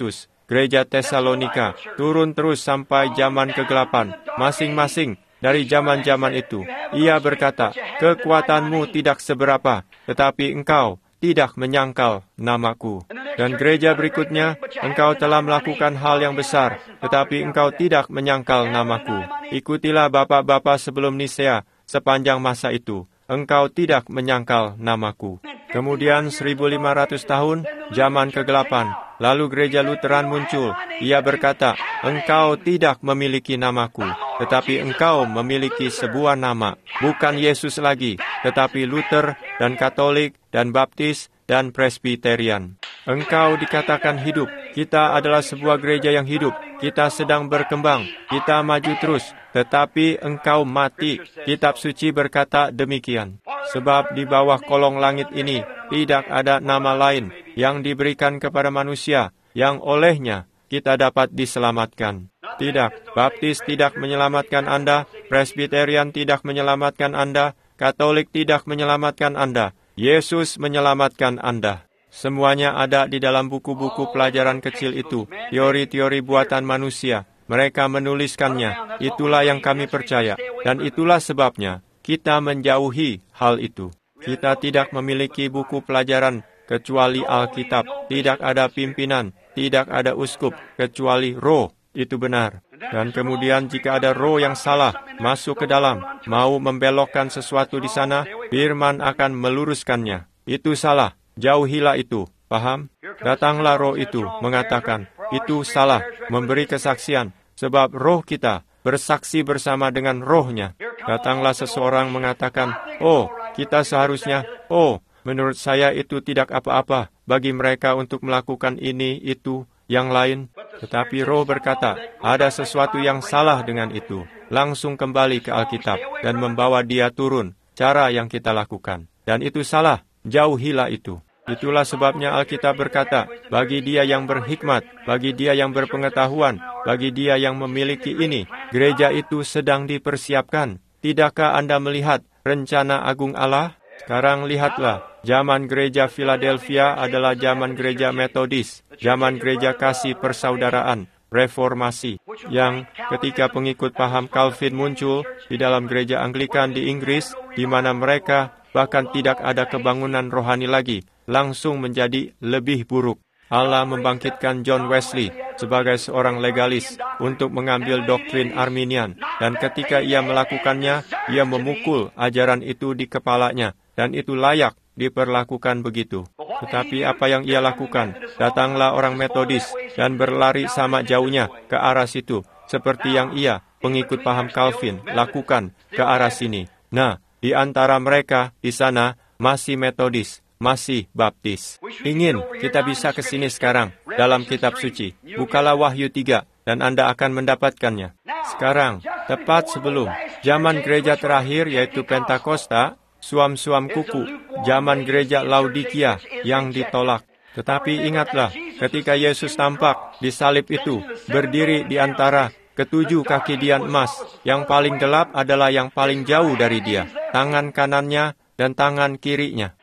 [SPEAKER 1] gereja Tesalonika, turun terus sampai zaman kegelapan. Masing-masing dari zaman-zaman itu, ia berkata, kekuatanmu tidak seberapa, tetapi engkau tidak menyangkal namaku. Dan gereja berikutnya, engkau telah melakukan hal yang besar, tetapi engkau tidak menyangkal namaku. Ikutilah bapak-bapak sebelum Nisea sepanjang masa itu. Engkau tidak menyangkal namaku. Kemudian seribu lima ratus tahun, zaman kegelapan. Lalu gereja Lutheran muncul. Ia berkata, engkau tidak memiliki namaku, tetapi engkau memiliki sebuah nama. Bukan Yesus lagi, tetapi Luther dan Katolik dan Baptis dan Presbyterian. Engkau dikatakan hidup. Kita adalah sebuah gereja yang hidup. Kita sedang berkembang. Kita maju terus. Tetapi engkau mati. Kitab suci berkata demikian. Sebab di bawah kolong langit ini tidak ada nama lain yang diberikan kepada manusia yang olehnya kita dapat diselamatkan. Tidak, Baptis tidak menyelamatkan Anda, Presbyterian tidak menyelamatkan Anda, Katolik tidak menyelamatkan Anda. Yesus menyelamatkan Anda. Semuanya ada di dalam buku-buku pelajaran kecil itu, teori-teori buatan manusia. Mereka menuliskannya. Itulah yang kami percaya. Dan itulah sebabnya kita menjauhi hal itu. Kita tidak memiliki buku pelajaran kecuali Alkitab. Tidak ada pimpinan, tidak ada uskup, kecuali roh. Itu benar. Dan kemudian jika ada roh yang salah masuk ke dalam, mau membelokkan sesuatu di sana, firman akan meluruskannya. Itu salah. Jauhilah itu. Paham? Datanglah roh itu mengatakan, itu salah, memberi kesaksian, sebab roh kita bersaksi bersama dengan rohnya. Datanglah seseorang mengatakan, oh, kita seharusnya, oh, menurut saya itu tidak apa-apa bagi mereka untuk melakukan ini, itu, yang lain. Tetapi roh berkata, ada sesuatu yang salah dengan itu. Langsung kembali ke Alkitab dan membawa dia turun, cara yang kita lakukan. Dan itu salah, jauhilah itu. Itulah sebabnya Alkitab berkata, bagi dia yang berhikmat, bagi dia yang berpengetahuan, bagi dia yang memiliki ini, gereja itu sedang dipersiapkan. Tidakkah Anda melihat rencana agung Allah? Sekarang lihatlah, zaman gereja Philadelphia adalah zaman gereja Metodis, zaman gereja kasih persaudaraan, reformasi, yang ketika pengikut paham Calvin muncul di dalam gereja Anglikan di Inggris, di mana mereka bahkan tidak ada kebangunan rohani lagi, langsung menjadi lebih buruk. Allah membangkitkan John Wesley sebagai seorang legalis untuk mengambil doktrin Arminian, dan ketika ia melakukannya, ia memukul ajaran itu di kepalanya, dan itu layak diperlakukan begitu. Tetapi apa yang ia lakukan? Datanglah orang Metodis dan berlari sama jauhnya ke arah situ, seperti yang ia, pengikut paham Calvin, lakukan ke arah sini. Nah, di antara mereka di sana masih Metodis, masih Baptis. Ingin kita bisa ke sini sekarang dalam kitab suci. Bukalah Wahyu tiga dan Anda akan mendapatkannya. Sekarang, tepat sebelum zaman gereja terakhir yaitu Pentakosta, suam-suam kuku, zaman gereja Laodikia yang ditolak. Tetapi ingatlah, ketika Yesus tampak di salib itu, berdiri di antara ketujuh kaki dian emas, yang paling gelap adalah yang paling jauh dari dia, tangan kanannya dan tangan kirinya.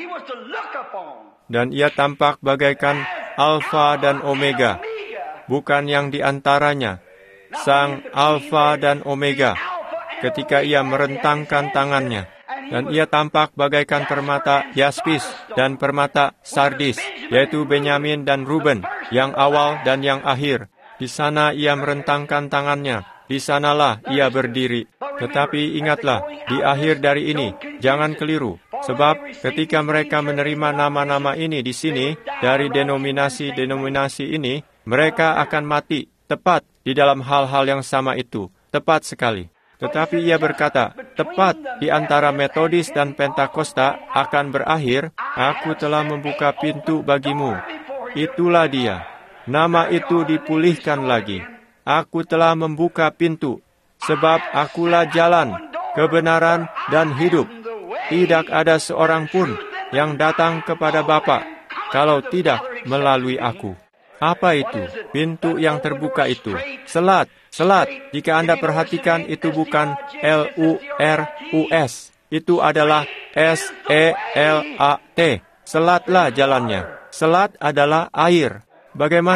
[SPEAKER 1] Dan ia tampak bagaikan Alfa dan Omega, bukan yang di antaranya, Sang Alfa dan Omega, ketika ia merentangkan tangannya. Dan ia tampak bagaikan permata Yaspis dan permata Sardis, yaitu Benyamin dan Ruben, yang awal dan yang akhir. Di sana ia merentangkan tangannya, di sanalah ia berdiri. Tetapi ingatlah, di akhir dari ini, jangan keliru. Sebab ketika mereka menerima nama-nama ini di sini, dari denominasi-denominasi ini, mereka akan mati tepat di dalam hal-hal yang sama itu. Tepat sekali. Tetapi ia berkata, tepat di antara Metodis dan Pentakosta akan berakhir, aku telah membuka pintu bagimu. Itulah dia. Nama itu dipulihkan lagi. Aku telah membuka pintu, sebab akulah jalan, kebenaran, dan hidup. Tidak ada seorang pun yang datang kepada Bapa kalau tidak melalui aku. Apa itu? Pintu yang terbuka itu. Selat. Selat. Jika Anda perhatikan, itu bukan L U R U S. Itu adalah S E L A T. Selatlah jalannya. Selat adalah air. Bagaimana?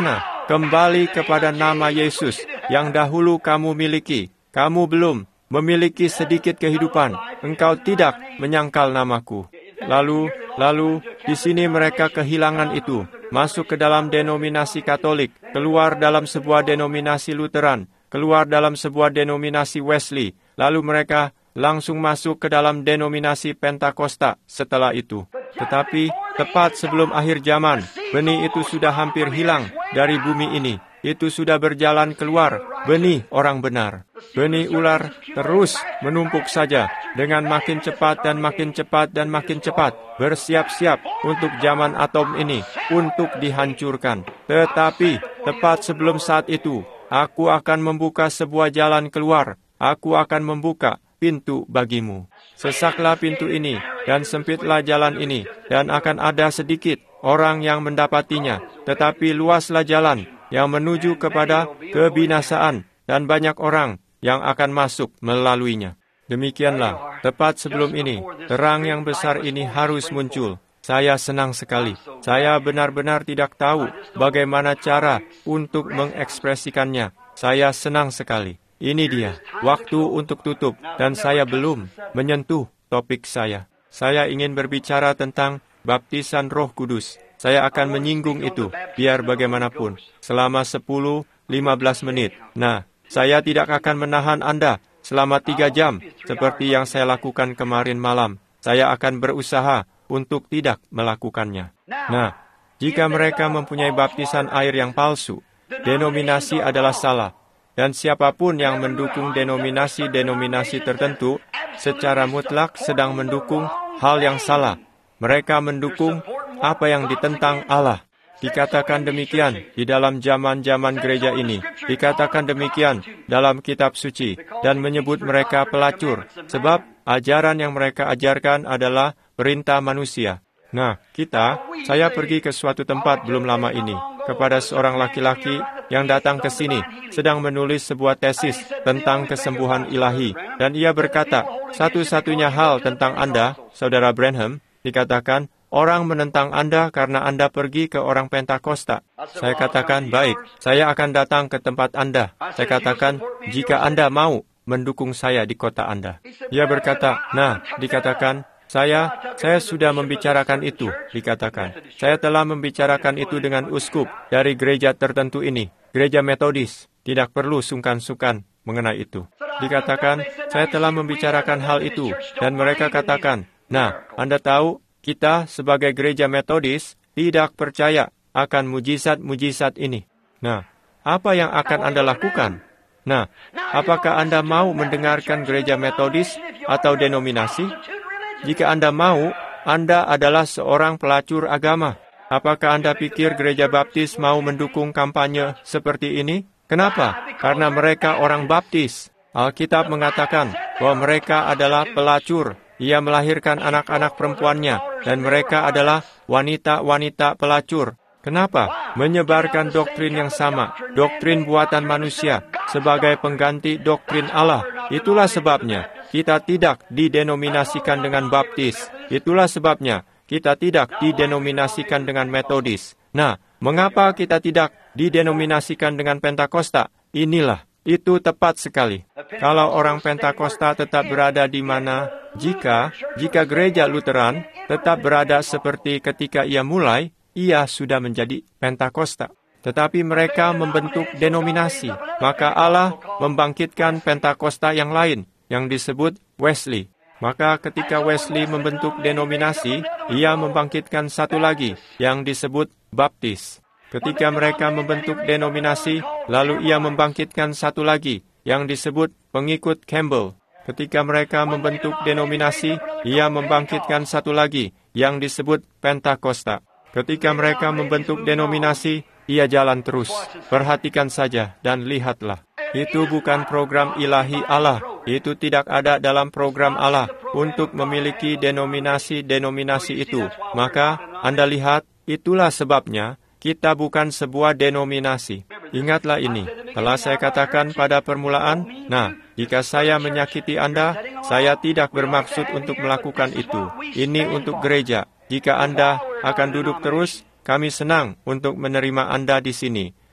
[SPEAKER 1] kembali kepada nama Yesus yang dahulu kamu miliki. Kamu belum memiliki sedikit kehidupan. Engkau tidak menyangkal namaku. Lalu, lalu, di sini mereka kehilangan itu. Masuk ke dalam denominasi Katolik, keluar dalam sebuah denominasi Lutheran, keluar dalam sebuah denominasi Wesley. Lalu mereka langsung masuk ke dalam denominasi Pentakosta setelah itu. Tetapi, tepat sebelum akhir zaman, benih itu sudah hampir hilang dari bumi ini. Itu sudah berjalan keluar, benih orang benar. Benih ular terus menumpuk saja, dengan makin cepat dan makin cepat dan makin cepat, bersiap-siap untuk zaman atom ini, untuk dihancurkan. Tetapi, tepat sebelum saat itu, aku akan membuka sebuah jalan keluar. Aku akan membuka pintu bagimu. Sesaklah pintu ini, dan sempitlah jalan ini, dan akan ada sedikit orang yang mendapatinya. Tetapi luaslah jalan yang menuju kepada kebinasaan, dan banyak orang yang akan masuk melaluinya. Demikianlah, tepat sebelum ini, terang yang besar ini harus muncul. Saya senang sekali. Saya benar-benar tidak tahu bagaimana cara untuk mengekspresikannya. Saya senang sekali. Ini dia, waktu untuk tutup, dan saya belum menyentuh topik saya. Saya ingin berbicara tentang baptisan Roh Kudus. Saya akan menyinggung itu, biar bagaimanapun, selama sepuluh sampai lima belas menit. Nah, saya tidak akan menahan Anda selama tiga jam, seperti yang saya lakukan kemarin malam. Saya akan berusaha untuk tidak melakukannya. Nah, jika mereka mempunyai baptisan air yang palsu, denominasi adalah salah. Dan siapapun yang mendukung denominasi-denominasi tertentu secara mutlak sedang mendukung hal yang salah. Mereka mendukung apa yang ditentang Allah. Dikatakan demikian di dalam zaman-zaman gereja ini. Dikatakan demikian dalam kitab suci dan menyebut mereka pelacur. Sebab ajaran yang mereka ajarkan adalah perintah manusia. Nah, kita, saya pergi ke suatu tempat belum lama ini, kepada seorang laki-laki yang datang ke sini, sedang menulis sebuah tesis tentang kesembuhan ilahi. Dan ia berkata, satu-satunya hal tentang Anda, Saudara Branham, dikatakan, orang menentang Anda karena Anda pergi ke orang Pentakosta. Saya katakan, baik, saya akan datang ke tempat Anda. Saya katakan, jika Anda mau mendukung saya di kota Anda. Ia berkata, nah, dikatakan, Saya, saya sudah membicarakan itu, dikatakan. Saya telah membicarakan itu dengan uskup dari gereja tertentu ini, gereja Metodis. Tidak perlu sungkan-sungkan mengenai itu. Dikatakan, saya telah membicarakan hal itu, dan mereka katakan, nah, Anda tahu, kita sebagai gereja Metodis tidak percaya akan mujizat-mujizat ini. Nah, apa yang akan Anda lakukan? Nah, apakah Anda mau mendengarkan gereja Metodis atau denominasi? Jika Anda mau, Anda adalah seorang pelacur agama. Apakah Anda pikir gereja baptis mau mendukung kampanye seperti ini? Kenapa? Karena mereka orang baptis. Alkitab mengatakan bahwa mereka adalah pelacur. Ia melahirkan anak-anak perempuannya, dan mereka adalah wanita-wanita pelacur. Kenapa? Menyebarkan doktrin yang sama, doktrin buatan manusia, sebagai pengganti doktrin Allah. Itulah sebabnya kita tidak didenominasikan dengan baptis. Itulah sebabnya kita tidak didenominasikan dengan Metodis. Nah, mengapa kita tidak didenominasikan dengan Pentakosta? Inilah, itu tepat sekali. Kalau orang Pentakosta tetap berada di mana, jika, jika gereja Lutheran tetap berada seperti ketika ia mulai, ia sudah menjadi Pentakosta. Tetapi mereka membentuk denominasi, maka Allah membangkitkan Pentakosta yang lain, yang disebut Wesley. Maka ketika Wesley membentuk denominasi, ia membangkitkan satu lagi, yang disebut Baptis. Ketika mereka membentuk denominasi, lalu ia membangkitkan satu lagi, yang disebut pengikut Campbell. Ketika mereka membentuk denominasi, ia membangkitkan satu lagi, yang disebut Pentakosta. Ketika mereka membentuk denominasi, ia jalan terus. Perhatikan saja dan lihatlah. Itu bukan program ilahi Allah. Itu tidak ada dalam program Allah untuk memiliki denominasi-denominasi itu. Maka, Anda lihat, itulah sebabnya kita bukan sebuah denominasi. Ingatlah ini, telah saya katakan pada permulaan, nah, jika saya menyakiti Anda, saya tidak bermaksud untuk melakukan itu. Ini untuk gereja. Jika Anda akan duduk terus, kami senang untuk menerima Anda di sini.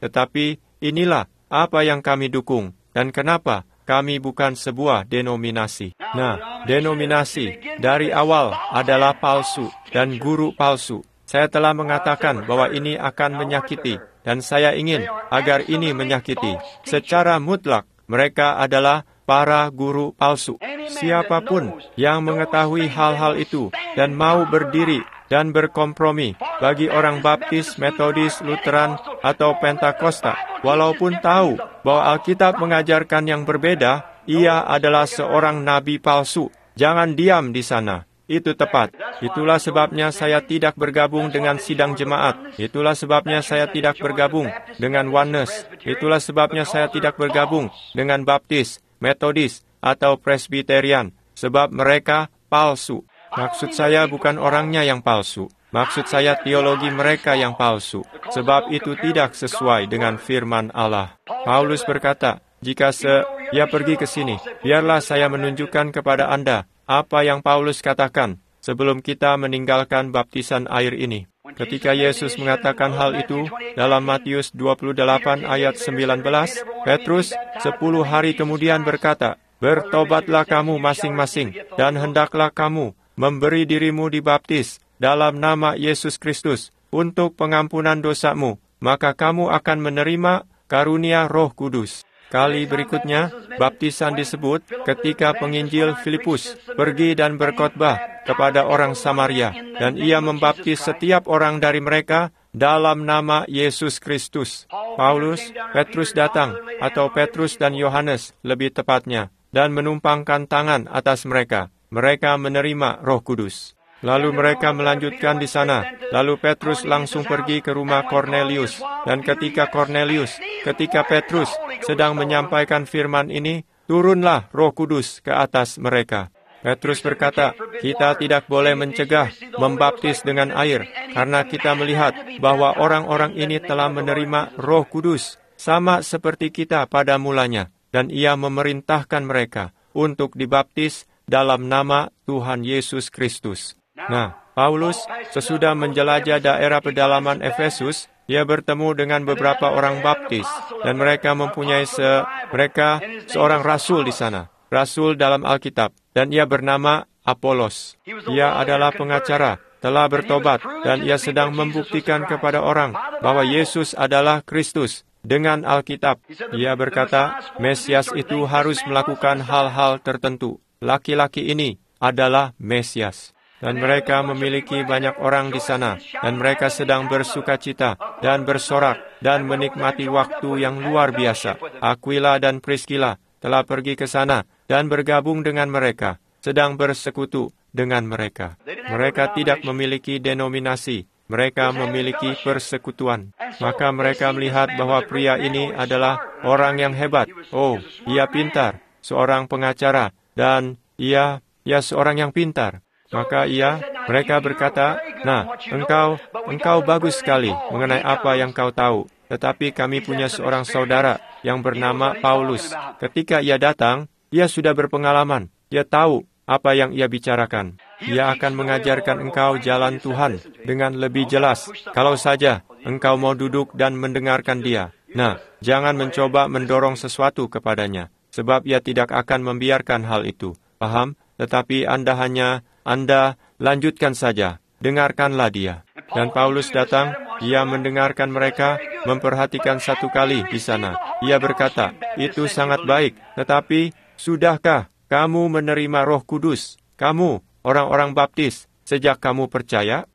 [SPEAKER 1] Tetapi inilah apa yang kami dukung dan kenapa kami bukan sebuah denominasi. Nah, denominasi dari awal adalah palsu dan guru palsu. Saya telah mengatakan bahwa ini akan menyakiti, dan saya ingin agar ini menyakiti. Secara mutlak, mereka adalah para guru palsu. Siapapun yang mengetahui hal-hal itu dan mau berdiri dan berkompromi bagi orang Baptis, Metodis, Lutheran, atau Pentakosta, walaupun tahu bahwa Alkitab mengajarkan yang berbeda, ia adalah seorang nabi palsu. Jangan diam di sana. Itu tepat. Itulah sebabnya saya tidak bergabung dengan sidang jemaat. Itulah sebabnya saya tidak bergabung dengan Oneness. Itulah sebabnya saya tidak bergabung dengan Baptis, Metodis, atau Presbyterian. Sebab mereka palsu. Maksud saya bukan orangnya yang palsu. Maksud saya teologi mereka yang palsu. Sebab itu tidak sesuai dengan firman Allah. Paulus berkata, jika se ia pergi ke sini, biarlah saya menunjukkan kepada Anda apa yang Paulus katakan sebelum kita meninggalkan baptisan air ini. Ketika Yesus mengatakan hal itu dalam Matius dua puluh delapan ayat sembilan belas, Petrus sepuluh hari kemudian berkata, "Bertobatlah kamu masing-masing dan hendaklah kamu memberi dirimu dibaptis dalam nama Yesus Kristus untuk pengampunan dosamu, maka kamu akan menerima karunia Roh Kudus." Kali berikutnya, baptisan disebut ketika penginjil Filipus pergi dan berkhotbah kepada orang Samaria, dan ia membaptis setiap orang dari mereka dalam nama Yesus Kristus. Paulus, Petrus datang, atau Petrus dan Yohanes lebih tepatnya, dan menumpangkan tangan atas mereka. Mereka menerima Roh Kudus. Lalu mereka melanjutkan di sana. Lalu Petrus langsung pergi ke rumah Cornelius. Dan ketika Cornelius, ketika Petrus sedang menyampaikan firman ini, turunlah Roh Kudus ke atas mereka. Petrus berkata, kita tidak boleh mencegah membaptis dengan air, karena kita melihat bahwa orang-orang ini telah menerima Roh Kudus, sama seperti kita pada mulanya. Dan ia memerintahkan mereka untuk dibaptis dalam nama Tuhan Yesus Kristus. Nah, Paulus sesudah menjelajah daerah pedalaman Efesus, ia bertemu dengan beberapa orang baptis, dan mereka mempunyai se mereka seorang rasul di sana, rasul dalam Alkitab, dan ia bernama Apolos. Ia adalah pengacara, telah bertobat, dan ia sedang membuktikan kepada orang bahwa Yesus adalah Kristus dengan Alkitab. Ia berkata, Mesias itu harus melakukan hal-hal tertentu. Laki-laki ini adalah Mesias. Dan mereka memiliki banyak orang di sana, dan mereka sedang bersukacita dan bersorak dan menikmati waktu yang luar biasa. Aquila dan Priscilla telah pergi ke sana dan bergabung dengan mereka, sedang bersekutu dengan mereka. Mereka tidak memiliki denominasi, mereka memiliki persekutuan. Maka mereka melihat bahwa pria ini adalah orang yang hebat. Oh, ia pintar, seorang pengacara, dan ia, ia seorang yang pintar. Maka ia, mereka berkata, nah, engkau, engkau bagus sekali mengenai apa yang kau tahu. Tetapi kami punya seorang saudara yang bernama Paulus. Ketika ia datang, ia sudah berpengalaman. Ia tahu apa yang ia bicarakan. Ia akan mengajarkan engkau jalan Tuhan dengan lebih jelas. Kalau saja engkau mau duduk dan mendengarkan dia. Nah, jangan mencoba mendorong sesuatu kepadanya, sebab ia tidak akan membiarkan hal itu. Paham? Tetapi Anda hanya Anda lanjutkan saja, dengarkanlah dia. Dan Paulus datang, ia mendengarkan mereka, memperhatikan satu kali di sana. Ia berkata, itu sangat baik, tetapi sudahkah kamu menerima Roh Kudus? Kamu, orang-orang baptis, sejak kamu percaya?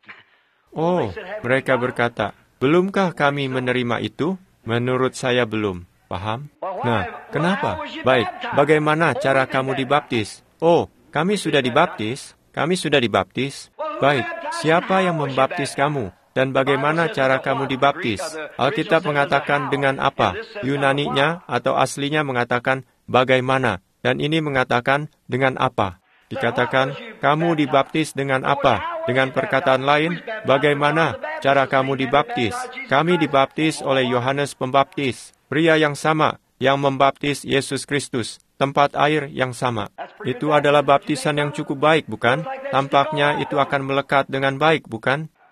[SPEAKER 1] Oh, mereka berkata, belumkah kami menerima itu? Menurut saya belum. Paham? Nah, kenapa? Baik, bagaimana cara kamu dibaptis? Oh, kami sudah dibaptis. Kami sudah dibaptis. Baik, siapa yang membaptis kamu? Dan bagaimana cara kamu dibaptis? Alkitab mengatakan dengan apa? Yunaninya atau aslinya mengatakan bagaimana? Dan ini mengatakan dengan apa? Dikatakan, kamu dibaptis dengan apa? Dengan perkataan lain, bagaimana cara kamu dibaptis? Kami dibaptis oleh Yohanes Pembaptis, pria yang sama yang membaptis Yesus Kristus. Tempat air yang sama. Itu adalah baptisan yang cukup baik, bukan? Tampaknya itu akan melekat dengan baik, bukan?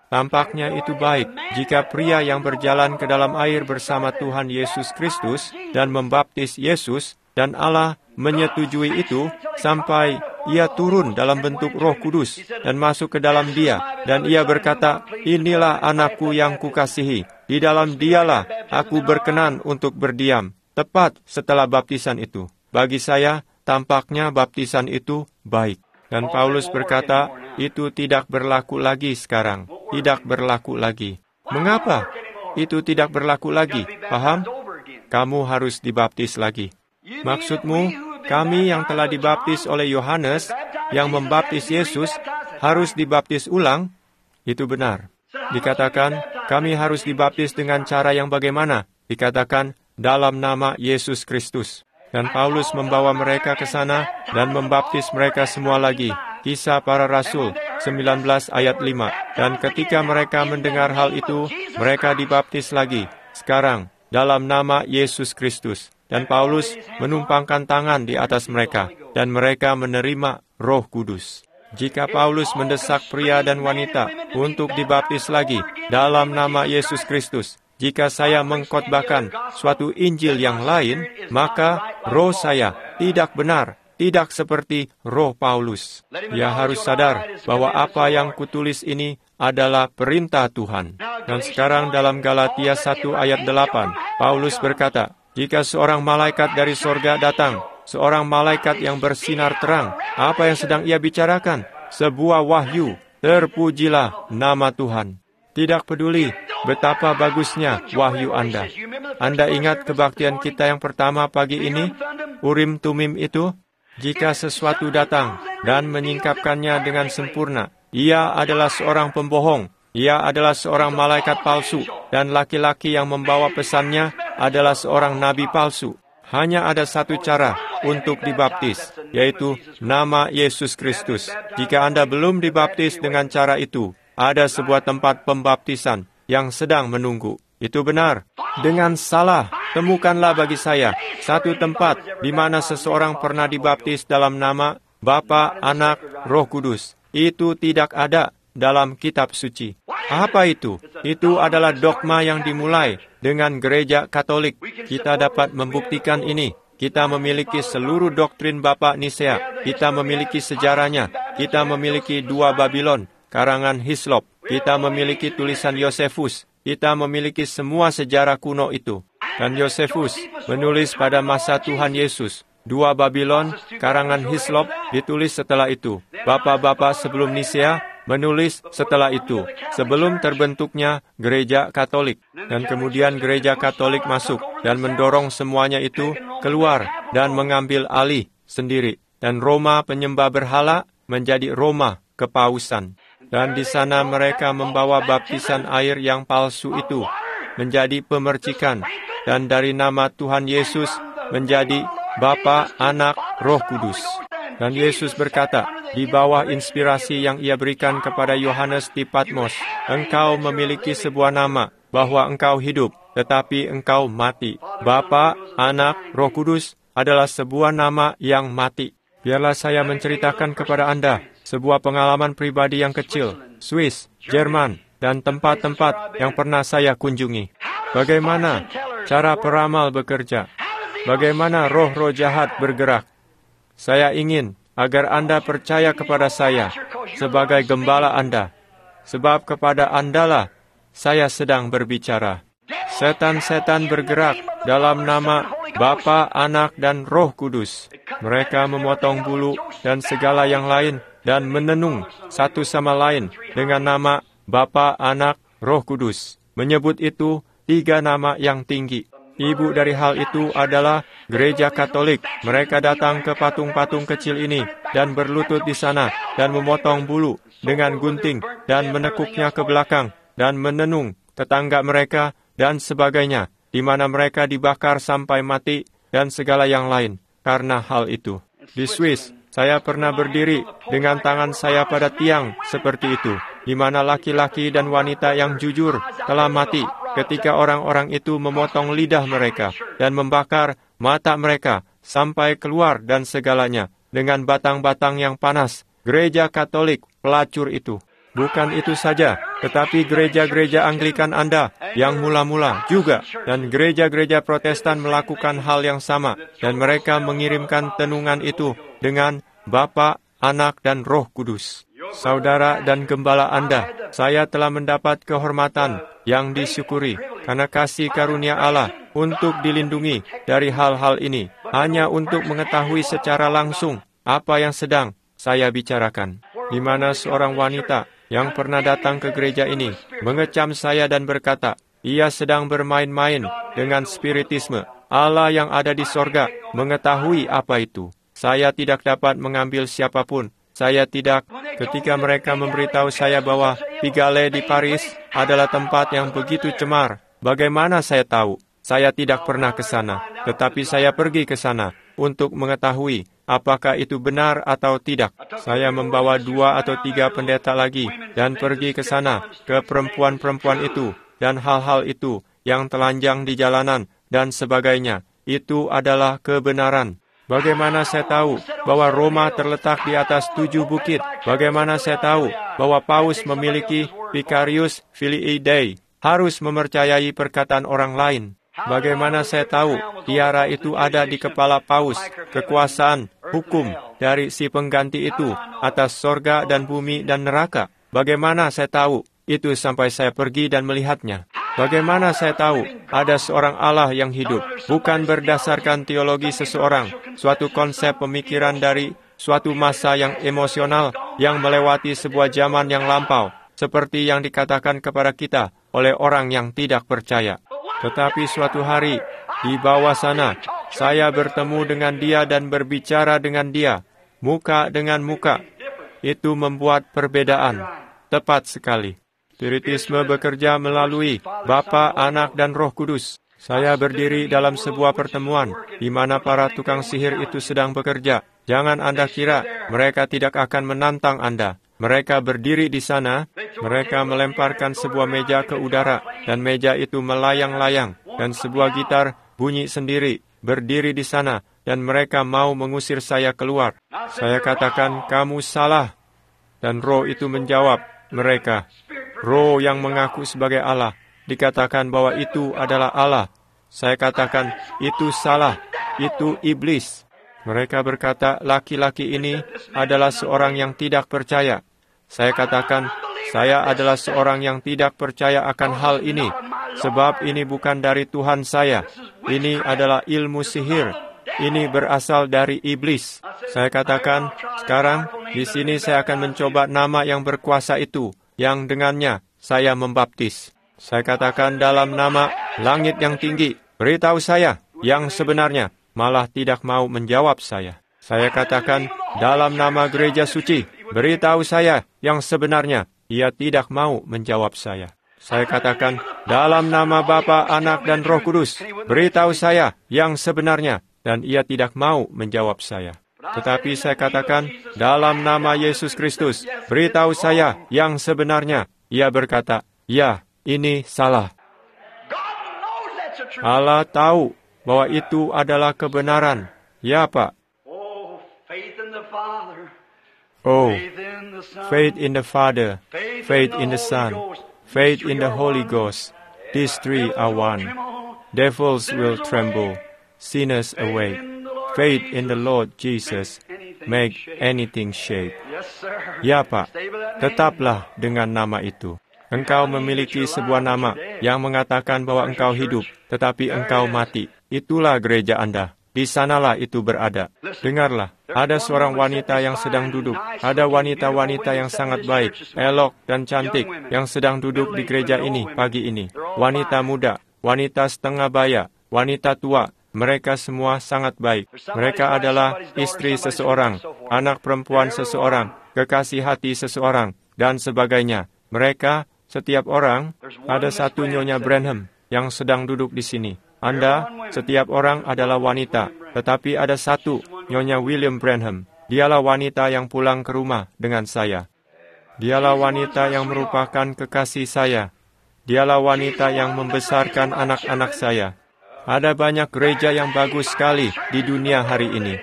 [SPEAKER 1] Tampaknya itu baik jika pria yang berjalan ke dalam air bersama Tuhan Yesus Kristus dan membaptis Yesus, dan Allah menyetujui itu sampai ia turun dalam bentuk Roh Kudus dan masuk ke dalam dia, dan ia berkata, "Inilah anakku yang kukasihi, di dalam dialah aku berkenan untuk berdiam." Tepat setelah baptisan itu. Bagi saya, tampaknya baptisan itu baik. Dan Paulus berkata, itu tidak berlaku lagi sekarang. Tidak berlaku lagi. Mengapa? Itu tidak berlaku lagi. Paham? Kamu harus dibaptis lagi. Maksudmu, kami yang telah dibaptis oleh Yohanes, yang membaptis Yesus, harus dibaptis ulang? Itu benar. Dikatakan, kami harus dibaptis dengan cara yang bagaimana? Dikatakan, dalam nama Yesus Kristus. Dan Paulus membawa mereka ke sana dan membaptis mereka semua lagi. Kisah Para Rasul sembilan belas ayat lima. Dan ketika mereka mendengar hal itu, mereka dibaptis lagi. Sekarang, dalam nama Yesus Kristus. Dan Paulus menumpangkan tangan di atas mereka, dan mereka menerima Roh Kudus. Jika Paulus mendesak pria dan wanita untuk dibaptis lagi dalam nama Yesus Kristus, jika saya mengkhotbahkan suatu Injil yang lain, maka roh saya tidak benar, tidak seperti roh Paulus. Ia harus sadar bahwa apa yang kutulis ini adalah perintah Tuhan. Dan sekarang dalam Galatia satu ayat delapan, Paulus berkata, jika seorang malaikat dari sorga datang, seorang malaikat yang bersinar terang, apa yang sedang ia bicarakan? Sebuah wahyu, terpujilah nama Tuhan. Tidak peduli betapa bagusnya wahyu Anda. Anda ingat kebaktian kita yang pertama pagi ini? Urim Tumim itu? Jika sesuatu datang dan menyingkapkannya dengan sempurna, ia adalah seorang pembohong, ia adalah seorang malaikat palsu, dan laki-laki yang membawa pesannya adalah seorang nabi palsu. Hanya ada satu cara untuk dibaptis, yaitu nama Yesus Kristus. Jika Anda belum dibaptis dengan cara itu, ada sebuah tempat pembaptisan yang sedang menunggu. Itu benar. Dengan salah, temukanlah bagi saya satu tempat di mana seseorang pernah dibaptis dalam nama Bapa, Anak, Roh Kudus. Itu tidak ada dalam kitab suci. Apa itu? Itu adalah dogma yang dimulai dengan gereja Katolik. Kita dapat membuktikan ini. Kita memiliki seluruh doktrin Bapa Nisea. Kita memiliki sejarahnya. Kita memiliki dua Babilon, karangan Hislop. Kita memiliki tulisan Yosefus. Kita memiliki semua sejarah kuno itu. Dan Yosefus menulis pada masa Tuhan Yesus. Dua Babilon, karangan Hislop, ditulis setelah itu. Bapa-bapa sebelum Nisea menulis setelah itu, sebelum terbentuknya gereja Katolik. Dan kemudian gereja Katolik masuk dan mendorong semuanya itu keluar dan mengambil alih sendiri. Dan Roma penyembah berhala menjadi Roma kepausan. Dan di sana mereka membawa baptisan air yang palsu itu menjadi pemercikan. Dan dari nama Tuhan Yesus menjadi Bapa, Anak, Roh Kudus. Dan Yesus berkata, di bawah inspirasi yang ia berikan kepada Yohanes di Patmos, engkau memiliki sebuah nama, bahwa engkau hidup, tetapi engkau mati. Bapa, Anak, Roh Kudus adalah sebuah nama yang mati. Biarlah saya menceritakan kepada Anda sebuah pengalaman pribadi yang kecil, Swiss, Jerman, dan tempat-tempat yang pernah saya kunjungi. Bagaimana cara peramal bekerja? Bagaimana roh-roh jahat bergerak? Saya ingin agar Anda percaya kepada saya sebagai gembala Anda, sebab kepada Andalah saya sedang berbicara. Setan-setan bergerak dalam nama Bapa, Anak, dan Roh Kudus. Mereka memotong bulu dan segala yang lain dan menenung satu sama lain dengan nama Bapa, Anak, Roh Kudus. Menyebut itu tiga nama yang tinggi. Ibu dari hal itu adalah gereja Katolik. Mereka datang ke patung-patung kecil ini dan berlutut di sana dan memotong bulu dengan gunting dan menekuknya ke belakang dan menenung tetangga mereka dan sebagainya, di mana mereka dibakar sampai mati dan segala yang lain karena hal itu. Di Swiss, saya pernah berdiri dengan tangan saya pada tiang seperti itu, di mana laki-laki dan wanita yang jujur telah mati ketika orang-orang itu memotong lidah mereka dan membakar mata mereka sampai keluar dan segalanya dengan batang-batang yang panas. Gereja Katolik pelacur itu. Bukan itu saja, tetapi gereja-gereja Anglikan Anda yang mula-mula juga, dan gereja-gereja Protestan melakukan hal yang sama, dan mereka mengirimkan tenungan itu dengan Bapa, Anak, dan Roh Kudus. Saudara dan gembala Anda, saya telah mendapat kehormatan yang disyukuri karena kasih karunia Allah untuk dilindungi dari hal-hal ini, hanya untuk mengetahui secara langsung apa yang sedang saya bicarakan. Di mana seorang wanita yang pernah datang ke gereja ini mengecam saya dan berkata, ia sedang bermain-main dengan spiritisme. Allah yang ada di sorga mengetahui apa itu. Saya tidak dapat mengambil siapapun. Saya tidak, ketika mereka memberitahu saya bahwa Pigalle di Paris adalah tempat yang begitu cemar. Bagaimana saya tahu? Saya tidak pernah ke sana, tetapi saya pergi ke sana untuk mengetahui apakah itu benar atau tidak. Saya membawa dua atau tiga pendeta lagi dan pergi ke sana, ke perempuan-perempuan itu, dan hal-hal itu yang telanjang di jalanan dan sebagainya. Itu adalah kebenaran. Bagaimana saya tahu bahwa Roma terletak di atas tujuh bukit? Bagaimana saya tahu bahwa Paus memiliki Vicarius Filii Dei? Harus mempercayai perkataan orang lain. Bagaimana saya tahu tiara itu ada di kepala Paus, kekuasaan, hukum dari si pengganti itu atas sorga dan bumi dan neraka? Bagaimana saya tahu itu sampai saya pergi dan melihatnya? Bagaimana saya tahu ada seorang Allah yang hidup, bukan berdasarkan teologi seseorang, suatu konsep pemikiran dari suatu masa yang emosional yang melewati sebuah zaman yang lampau, seperti yang dikatakan kepada kita oleh orang yang tidak percaya. Tetapi suatu hari, di bawah sana, saya bertemu dengan dia dan berbicara dengan dia, muka dengan muka. Itu membuat perbedaan. Tepat sekali. Spiritisme bekerja melalui Bapa, Anak, dan Roh Kudus. Saya berdiri dalam sebuah pertemuan, di mana para tukang sihir itu sedang bekerja. Jangan Anda kira mereka tidak akan menantang Anda. Mereka berdiri di sana, mereka melemparkan sebuah meja ke udara, dan meja itu melayang-layang, dan sebuah gitar bunyi sendiri, berdiri di sana, dan mereka mau mengusir saya keluar. Saya katakan, kamu salah. Dan roh itu menjawab mereka, roh yang mengaku sebagai Allah, dikatakan bahwa itu adalah Allah. Saya katakan, itu salah, itu iblis. Mereka berkata, laki-laki ini adalah seorang yang tidak percaya. Saya katakan, saya adalah seorang yang tidak percaya akan hal ini, sebab ini bukan dari Tuhan saya. Ini adalah ilmu sihir. Ini berasal dari iblis. Saya katakan, sekarang di sini saya akan mencoba nama yang berkuasa itu, yang dengannya saya membaptis. Saya katakan dalam nama langit yang tinggi, beritahu saya yang sebenarnya. Malah tidak mau menjawab saya. Saya katakan dalam nama gereja suci, beritahu saya yang sebenarnya. Ia tidak mau menjawab saya. Saya katakan dalam nama Bapa, Anak, dan Roh Kudus, beritahu saya yang sebenarnya. Dan ia tidak mau menjawab saya. Tetapi saya katakan dalam nama Yesus Kristus, beritahu saya yang sebenarnya. Ia berkata, ya, ini salah. Allah tahu bahwa itu adalah kebenaran. Ya, Pak. Oh, faith in the Father, faith in the Son, faith in the Holy Ghost. These three are one. Devils will tremble, sinners awake. Faith in the Lord Jesus, make anything shake. Ya, Pak. Tetaplah dengan nama itu. Engkau memiliki sebuah nama yang mengatakan bahwa engkau hidup, tetapi engkau mati. Itulah gereja Anda. Di sanalah itu berada. Dengarlah, ada seorang wanita yang sedang duduk. Ada wanita-wanita yang sangat baik, elok dan cantik yang sedang duduk di gereja ini pagi ini. Wanita muda, wanita setengah baya, wanita tua. Mereka semua sangat baik. Mereka adalah istri seseorang, anak perempuan seseorang, kekasih hati seseorang, dan sebagainya. Mereka, setiap orang, ada satu Nyonya Branham yang sedang duduk di sini. Anda, setiap orang adalah wanita, tetapi ada satu, Nyonya William Branham. Dialah wanita yang pulang ke rumah dengan saya. Dialah wanita yang merupakan kekasih saya. Dialah wanita yang membesarkan anak-anak saya. Ada banyak gereja yang bagus sekali di dunia hari ini.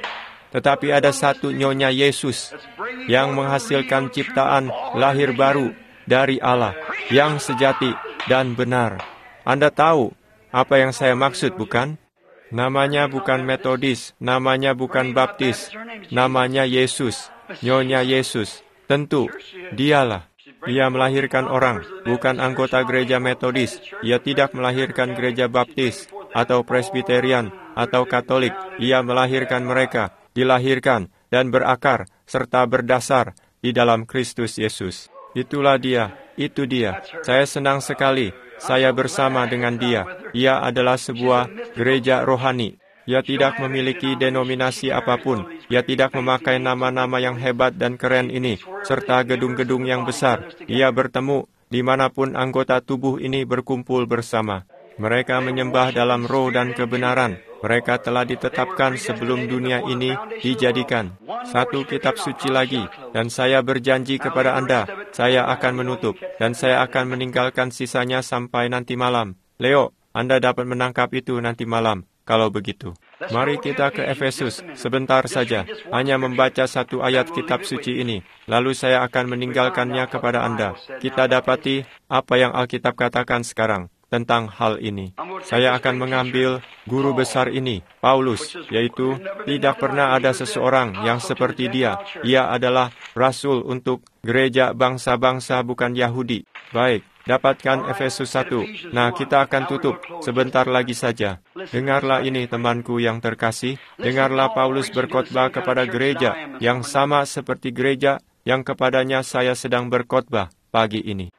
[SPEAKER 1] tetapi ada satu Nyonya Yesus yang menghasilkan ciptaan lahir baru dari Allah yang sejati dan benar. Anda tahu apa yang saya maksud, bukan? Namanya bukan Metodis, namanya bukan Baptis, namanya Yesus, Nyonya Yesus. Tentu, dialah. Ia melahirkan orang, bukan anggota gereja Metodis. Ia tidak melahirkan gereja Baptis, atau Presbyterian, atau Katolik. Ia melahirkan mereka, dilahirkan, dan berakar, serta berdasar di dalam Kristus Yesus. Itulah dia, itu dia. Saya senang sekali, saya bersama dengan dia. Ia adalah sebuah gereja rohani. Ia tidak memiliki denominasi apapun. Ia tidak memakai nama-nama yang hebat dan keren ini, serta gedung-gedung yang besar. Ia bertemu dimanapun anggota tubuh ini berkumpul bersama. Mereka menyembah dalam roh dan kebenaran. Mereka telah ditetapkan sebelum dunia ini dijadikan. Satu kitab suci lagi, dan saya berjanji kepada Anda, saya akan menutup, dan saya akan meninggalkan sisanya sampai nanti malam. Leo, Anda dapat menangkap itu nanti malam. Kalau begitu, mari kita ke Efesus sebentar saja, hanya membaca satu ayat kitab suci ini, lalu saya akan meninggalkannya kepada Anda. Kita dapati apa yang Alkitab katakan sekarang tentang hal ini. Saya akan mengambil guru besar ini, Paulus, yaitu tidak pernah ada seseorang yang seperti dia. Ia adalah rasul untuk gereja bangsa-bangsa bukan Yahudi. Baik. Dapatkan Efesus satu. Nah, kita akan tutup sebentar lagi saja. Dengarlah ini, temanku yang terkasih. Dengarlah Paulus berkhotbah kepada gereja yang sama seperti gereja yang kepadanya saya sedang berkhotbah pagi ini.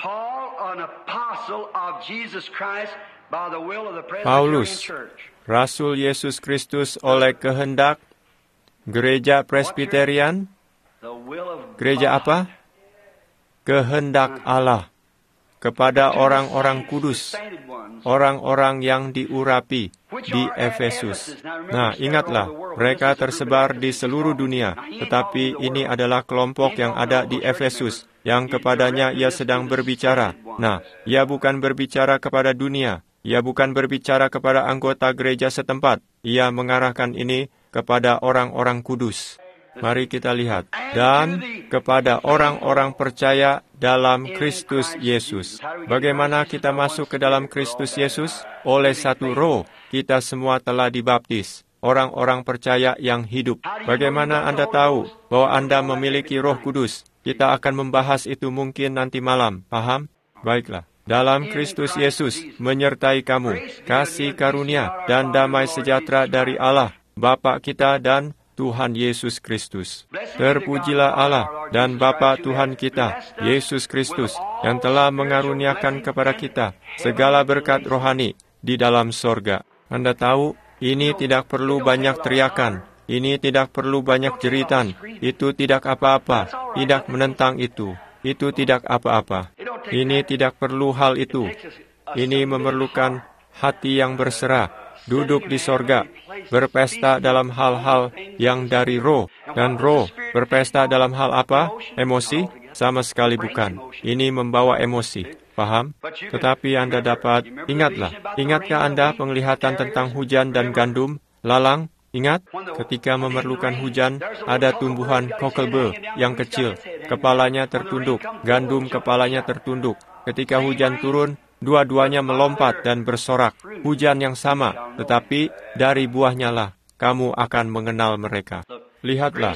[SPEAKER 1] Paulus, Rasul Yesus Kristus oleh kehendak gereja Presbyterian. Gereja apa? Kehendak Allah. Kepada orang-orang kudus, orang-orang yang diurapi di Efesus. Nah, ingatlah, mereka tersebar di seluruh dunia, tetapi ini adalah kelompok yang ada di Efesus, yang kepadanya ia sedang berbicara. Nah, ia bukan berbicara kepada dunia, ia bukan berbicara kepada anggota gereja setempat, ia mengarahkan ini kepada orang-orang kudus. Mari kita lihat. Dan kepada orang-orang percaya dalam Kristus Yesus. Bagaimana kita masuk ke dalam Kristus Yesus? Oleh satu roh, kita semua telah dibaptis. Orang-orang percaya yang hidup. Bagaimana Anda tahu bahwa Anda memiliki Roh Kudus? Kita akan membahas itu mungkin nanti malam. Paham? Baiklah. Dalam Kristus Yesus menyertai kamu. Kasih karunia dan damai sejahtera dari Allah, Bapa kita dan Tuhan Yesus Kristus. Terpujilah Allah dan Bapa Tuhan kita, Yesus Kristus, yang telah mengaruniakan kepada kita segala berkat rohani di dalam sorga. Anda tahu, ini tidak perlu banyak teriakan, ini tidak perlu banyak jeritan, itu tidak apa-apa, tidak menentang itu, itu tidak apa-apa. Ini tidak perlu hal itu. Ini memerlukan hati yang berserah, duduk di sorga, berpesta dalam hal-hal yang dari roh. Dan roh berpesta dalam hal apa? Emosi? Sama sekali bukan. Ini membawa emosi. Paham? Tetapi Anda dapat, ingatlah, ingatkah Anda penglihatan tentang hujan dan gandum, lalang? Ingat, ketika memerlukan hujan, ada tumbuhan kokelbel yang kecil. Kepalanya tertunduk, gandum kepalanya tertunduk. Ketika hujan turun, dua-duanya melompat dan bersorak. Hujan yang sama, tetapi dari buahnya lah kamu akan mengenal mereka. Lihatlah,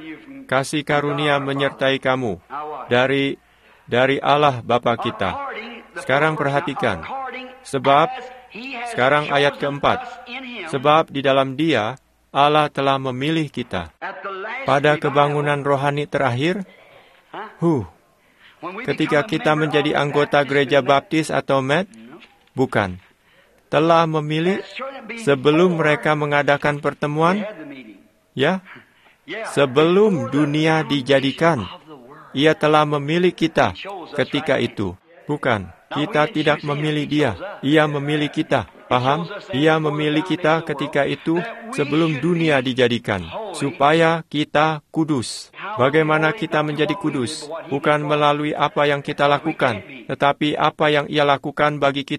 [SPEAKER 1] kasih karunia menyertai kamu dari dari Allah Bapa kita. Sekarang perhatikan, sebab, sekarang ayat keempat, sebab di dalam Dia, Allah telah memilih kita. Pada kebangunan rohani terakhir, huh, ketika kita menjadi anggota gereja baptis atau met, bukan. Telah memilih sebelum mereka mengadakan pertemuan, ya, sebelum dunia dijadikan. Ia telah memilih kita ketika itu. Bukan, kita tidak memilih dia. Ia memilih kita. Paham? Ia memilih kita ketika itu sebelum dunia dijadikan. Supaya kita kudus. Bagaimana kita menjadi kudus? Bukan melalui apa yang kita lakukan, tetapi apa yang Ia lakukan bagi kita.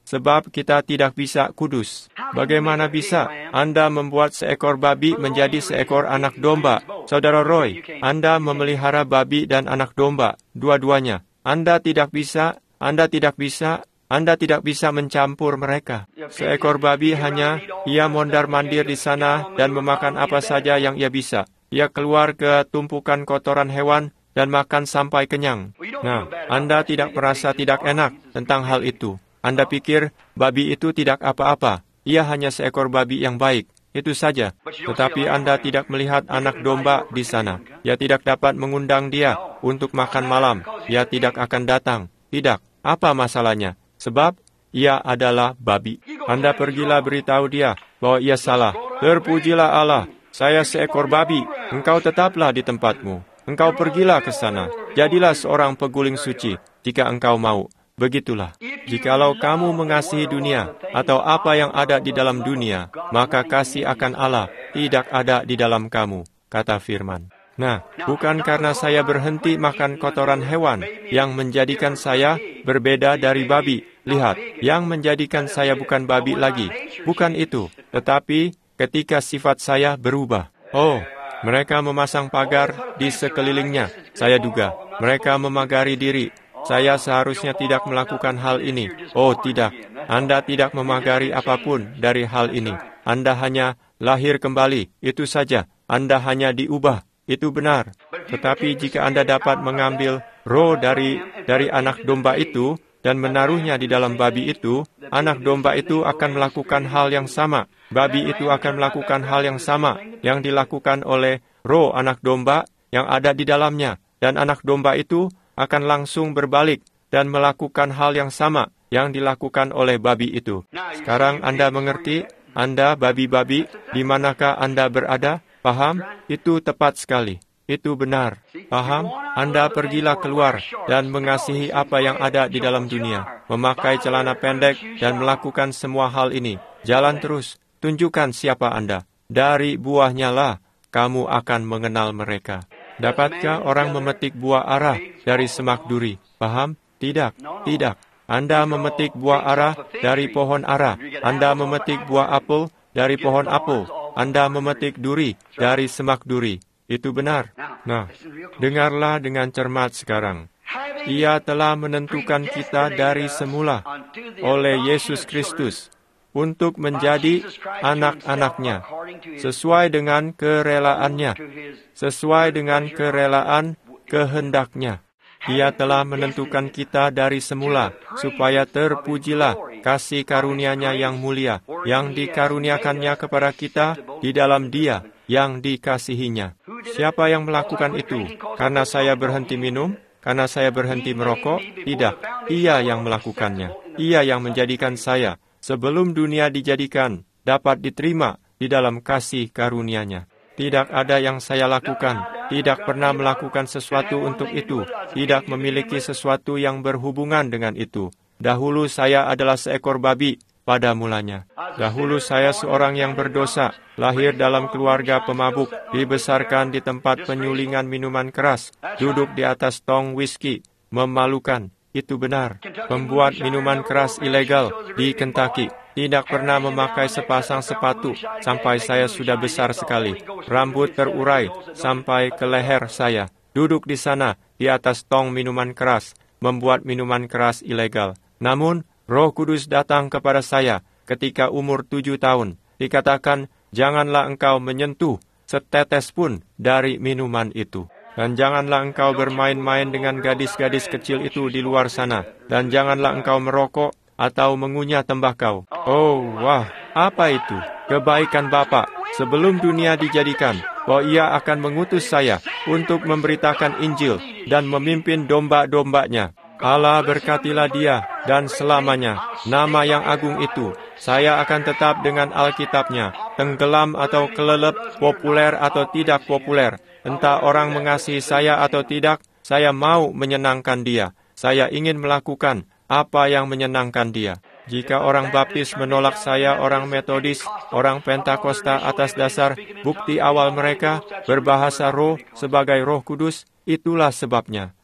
[SPEAKER 1] sebab kita tidak bisa kudus. Bagaimana bisa Anda membuat seekor babi menjadi seekor anak domba? Saudara Roy, Anda memelihara babi dan anak domba, dua-duanya. Anda tidak bisa, Anda tidak bisa, Anda tidak bisa mencampur mereka. Seekor babi hanya, ia mondar-mandir di sana dan memakan apa saja yang ia bisa. Ia keluar ke tumpukan kotoran hewan dan makan sampai kenyang. Nah, Anda tidak merasa tidak enak tentang hal itu. Anda pikir babi itu tidak apa-apa. Ia hanya seekor babi yang baik. Itu saja. Tetapi Anda tidak melihat anak domba di sana. Ia tidak dapat mengundang dia untuk makan malam. Ia tidak akan datang. Tidak. Apa masalahnya? Sebab ia adalah babi. Anda pergilah beritahu dia bahwa ia salah. Terpujilah Allah. Saya seekor babi. Engkau tetaplah di tempatmu. Engkau pergilah ke sana. Jadilah seorang peguling suci jika engkau mau. Begitulah. Jikalau kamu mengasihi dunia atau apa yang ada di dalam dunia, maka kasih akan Allah tidak ada di dalam kamu, kata firman. Nah, bukan karena saya berhenti makan kotoran hewan yang menjadikan saya berbeda dari babi. Lihat, yang menjadikan saya bukan babi lagi. Bukan itu, tetapi ketika sifat saya berubah. Oh, mereka memasang pagar di sekelilingnya. Saya duga, mereka memagari diri. Saya seharusnya tidak melakukan hal ini. Oh, tidak. Anda tidak memagari apapun dari hal ini. Anda hanya lahir kembali. Itu saja. Anda hanya diubah. Itu benar. Tetapi jika Anda dapat mengambil roh dari dari anak domba itu dan menaruhnya di dalam babi itu, anak domba itu akan melakukan hal yang sama. Babi itu akan melakukan hal yang sama yang dilakukan oleh roh anak domba yang ada di dalamnya. Dan anak domba itu akan langsung berbalik dan melakukan hal yang sama yang dilakukan oleh babi itu. Sekarang Anda mengerti, Anda babi-babi, di manakah Anda berada? Paham? Itu tepat sekali. Itu benar. Paham? Anda pergilah keluar dan mengasihi apa yang ada di dalam dunia. Memakai celana pendek dan melakukan semua hal ini. Jalan terus. Tunjukkan siapa Anda. Dari buahnya lah kamu akan mengenal mereka. Dapatkah orang memetik buah ara dari semak duri? Paham? Tidak, tidak. Anda memetik buah ara dari pohon ara. Anda memetik buah apel dari pohon apel. Anda memetik duri dari semak duri. Itu benar. Nah, dengarlah dengan cermat sekarang. Ia telah menentukan kita dari semula oleh Yesus Kristus untuk menjadi anak-anaknya, sesuai dengan kerelaannya, sesuai dengan kerelaan kehendaknya. Ia telah menentukan kita dari semula, supaya terpujilah kasih karunia-Nya yang mulia, yang dikaruniakannya kepada kita di dalam Dia yang dikasihinya. Siapa yang melakukan itu? Karena saya berhenti minum? Karena saya berhenti merokok? Tidak, Ia yang melakukannya. Ia yang menjadikan saya sebelum dunia dijadikan, dapat diterima di dalam kasih karunia-Nya. Tidak ada yang saya lakukan, tidak pernah melakukan sesuatu untuk itu, tidak memiliki sesuatu yang berhubungan dengan itu. Dahulu saya adalah seekor babi pada mulanya. Dahulu saya seorang yang berdosa, lahir dalam keluarga pemabuk, dibesarkan di tempat penyulingan minuman keras, duduk di atas tong whisky, memalukan. Itu benar. Pembuat minuman keras ilegal di Kentucky. Tidak pernah memakai sepasang sepatu sampai saya sudah besar sekali. Rambut terurai sampai ke leher saya. Duduk di sana di atas tong minuman keras, membuat minuman keras ilegal. Namun, Roh Kudus datang kepada saya ketika umur tujuh tahun. Dikatakan, janganlah engkau menyentuh setetes pun dari minuman itu. Dan janganlah engkau bermain-main dengan gadis-gadis kecil itu di luar sana. Dan janganlah engkau merokok atau mengunyah tembakau. Oh, wah, apa itu? Kebaikan Bapa sebelum dunia dijadikan, bahwa Ia akan mengutus saya untuk memberitakan Injil dan memimpin domba-dombanya. Allah berkatilah Dia dan selamanya. Nama yang agung itu, saya akan tetap dengan Alkitabnya, tenggelam atau kelelep, populer atau tidak populer. Entah orang mengasihi saya atau tidak, saya mau menyenangkan Dia. Saya ingin melakukan apa yang menyenangkan Dia. Jika orang baptis menolak saya, orang Metodis, orang Pentakosta atas dasar bukti awal mereka berbahasa roh sebagai Roh Kudus, itulah sebabnya.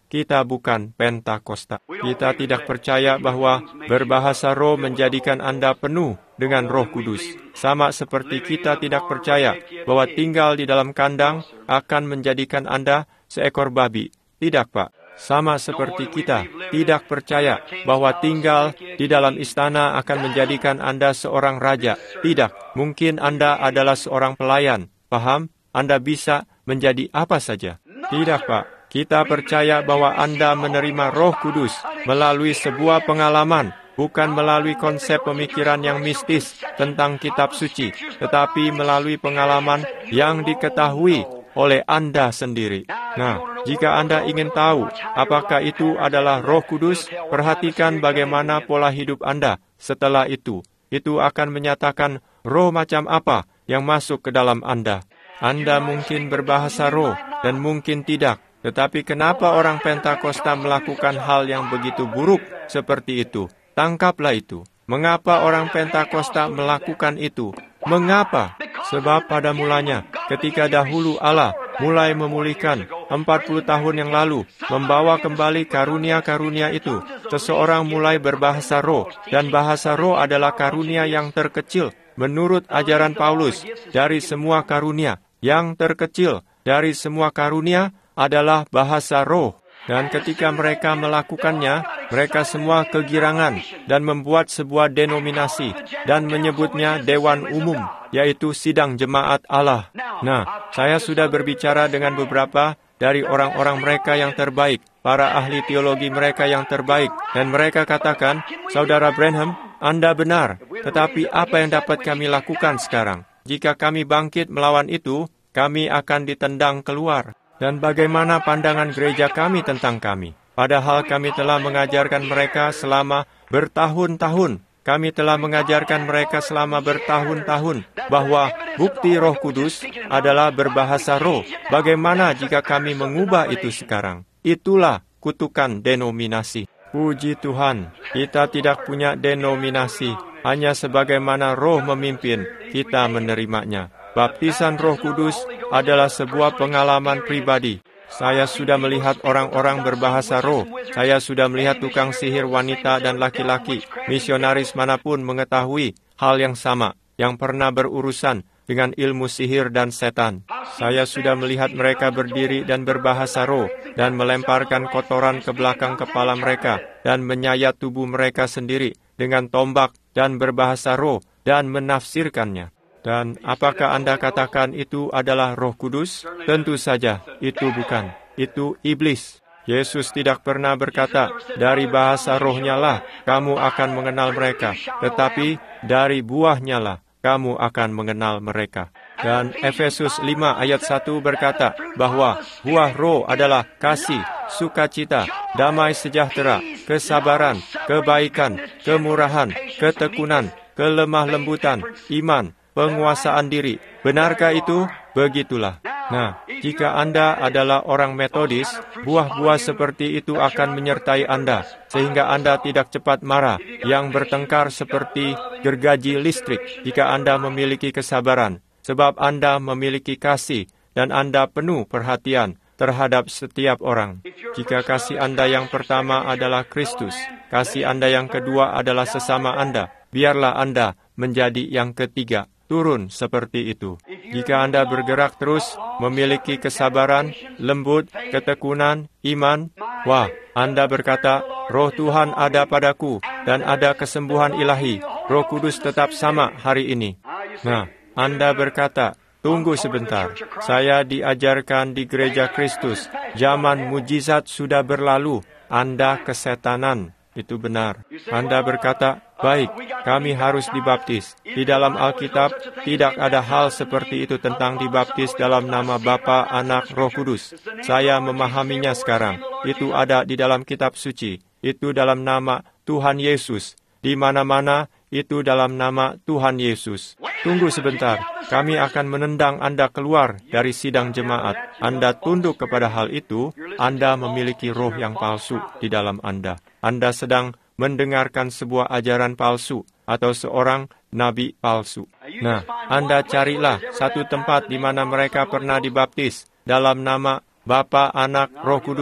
[SPEAKER 1] kita bukan Pentakosta. Kita tidak percaya bahwa berbahasa roh menjadikan Anda penuh dengan Roh Kudus. Sama seperti kita tidak percaya bahwa tinggal di dalam kandang akan menjadikan Anda seekor babi. Tidak, Pak. Sama seperti kita tidak percaya bahwa tinggal di dalam istana akan menjadikan Anda seorang raja. Tidak, mungkin Anda adalah seorang pelayan. Paham? Anda bisa menjadi apa saja. Tidak, Pak. Kita percaya bahwa Anda menerima Roh Kudus melalui sebuah pengalaman, bukan melalui konsep pemikiran yang mistis tentang kitab suci, tetapi melalui pengalaman yang diketahui oleh Anda sendiri. Nah, jika Anda ingin tahu apakah itu adalah Roh Kudus, perhatikan bagaimana pola hidup Anda setelah itu. Itu akan menyatakan roh macam apa yang masuk ke dalam Anda. Anda mungkin berbahasa roh dan mungkin tidak. Tetapi kenapa orang Pentakosta melakukan hal yang begitu buruk seperti itu? Tangkaplah itu. Mengapa orang Pentakosta melakukan itu? Mengapa? Sebab pada mulanya, ketika dahulu Allah mulai memulihkan empat puluh tahun yang lalu, membawa kembali karunia-karunia itu, seseorang mulai berbahasa roh, dan bahasa roh adalah karunia yang terkecil, menurut ajaran Paulus, dari semua karunia. Yang terkecil dari semua karunia adalah bahasa roh. Dan ketika mereka melakukannya, mereka semua kegirangan dan membuat sebuah denominasi dan menyebutnya Dewan Umum, yaitu Sidang Jemaat Allah. Nah, saya sudah berbicara dengan beberapa dari orang-orang mereka yang terbaik, para ahli teologi mereka yang terbaik, dan mereka katakan, Saudara Branham, Anda benar, tetapi apa yang dapat kami lakukan sekarang? Jika kami bangkit melawan itu, kami akan ditendang keluar. Dan bagaimana pandangan gereja kami tentang kami? Padahal kami telah mengajarkan mereka selama bertahun-tahun. Kami telah mengajarkan mereka selama bertahun-tahun bahwa bukti Roh Kudus adalah berbahasa roh. Bagaimana jika kami mengubah itu sekarang? Itulah kutukan denominasi. Puji Tuhan, kita tidak punya denominasi. Hanya sebagaimana roh memimpin, kita menerimanya. Baptisan Roh Kudus adalah sebuah pengalaman pribadi. Saya sudah melihat orang-orang berbahasa roh. Saya sudah melihat tukang sihir wanita dan laki-laki. Misionaris manapun mengetahui hal yang sama, yang pernah berurusan dengan ilmu sihir dan setan. Saya sudah melihat mereka berdiri dan berbahasa roh, dan melemparkan kotoran ke belakang kepala mereka, dan menyayat tubuh mereka sendiri dengan tombak dan berbahasa roh, dan menafsirkannya. Dan apakah Anda katakan itu adalah Roh Kudus? Tentu saja, itu bukan. Itu iblis. Yesus tidak pernah berkata, dari bahasa rohnya lah kamu akan mengenal mereka, tetapi dari buahnya lah kamu akan mengenal mereka. Dan Efesus lima ayat satu berkata bahwa buah roh adalah kasih, sukacita, damai sejahtera, kesabaran, kebaikan, kemurahan, ketekunan, kelemah lembutan, iman, penguasaan diri. Benarkah itu? Begitulah. Nah, jika Anda adalah orang Metodis, buah-buah seperti itu akan menyertai Anda, sehingga Anda tidak cepat marah, yang bertengkar seperti gergaji listrik, jika Anda memiliki kesabaran, sebab Anda memiliki kasih, dan Anda penuh perhatian terhadap setiap orang. Jika kasih Anda yang pertama adalah Kristus, kasih Anda yang kedua adalah sesama Anda, biarlah Anda menjadi yang ketiga. Turun seperti itu. Jika Anda bergerak terus, memiliki kesabaran, lembut, ketekunan, iman, wah, Anda berkata, Roh Tuhan ada padaku, dan ada kesembuhan ilahi. Roh Kudus tetap sama hari ini. Nah, Anda berkata, tunggu sebentar, saya diajarkan di gereja Kristus, zaman mujizat sudah berlalu, Anda kesetanan. Itu benar. Anda berkata, baik, kami harus dibaptis. Di dalam Alkitab, tidak ada hal seperti itu tentang dibaptis dalam nama Bapa, Anak, Roh Kudus. Saya memahaminya sekarang. Itu ada di dalam kitab suci. Itu dalam nama Tuhan Yesus. Di mana-mana, itu dalam nama Tuhan Yesus. Tunggu sebentar, kami akan menendang Anda keluar dari sidang jemaat. Anda tunduk kepada hal itu, Anda memiliki roh yang palsu di dalam Anda. Anda sedang mendengarkan sebuah ajaran palsu atau seorang nabi palsu. Nah, Anda carilah satu tempat di mana mereka pernah dibaptis dalam nama Bapa, Anak, Roh Kudus.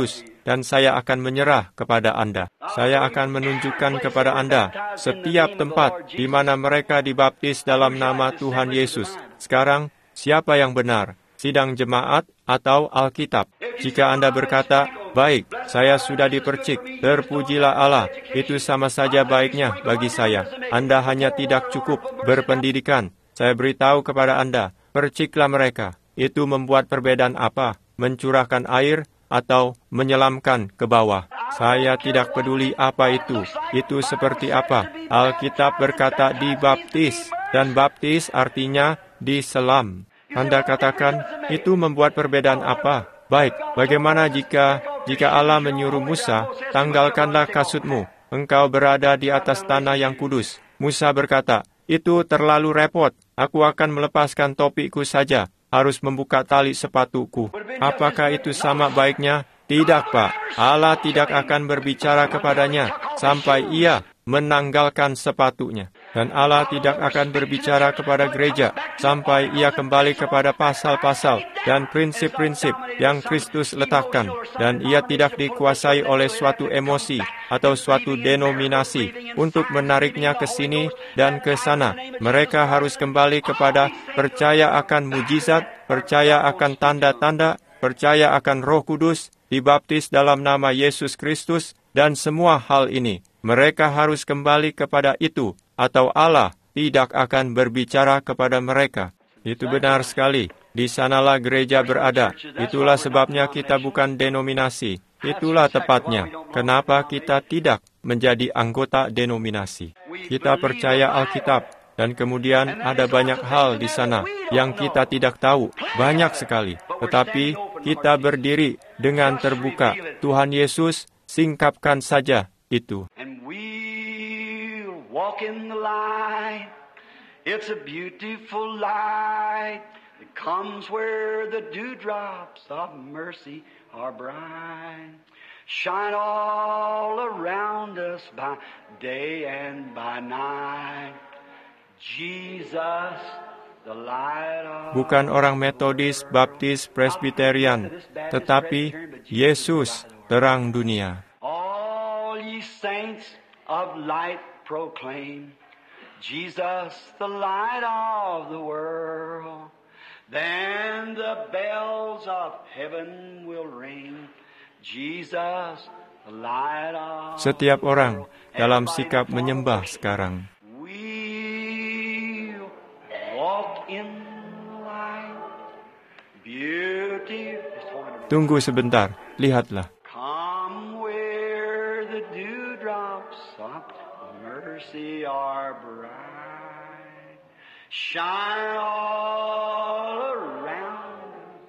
[SPEAKER 1] dan saya akan menyerah kepada Anda. Saya akan menunjukkan kepada Anda setiap tempat di mana mereka dibaptis dalam nama Tuhan Yesus. Sekarang, siapa yang benar? Sidang jemaat atau Alkitab? Jika Anda berkata, baik, saya sudah dipercik, terpujilah Allah, itu sama saja baiknya bagi saya. Anda hanya tidak cukup berpendidikan. Saya beritahu kepada Anda, perciklah mereka. Itu membuat perbedaan apa? Mencurahkan air atau menyelamkan ke bawah? Saya tidak peduli apa itu. Itu seperti apa? Alkitab berkata dibaptis, dan baptis artinya diselam. Anda katakan, itu membuat perbedaan apa? Baik, bagaimana jika jika Allah menyuruh Musa, tanggalkanlah kasutmu, engkau berada di atas tanah yang kudus. Musa berkata, itu terlalu repot, aku akan melepaskan topiku saja, harus membuka tali sepatuku. Apakah itu sama baiknya? Tidak, Pak. Allah tidak akan berbicara kepadanya sampai ia menanggalkan sepatunya. Dan Allah tidak akan berbicara kepada gereja sampai ia kembali kepada pasal-pasal dan prinsip-prinsip yang Kristus letakkan. Dan ia tidak dikuasai oleh suatu emosi atau suatu denominasi untuk menariknya ke sini dan ke sana. Mereka harus kembali kepada percaya akan mujizat, percaya akan tanda-tanda, percaya akan Roh Kudus, dibaptis dalam nama Yesus Kristus, dan semua hal ini. Mereka harus kembali kepada itu, atau Allah tidak akan berbicara kepada mereka. Itu benar sekali. Di sanalah gereja berada. Itulah sebabnya kita bukan denominasi. Itulah tepatnya. Kenapa kita tidak menjadi anggota denominasi? Kita percaya Alkitab, dan kemudian ada banyak hal di sana yang kita tidak tahu. Banyak sekali. Tetapi kita berdiri dengan terbuka. Tuhan Yesus, singkapkan saja itu.
[SPEAKER 2] Walk in the light. It's a beautiful light that comes where the dewdrops of mercy are bright. Shine all around us by day and by night. Jesus, the light of...
[SPEAKER 1] Bukan orang Metodis, Baptis, Presbyterian, tetapi Yesus, terang dunia.
[SPEAKER 2] All ye saints of light proclaim Jesus, the light of the world. Then the bells of heaven will ring. Jesus, the light of...
[SPEAKER 1] Setiap orang dalam sikap menyembah sekarang.
[SPEAKER 2] We'll walk in the light. Beauty.
[SPEAKER 1] Tunggu sebentar, lihatlah.
[SPEAKER 2] Come where the dewdrops of mercy are bright, shine all around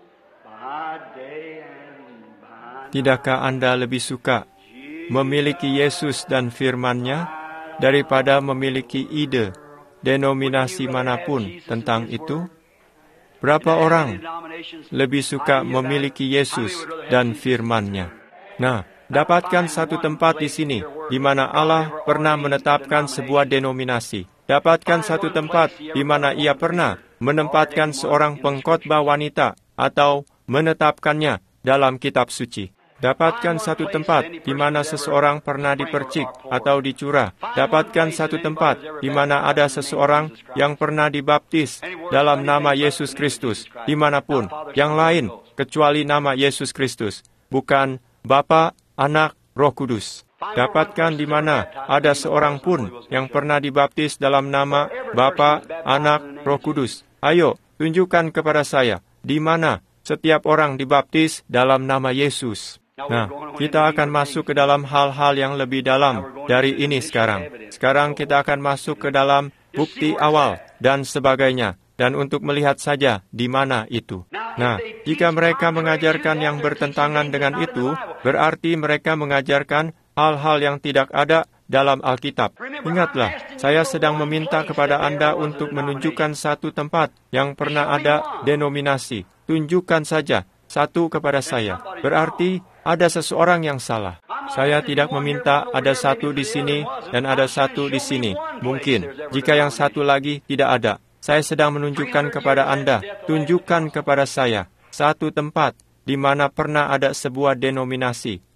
[SPEAKER 2] by day and by night.
[SPEAKER 1] Tidakkah Anda lebih suka memiliki Yesus dan firman-Nya daripada memiliki ide, denominasi manapun tentang itu? Berapa orang lebih suka memiliki Yesus dan firman-Nya? Nah, dapatkan satu tempat di sini, di mana Allah pernah menetapkan sebuah denominasi. Dapatkan satu tempat di mana ia pernah menempatkan seorang pengkhotbah wanita atau menetapkannya dalam kitab suci. Dapatkan satu tempat di mana seseorang pernah dipercik atau dicurah. Dapatkan satu tempat di mana ada seseorang yang pernah dibaptis dalam nama Yesus Kristus, dimanapun, yang lain kecuali nama Yesus Kristus, bukan Bapa, Anak, Roh Kudus. Dapatkan di mana ada seorang pun yang pernah dibaptis dalam nama Bapa, Anak, Roh Kudus. Ayo, tunjukkan kepada saya di mana setiap orang dibaptis dalam nama Yesus. Nah, kita akan masuk ke dalam hal-hal yang lebih dalam dari ini sekarang. Sekarang kita akan masuk ke dalam bukti awal dan sebagainya, dan untuk melihat saja di mana itu. Nah, jika mereka mengajarkan yang bertentangan dengan itu, berarti mereka mengajarkan hal-hal yang tidak ada dalam Alkitab. Ingatlah, saya sedang meminta kepada Anda untuk menunjukkan satu tempat yang pernah ada denominasi. Tunjukkan saja satu kepada saya. Berarti ada seseorang yang salah. Saya tidak meminta ada satu di sini dan ada satu di sini. Mungkin, jika yang satu lagi tidak ada. Saya sedang menunjukkan kepada Anda, tunjukkan kepada saya satu tempat di mana pernah ada sebuah denominasi.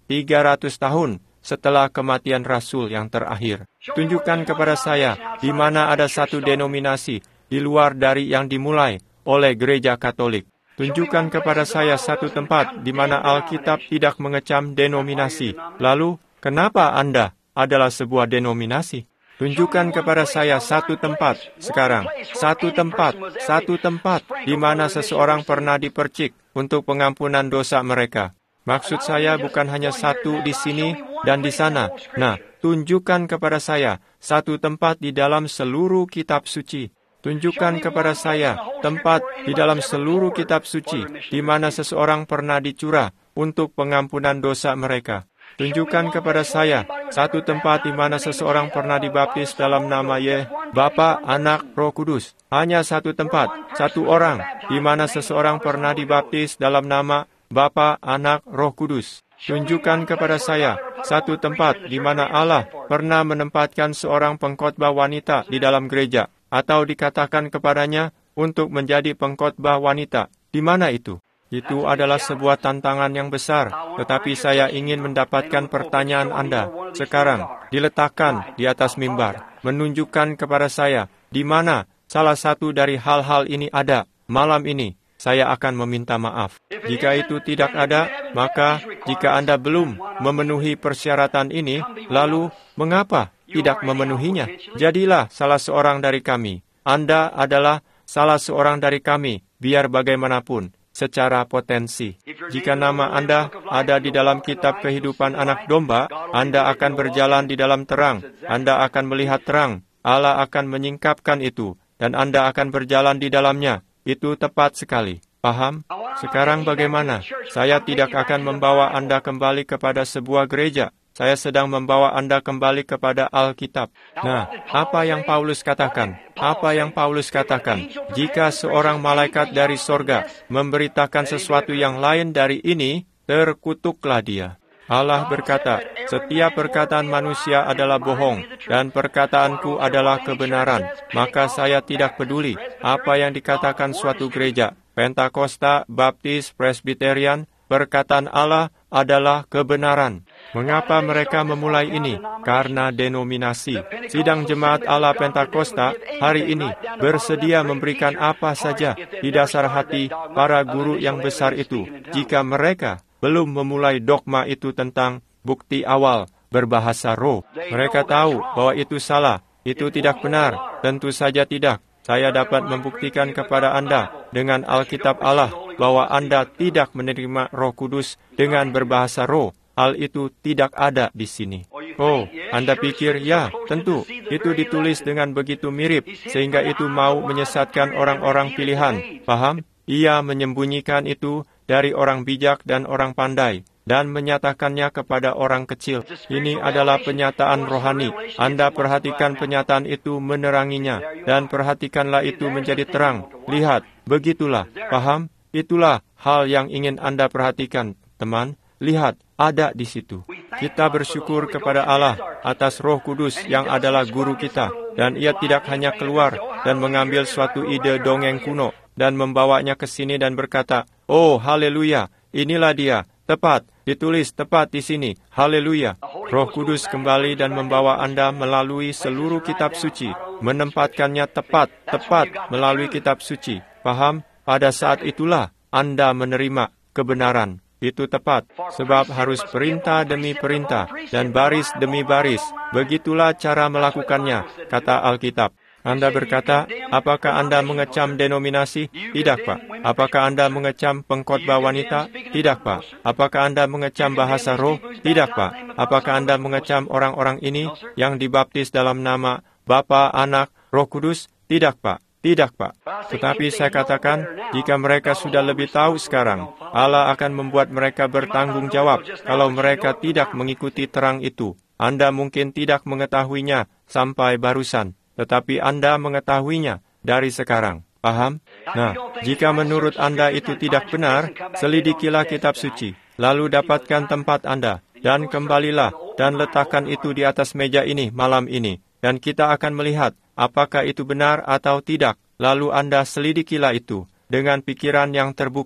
[SPEAKER 1] tiga ratus tahun setelah kematian Rasul yang terakhir. Tunjukkan kepada saya di mana ada satu denominasi di luar dari yang dimulai oleh Gereja Katolik. Tunjukkan kepada saya satu tempat di mana Alkitab tidak mengecam denominasi. Lalu, kenapa Anda adalah sebuah denominasi? Tunjukkan kepada saya satu tempat sekarang, satu tempat, satu tempat di mana seseorang pernah dipercik untuk pengampunan dosa mereka. Maksud saya bukan hanya satu di sini dan di sana. Nah, tunjukkan kepada saya satu tempat di dalam seluruh kitab suci. Tunjukkan kepada saya tempat di dalam seluruh kitab suci di mana seseorang pernah dicurah untuk pengampunan dosa mereka. Tunjukkan kepada saya satu tempat di mana seseorang pernah dibaptis dalam nama Ye, Bapa, Anak, Roh Kudus. Hanya satu tempat, satu orang di mana seseorang pernah dibaptis dalam nama Bapa, Anak, Roh Kudus. Tunjukkan kepada saya satu tempat di mana Allah pernah menempatkan seorang pengkhotbah wanita di dalam gereja, atau dikatakan kepadanya untuk menjadi pengkhotbah wanita. Di mana itu? Itu adalah sebuah tantangan yang besar, tetapi saya ingin mendapatkan pertanyaan Anda sekarang diletakkan di atas mimbar, menunjukkan kepada saya di mana salah satu dari hal-hal ini ada. Malam ini saya akan meminta maaf. Jika itu tidak ada, maka jika Anda belum memenuhi persyaratan ini, lalu mengapa tidak memenuhinya? Jadilah salah seorang dari kami. Anda adalah salah seorang dari kami, biar bagaimanapun. Secara potensi. Jika nama Anda ada di dalam kitab kehidupan anak domba, Anda akan berjalan di dalam terang. Anda akan melihat terang. Allah akan menyingkapkan itu, dan Anda akan berjalan di dalamnya. Itu tepat sekali. Paham? Sekarang bagaimana? Saya tidak akan membawa Anda kembali kepada sebuah gereja. Saya sedang membawa Anda kembali kepada Alkitab. Nah, apa yang Paulus katakan? Apa yang Paulus katakan? Jika seorang malaikat dari sorga memberitakan sesuatu yang lain dari ini, terkutuklah dia. Allah berkata, setiap perkataan manusia adalah bohong, dan perkataanku adalah kebenaran. Maka saya tidak peduli apa yang dikatakan suatu gereja, Pentakosta, Baptis, Presbyterian, perkataan Allah adalah kebenaran. Mengapa mereka memulai ini? Karena denominasi. Sidang Jemaat Allah Pentakosta hari ini bersedia memberikan apa saja di dasar hati para guru yang besar itu, jika mereka belum memulai dogma itu tentang bukti awal berbahasa roh. Mereka tahu bahwa itu salah, itu tidak benar, tentu saja tidak. Saya dapat membuktikan kepada Anda dengan Alkitab Allah bahwa Anda tidak menerima Roh Kudus dengan berbahasa roh. Hal itu tidak ada di sini. Oh, Anda pikir, ya, tentu, itu ditulis dengan begitu mirip, sehingga itu mau menyesatkan orang-orang pilihan. Paham? Ia menyembunyikan itu dari orang bijak dan orang pandai, dan menyatakannya kepada orang kecil. Ini adalah penyataan rohani. Anda perhatikan penyataan itu meneranginya, dan perhatikanlah itu menjadi terang. Lihat, begitulah. Paham? Itulah hal yang ingin Anda perhatikan, teman. Lihat, ada di situ. Kita bersyukur kepada Allah atas Roh Kudus yang adalah guru kita, dan ia tidak hanya keluar dan mengambil suatu ide dongeng kuno dan membawanya ke sini dan berkata, "Oh, haleluya, inilah dia, tepat, ditulis tepat di sini, haleluya." Roh Kudus kembali dan membawa Anda melalui seluruh kitab suci, menempatkannya tepat-tepat melalui kitab suci. Paham? Pada saat itulah Anda menerima kebenaran. Itu tepat, sebab harus perintah demi perintah dan baris demi baris. Begitulah cara melakukannya, kata Alkitab. Anda berkata, apakah Anda mengecam denominasi? Tidak, Pak. Apakah Anda mengecam pengkhotbah wanita? Tidak, Pak. Apakah Anda mengecam bahasa roh? Tidak, Pak. Apakah Anda mengecam orang-orang ini yang dibaptis dalam nama Bapa, Anak, Roh Kudus? Tidak, Pak. Tidak, Pak. Tetapi saya katakan, jika mereka sudah lebih tahu sekarang, Allah akan membuat mereka bertanggung jawab kalau mereka tidak mengikuti terang itu. Anda mungkin tidak mengetahuinya sampai barusan, tetapi Anda mengetahuinya dari sekarang. Paham? Nah, jika menurut Anda itu tidak benar, selidikilah kitab suci, lalu dapatkan tempat Anda, dan kembalilah dan letakkan itu di atas meja ini malam ini, dan kita akan melihat apakah itu benar atau tidak. Lalu Anda selidikilah itu dengan pikiran yang terbuka,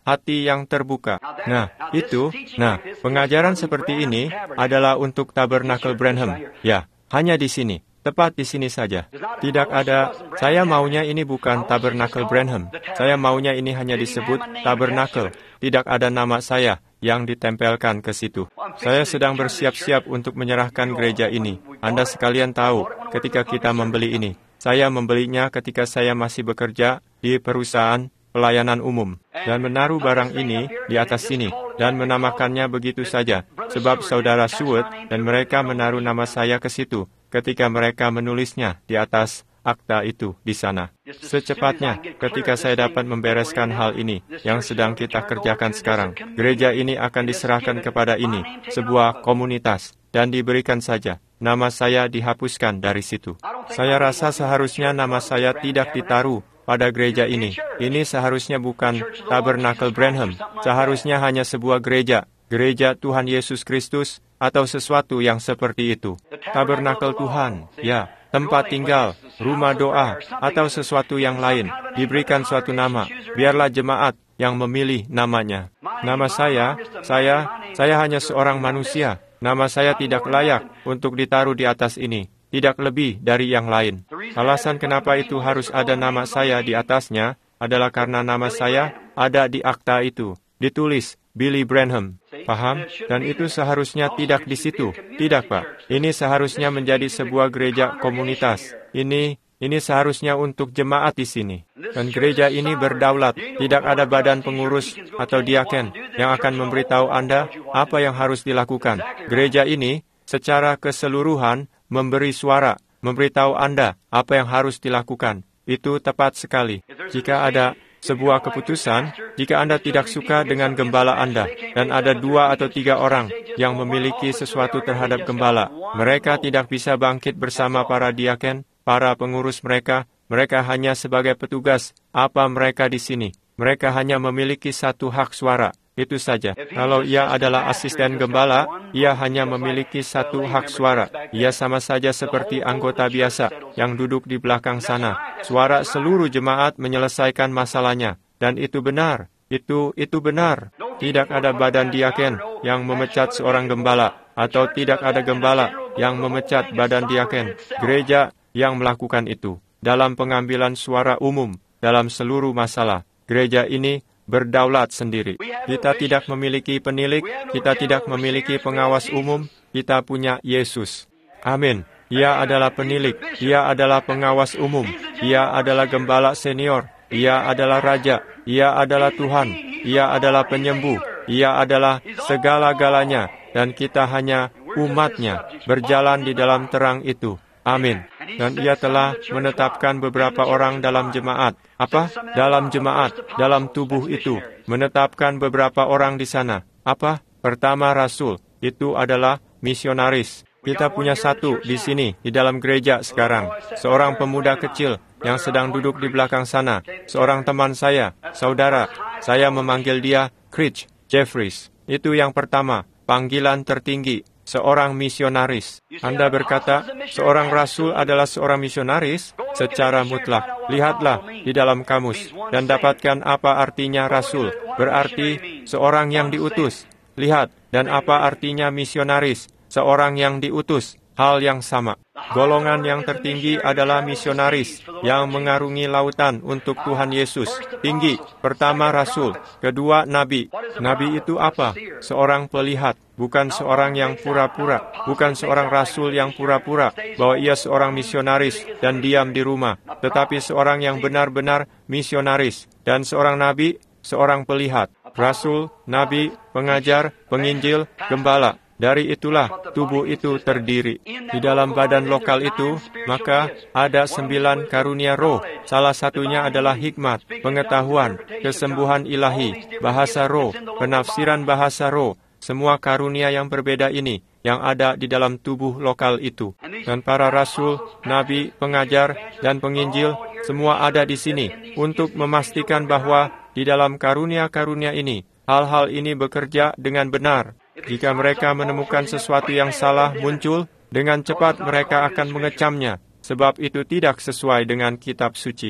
[SPEAKER 1] hati yang terbuka. Nah, itu, nah, pengajaran seperti ini adalah untuk Tabernakel Branham. Ya, hanya di sini. Tepat di sini saja. Tidak ada, saya maunya ini bukan Tabernakel Branham. Saya maunya ini hanya disebut Tabernakel. Tidak ada nama saya yang ditempelkan ke situ. Saya sedang bersiap-siap untuk menyerahkan gereja ini. Anda sekalian tahu, ketika kita membeli ini. Saya membelinya ketika saya masih bekerja di perusahaan pelayanan umum. Dan menaruh barang ini di atas sini. Dan menamakannya begitu saja. Sebab saudara Seward dan mereka menaruh nama saya ke situ. Ketika mereka menulisnya di atas akta itu di sana. Secepatnya, ketika saya dapat membereskan hal ini yang sedang kita kerjakan sekarang, gereja ini akan diserahkan kepada ini, sebuah komunitas, dan diberikan saja. Nama saya dihapuskan dari situ. Saya rasa seharusnya nama saya tidak ditaruh pada gereja ini. Ini seharusnya bukan Tabernakel Branham. Seharusnya hanya sebuah gereja. Gereja Tuhan Yesus Kristus atau sesuatu yang seperti itu. Tabernakel Tuhan, ya, tempat tinggal, rumah doa, atau sesuatu yang lain. Diberikan suatu nama, biarlah jemaat yang memilih namanya. Nama saya, saya, saya hanya seorang manusia. Nama saya tidak layak untuk ditaruh di atas ini. Tidak lebih dari yang lain. Alasan kenapa itu harus ada nama saya di atasnya adalah karena nama saya ada di akta itu. Ditulis Billy Branham. Paham? Dan itu seharusnya tidak di situ. Tidak, Pak. Ini seharusnya menjadi sebuah gereja komunitas. Ini ini seharusnya untuk jemaat di sini. Dan gereja ini berdaulat. Tidak ada badan pengurus atau diaken yang akan memberitahu Anda apa yang harus dilakukan. Gereja ini secara keseluruhan memberi suara, memberitahu Anda apa yang harus dilakukan. Itu tepat sekali. Jika ada sebuah keputusan, jika Anda tidak suka dengan gembala Anda, dan ada dua atau tiga orang yang memiliki sesuatu terhadap gembala, mereka tidak bisa bangkit bersama para diaken, para pengurus mereka, mereka hanya sebagai petugas, apa mereka di sini. Mereka hanya memiliki satu hak suara, itu saja. Kalau ia adalah asisten gembala, ia hanya memiliki satu hak suara. Ia sama saja seperti anggota biasa yang duduk di belakang sana. Suara seluruh jemaat menyelesaikan masalahnya. Dan itu benar. Itu itu benar. Tidak ada badan diaken yang memecat seorang gembala. Atau tidak ada gembala yang memecat badan diaken. Gereja yang melakukan itu. Dalam pengambilan suara umum, dalam seluruh masalah. Gereja ini berdaulat sendiri. Kita tidak memiliki penilik, kita tidak memiliki pengawas umum, kita punya Yesus. Amin. Ia adalah penilik, ia adalah pengawas umum, ia adalah gembala senior, ia adalah raja, ia adalah Tuhan, ia adalah penyembuh, ia adalah segala-galanya, dan kita hanya umatnya berjalan di dalam terang itu. Amin. Dan ia telah menetapkan beberapa orang dalam jemaat. Apa? Dalam jemaat, dalam tubuh itu. Menetapkan beberapa orang di sana. Apa? Pertama rasul. Itu adalah misionaris. Kita punya satu di sini, di dalam gereja sekarang. Seorang pemuda kecil yang sedang duduk di belakang sana. Seorang teman saya, saudara. Saya memanggil dia Critch Jeffries. Itu yang pertama, panggilan tertinggi. Seorang misionaris. Anda berkata, seorang rasul adalah seorang misionaris? Secara mutlak. Lihatlah di dalam kamus dan dapatkan apa artinya rasul. Berarti seorang yang diutus. Lihat, dan apa artinya misionaris? Seorang yang diutus. Hal yang sama. Golongan yang tertinggi adalah misionaris yang mengarungi lautan untuk Tuhan Yesus. Tinggi. Pertama rasul. Kedua nabi. Nabi itu apa? Seorang pelihat. Bukan seorang yang pura-pura. Bukan seorang rasul yang pura-pura bahwa ia seorang misionaris dan diam di rumah. Tetapi seorang yang benar-benar misionaris. Dan seorang nabi, seorang pelihat. Rasul, nabi, pengajar, penginjil, gembala. Dari itulah tubuh itu terdiri. Di dalam badan lokal itu, maka ada sembilan karunia roh. Salah satunya adalah hikmat, pengetahuan, kesembuhan ilahi, bahasa roh, penafsiran bahasa roh. Semua karunia yang berbeda ini yang ada di dalam tubuh lokal itu. Dan para rasul, nabi, pengajar, dan penginjil, semua ada di sini untuk memastikan bahwa di dalam karunia-karunia ini, hal-hal ini bekerja dengan benar. Jika mereka menemukan sesuatu yang salah muncul, dengan cepat mereka akan mengecamnya, sebab itu tidak sesuai dengan kitab suci.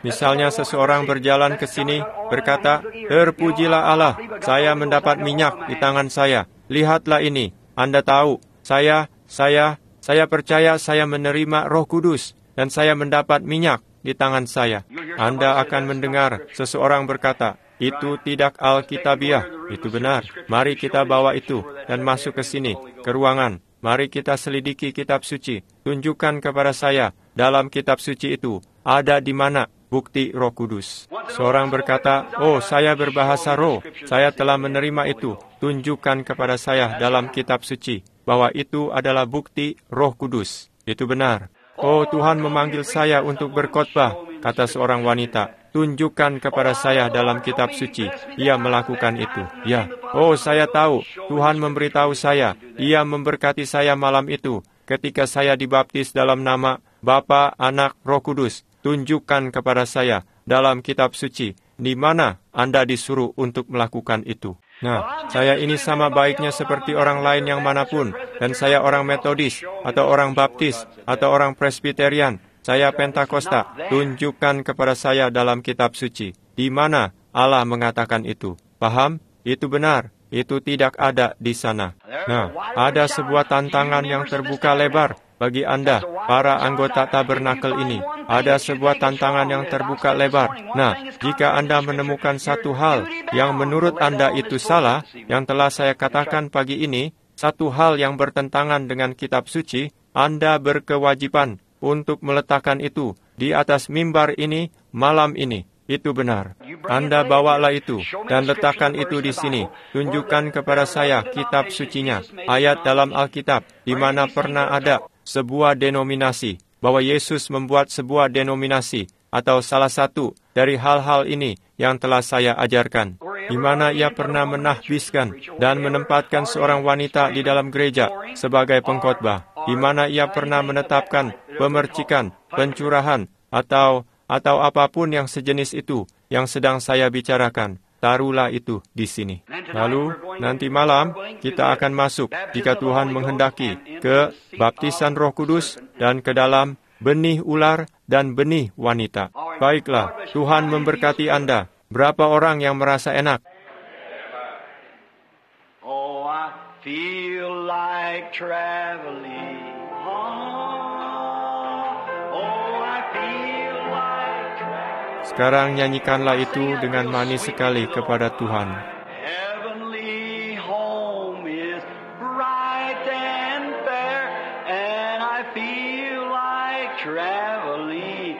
[SPEAKER 1] Misalnya seseorang berjalan ke sini, berkata, "Terpujilah Allah, saya mendapat minyak di tangan saya. Lihatlah ini, Anda tahu, saya, saya, saya percaya saya menerima Roh Kudus, dan saya mendapat minyak di tangan saya." Anda akan mendengar seseorang berkata, "Itu tidak Alkitabiah." Itu benar. Mari kita bawa itu dan masuk ke sini, ke ruangan. Mari kita selidiki kitab suci. Tunjukkan kepada saya, dalam kitab suci itu, ada di mana bukti Roh Kudus. Seorang berkata, "Oh, saya berbahasa roh. Saya telah menerima itu. Tunjukkan kepada saya dalam kitab suci bahwa itu adalah bukti Roh Kudus." Itu benar. "Oh, Tuhan memanggil saya untuk berkhotbah," kata seorang wanita. "Tunjukkan kepada saya dalam kitab suci, ia melakukan itu." Ya, "Oh, saya tahu, Tuhan memberitahu saya, ia memberkati saya malam itu, ketika saya dibaptis dalam nama Bapa, Anak, Roh Kudus. Tunjukkan kepada saya dalam kitab suci, di mana Anda disuruh untuk melakukan itu." Nah, saya ini sama baiknya seperti orang lain yang manapun, dan saya orang Metodis, atau orang Baptis, atau orang Presbyterian, saya Pentakosta. Tunjukkan kepada saya dalam kitab suci, di mana Allah mengatakan itu. Paham? Itu benar. Itu tidak ada di sana. Nah, ada sebuah tantangan yang terbuka lebar bagi Anda, para anggota tabernakel ini. Ada sebuah tantangan yang terbuka lebar. Nah, jika Anda menemukan satu hal yang menurut Anda itu salah, yang telah saya katakan pagi ini, satu hal yang bertentangan dengan kitab suci, Anda berkewajiban untuk meletakkan itu di atas mimbar ini malam ini. Itu benar. Anda bawalah itu dan letakkan itu di sini. Tunjukkan kepada saya kitab sucinya, ayat dalam Alkitab, di mana pernah ada sebuah denominasi, bahwa Yesus membuat sebuah denominasi, atau salah satu dari hal-hal ini yang telah saya ajarkan, di mana ia pernah menahbiskan dan menempatkan seorang wanita di dalam gereja sebagai pengkhotbah, di mana ia pernah menetapkan pemercikan, pencurahan, atau atau apapun yang sejenis itu yang sedang saya bicarakan. Taruhlah itu di sini. Lalu, nanti malam, kita akan masuk, jika Tuhan menghendaki, ke baptisan Roh Kudus dan ke dalam benih ular dan benih wanita. Baiklah, Tuhan memberkati Anda. Berapa orang yang merasa enak?
[SPEAKER 2] Oh, I feel like traveling on. Oh, I feel like traveling.
[SPEAKER 1] Sekarang nyanyikanlah itu dengan manis sekali kepada Tuhan.
[SPEAKER 2] Heavenly home is bright and fair, and I feel like traveling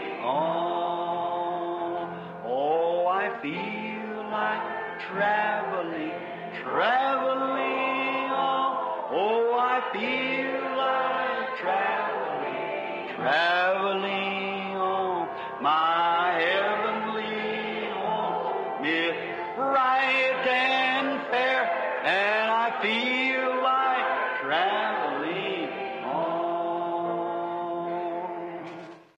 [SPEAKER 2] on. Oh, I feel like traveling, traveling on. Oh, I feel like traveling, traveling on. My heavenly home is bright and fair, and I feel like traveling on.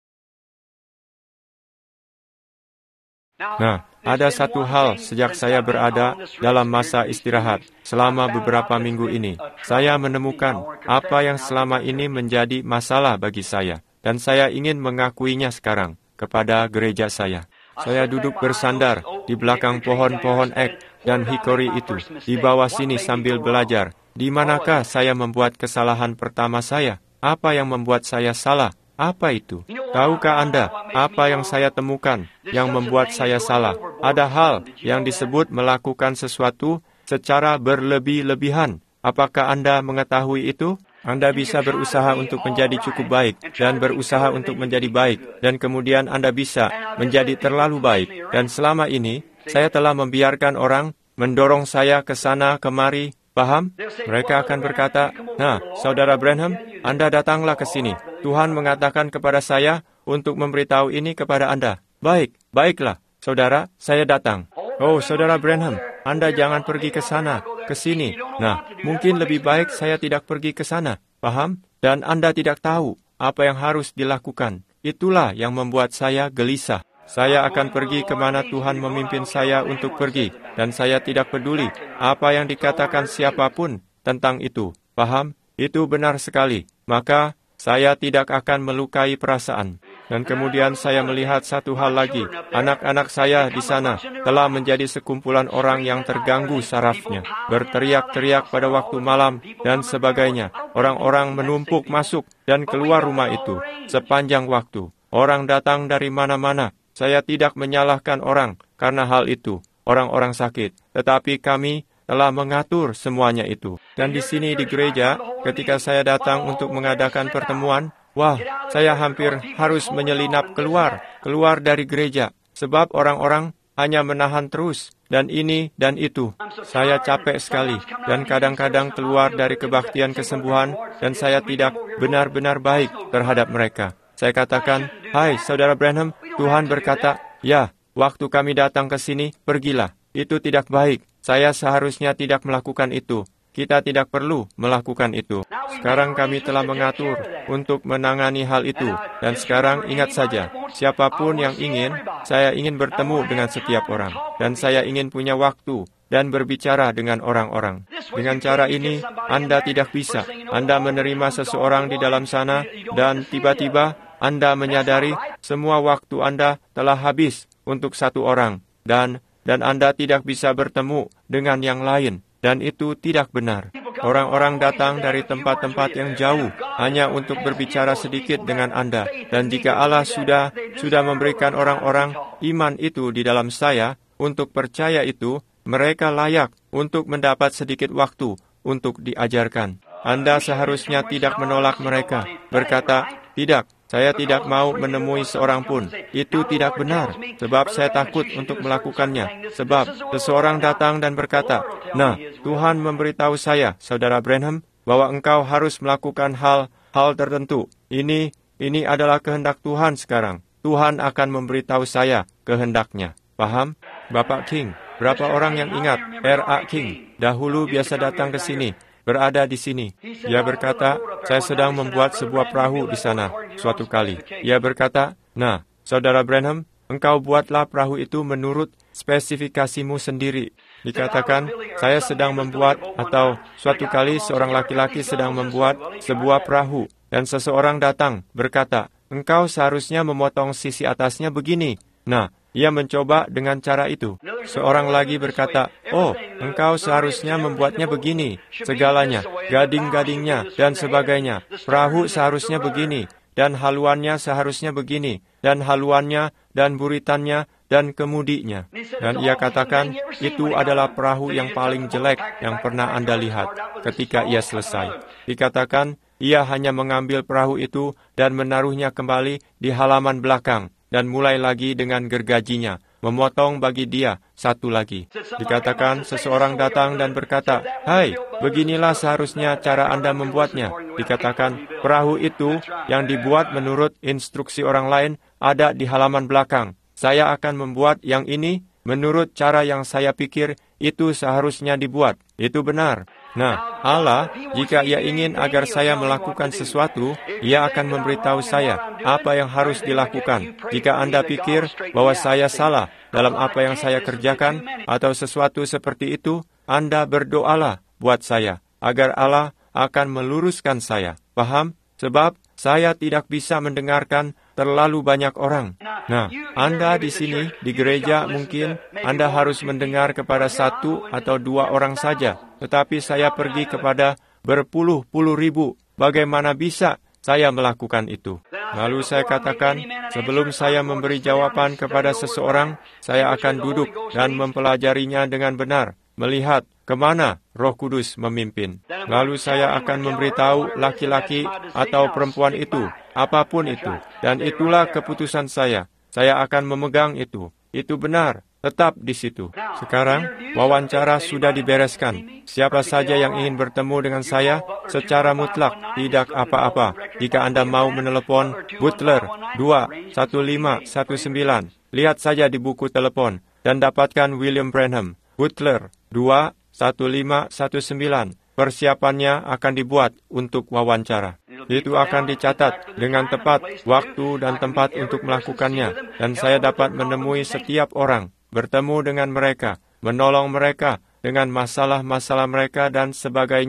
[SPEAKER 1] Nah, ada satu hal sejak saya berada dalam masa istirahat selama beberapa minggu ini. Saya menemukan apa yang selama ini menjadi masalah bagi saya, dan saya ingin mengakuinya sekarang kepada gereja saya. Saya duduk bersandar di belakang pohon-pohon ek dan hikori itu, di bawah sini sambil belajar. Di manakah saya membuat kesalahan pertama saya? Apa yang membuat saya salah? Apa itu? Tahukah Anda apa yang saya temukan yang membuat saya salah? Ada hal yang disebut melakukan sesuatu secara berlebih-lebihan. Apakah Anda mengetahui itu? Anda bisa berusaha untuk menjadi cukup baik dan berusaha untuk menjadi baik, dan kemudian Anda bisa menjadi terlalu baik. Dan selama ini, saya telah membiarkan orang mendorong saya ke sana kemari. Paham? Mereka akan berkata, "Nah, Saudara Branham, Anda datanglah ke sini. Tuhan mengatakan kepada saya untuk memberitahu ini kepada Anda." Baik, baiklah, Saudara, saya datang. "Oh, Saudara Branham, Anda jangan pergi ke sana, ke sini." Nah, mungkin lebih baik saya tidak pergi ke sana. Paham? Dan Anda tidak tahu apa yang harus dilakukan. Itulah yang membuat saya gelisah. Saya akan pergi kemana Tuhan memimpin saya untuk pergi, dan saya tidak peduli apa yang dikatakan siapapun tentang itu. Paham? Itu benar sekali. Maka, saya tidak akan melukai perasaan. Dan kemudian saya melihat satu hal lagi. Anak-anak saya di sana telah menjadi sekumpulan orang yang terganggu sarafnya, berteriak-teriak pada waktu malam dan sebagainya. Orang-orang menumpuk masuk dan keluar rumah itu sepanjang waktu. Orang datang dari mana-mana. Saya tidak menyalahkan orang karena hal itu, orang-orang sakit. Tetapi kami telah mengatur semuanya itu. Dan di sini di gereja, ketika saya datang untuk mengadakan pertemuan, wah, saya hampir harus menyelinap keluar, keluar dari gereja. Sebab orang-orang hanya menahan terus, dan ini dan itu. Saya capek sekali, dan kadang-kadang keluar dari kebaktian kesembuhan, dan saya tidak benar-benar baik terhadap mereka. Saya katakan, hai Saudara Branham, Tuhan berkata, ya, waktu kami datang ke sini, pergilah. Itu tidak baik. Saya seharusnya tidak melakukan itu. Kita tidak perlu melakukan itu. Sekarang kami telah mengatur untuk menangani hal itu. Dan sekarang ingat saja, siapapun yang ingin, saya ingin bertemu dengan setiap orang. Dan saya ingin punya waktu dan berbicara dengan orang-orang. Dengan cara ini, Anda tidak bisa. Anda menerima seseorang di dalam sana, dan tiba-tiba Anda menyadari semua waktu Anda telah habis untuk satu orang. Dan dan Anda tidak bisa bertemu dengan yang lain, dan itu tidak benar. Orang-orang datang dari tempat-tempat yang jauh hanya untuk berbicara sedikit dengan Anda, dan jika Allah sudah sudah memberikan orang-orang iman itu di dalam saya untuk percaya itu, mereka layak untuk mendapat sedikit waktu untuk diajarkan. Anda seharusnya tidak menolak mereka, berkata, tidak. Saya tidak mau menemui seorang pun. Itu tidak benar, sebab saya takut untuk melakukannya. Sebab seseorang datang dan berkata, nah, Tuhan memberitahu saya, Saudara Branham, bahwa engkau harus melakukan hal-hal tertentu. Ini, ini adalah kehendak Tuhan sekarang. Tuhan akan memberitahu saya kehendaknya. Paham? Bapak King, berapa orang yang ingat R A King dahulu biasa datang ke sini, berada di sini. Dia berkata, saya sedang membuat sebuah perahu di sana suatu kali. Dia berkata, nah, Saudara Branham, engkau buatlah perahu itu menurut spesifikasimu sendiri. Dikatakan, saya sedang membuat, atau suatu kali seorang laki-laki sedang membuat sebuah perahu, dan seseorang datang, berkata, engkau seharusnya memotong sisi atasnya begini. Nah, ia mencoba dengan cara itu. Seorang lagi berkata, oh, engkau seharusnya membuatnya begini, segalanya, gading-gadingnya, dan sebagainya. Perahu seharusnya begini, dan haluannya seharusnya begini, dan haluannya, dan buritannya, dan kemudinya. Dan ia katakan, itu adalah perahu yang paling jelek yang pernah Anda lihat ketika ia selesai. Dikatakan, ia hanya mengambil perahu itu dan menaruhnya kembali di halaman belakang, dan mulai lagi dengan gergajinya, memotong bagi dia satu lagi. Dikatakan seseorang datang dan berkata, hai, beginilah seharusnya cara Anda membuatnya. Dikatakan, perahu itu yang dibuat menurut instruksi orang lain ada di halaman belakang. Saya akan membuat yang ini menurut cara yang saya pikir itu seharusnya dibuat. Itu benar. Nah, Allah, jika Ia ingin agar saya melakukan sesuatu, Ia akan memberitahu saya apa yang harus dilakukan. Jika Anda pikir bahwa saya salah dalam apa yang saya kerjakan atau sesuatu seperti itu, Anda berdoalah buat saya, agar Allah akan meluruskan saya. Paham? Sebab saya tidak bisa mendengarkan terlalu banyak orang. Nah, Anda di sini, di gereja mungkin Anda harus mendengar kepada satu atau dua orang saja. Tetapi saya pergi kepada berpuluh-puluh ribu. Bagaimana bisa saya melakukan itu? Lalu saya katakan, sebelum saya memberi jawaban kepada seseorang, saya akan duduk dan mempelajarinya dengan benar, melihat kemana Roh Kudus memimpin. Lalu saya akan memberitahu laki-laki atau perempuan itu, apapun itu. Dan itulah keputusan saya. Saya akan memegang itu. Itu benar. Tetap di situ. Sekarang, wawancara sudah dibereskan. Siapa saja yang ingin bertemu dengan saya, secara mutlak, tidak apa-apa. Jika Anda mau menelepon Butler dua satu lima satu sembilan, lihat saja di buku telepon, dan dapatkan William Branham. Butler dua satu lima satu sembilan. Persiapannya akan dibuat untuk wawancara. Itu akan dicatat dengan tepat waktu dan tempat untuk melakukannya. Dan saya dapat menemui setiap orang, bertemu dengan mereka, menolong mereka dengan masalah-masalah mereka dan sebagainya.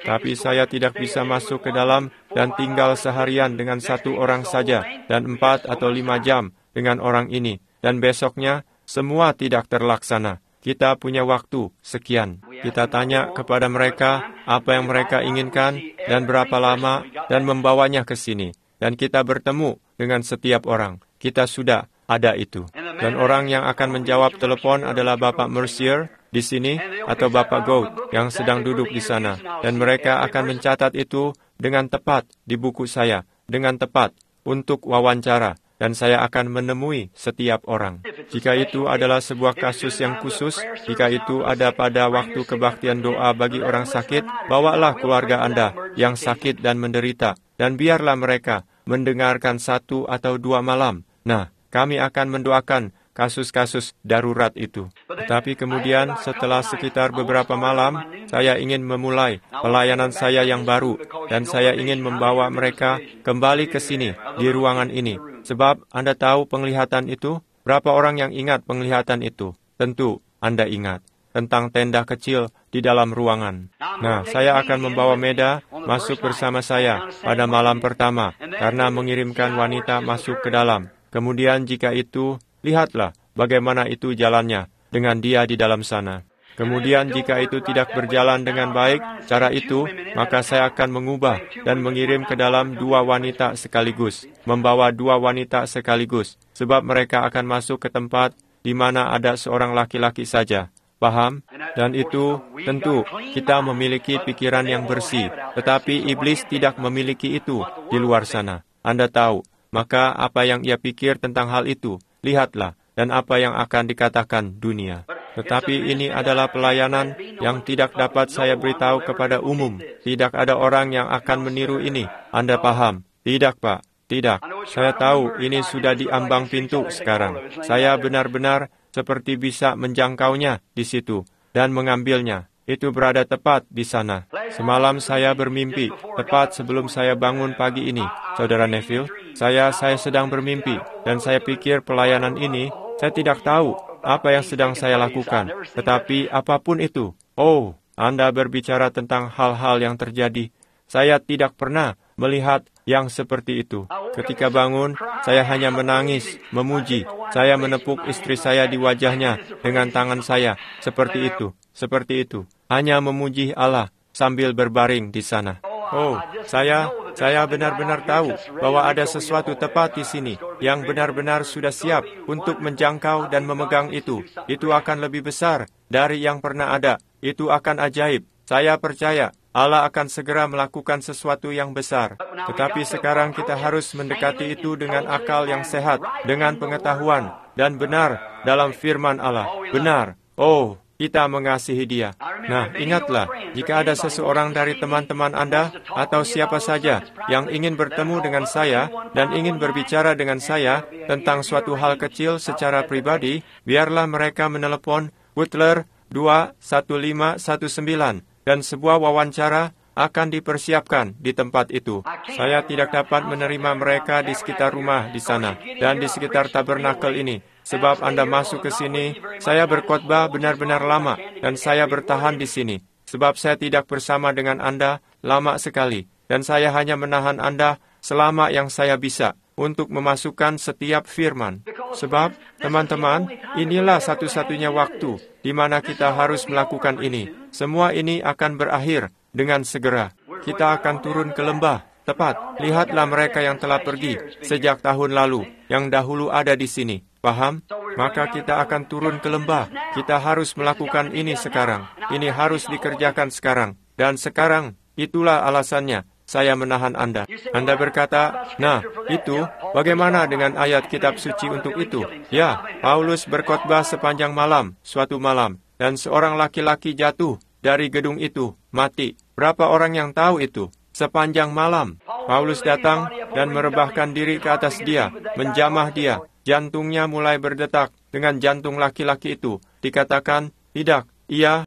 [SPEAKER 1] Tapi saya tidak bisa masuk ke dalam dan tinggal seharian dengan satu orang saja, dan empat atau lima jam dengan orang ini, dan besoknya semua tidak terlaksana. Kita punya waktu sekian. Kita tanya kepada mereka apa yang mereka inginkan dan berapa lama, dan membawanya ke sini. Dan kita bertemu dengan setiap orang. Kita sudah ada itu. Dan orang yang akan menjawab telepon adalah Bapak Mercier di sini, atau Bapak Goat yang sedang duduk di sana. Dan mereka akan mencatat itu dengan tepat di buku saya, dengan tepat untuk wawancara. Dan saya akan menemui setiap orang. Jika itu adalah sebuah kasus yang khusus, jika itu ada pada waktu kebaktian doa bagi orang sakit, bawalah keluarga Anda yang sakit dan menderita, dan biarlah mereka mendengarkan satu atau dua malam. Nah, kami akan mendoakan kasus-kasus darurat itu. Tetapi kemudian setelah sekitar beberapa malam, saya ingin memulai pelayanan saya yang baru, dan saya ingin membawa mereka kembali ke sini, di ruangan ini. Sebab Anda tahu penglihatan itu? Berapa orang yang ingat penglihatan itu? Tentu Anda ingat. Tentang tenda kecil di dalam ruangan. Nah, saya akan membawa Meda masuk bersama saya pada malam pertama, karena mengirimkan wanita masuk ke dalam. Kemudian jika itu, lihatlah bagaimana itu jalannya dengan dia di dalam sana. Kemudian jika itu tidak berjalan dengan baik, cara itu, maka saya akan mengubah dan mengirim ke dalam dua wanita sekaligus, membawa dua wanita sekaligus, sebab mereka akan masuk ke tempat di mana ada seorang laki-laki saja. Paham? Dan itu, tentu, kita memiliki pikiran yang bersih, tetapi iblis tidak memiliki itu di luar sana. Anda tahu, maka apa yang ia pikir tentang hal itu, lihatlah, dan apa yang akan dikatakan dunia. Tetapi ini adalah pelayanan yang tidak dapat saya beritahu kepada umum. Tidak ada orang yang akan meniru ini. Anda paham? Tidak, Pak. Tidak. Saya tahu ini sudah di ambang pintu sekarang. Saya benar-benar seperti bisa menjangkaunya di situ dan mengambilnya. Itu berada tepat di sana. Semalam saya bermimpi, tepat sebelum saya bangun pagi ini, Saudara Neville. Saya saya sedang bermimpi, dan saya pikir pelayanan ini, saya tidak tahu apa yang sedang saya lakukan. Tetapi apapun itu, oh, Anda berbicara tentang hal-hal yang terjadi. Saya tidak pernah melihat yang seperti itu. Ketika bangun, saya hanya menangis, memuji. Saya menepuk istri saya di wajahnya dengan tangan saya, seperti itu, seperti itu. Hanya memuji Allah sambil berbaring di sana. Oh, saya, saya benar-benar tahu bahwa ada sesuatu tepat di sini yang benar-benar sudah siap untuk menjangkau dan memegang itu. Itu akan lebih besar dari yang pernah ada. Itu akan ajaib. Saya percaya Allah akan segera melakukan sesuatu yang besar. Tetapi sekarang kita harus mendekati itu dengan akal yang sehat, dengan pengetahuan dan benar dalam firman Allah. Benar. Oh, kita mengasihi dia. Nah, ingatlah, jika ada seseorang dari teman-teman Anda atau siapa saja yang ingin bertemu dengan saya dan ingin berbicara dengan saya tentang suatu hal kecil secara pribadi, biarlah mereka menelepon Butler dua satu lima satu sembilan dan sebuah wawancara akan dipersiapkan di tempat itu. Saya tidak dapat menerima mereka di sekitar rumah di sana dan di sekitar tabernakel ini. Sebab Anda masuk ke sini, saya berkhotbah benar-benar lama, dan saya bertahan di sini. Sebab saya tidak bersama dengan Anda lama sekali, dan saya hanya menahan Anda selama yang saya bisa untuk memasukkan setiap firman. Sebab, teman-teman, inilah satu-satunya waktu di mana kita harus melakukan ini. Semua ini akan berakhir dengan segera. Kita akan turun ke lembah. Tepat, lihatlah mereka yang telah pergi sejak tahun lalu, yang dahulu ada di sini. Paham? Maka kita akan turun ke lembah. Kita harus melakukan ini sekarang. Ini harus dikerjakan sekarang. Dan sekarang, itulah alasannya saya menahan Anda. Anda berkata, nah, itu, bagaimana dengan ayat kitab suci untuk itu? Ya, Paulus berkhotbah sepanjang malam, suatu malam, dan seorang laki-laki jatuh dari gedung itu, mati. Berapa orang yang tahu itu? Sepanjang malam, Paulus datang dan merebahkan diri ke atas dia, menjamah dia. Jantungnya mulai berdetak dengan jantung laki-laki itu. Dikatakan, tidak, ia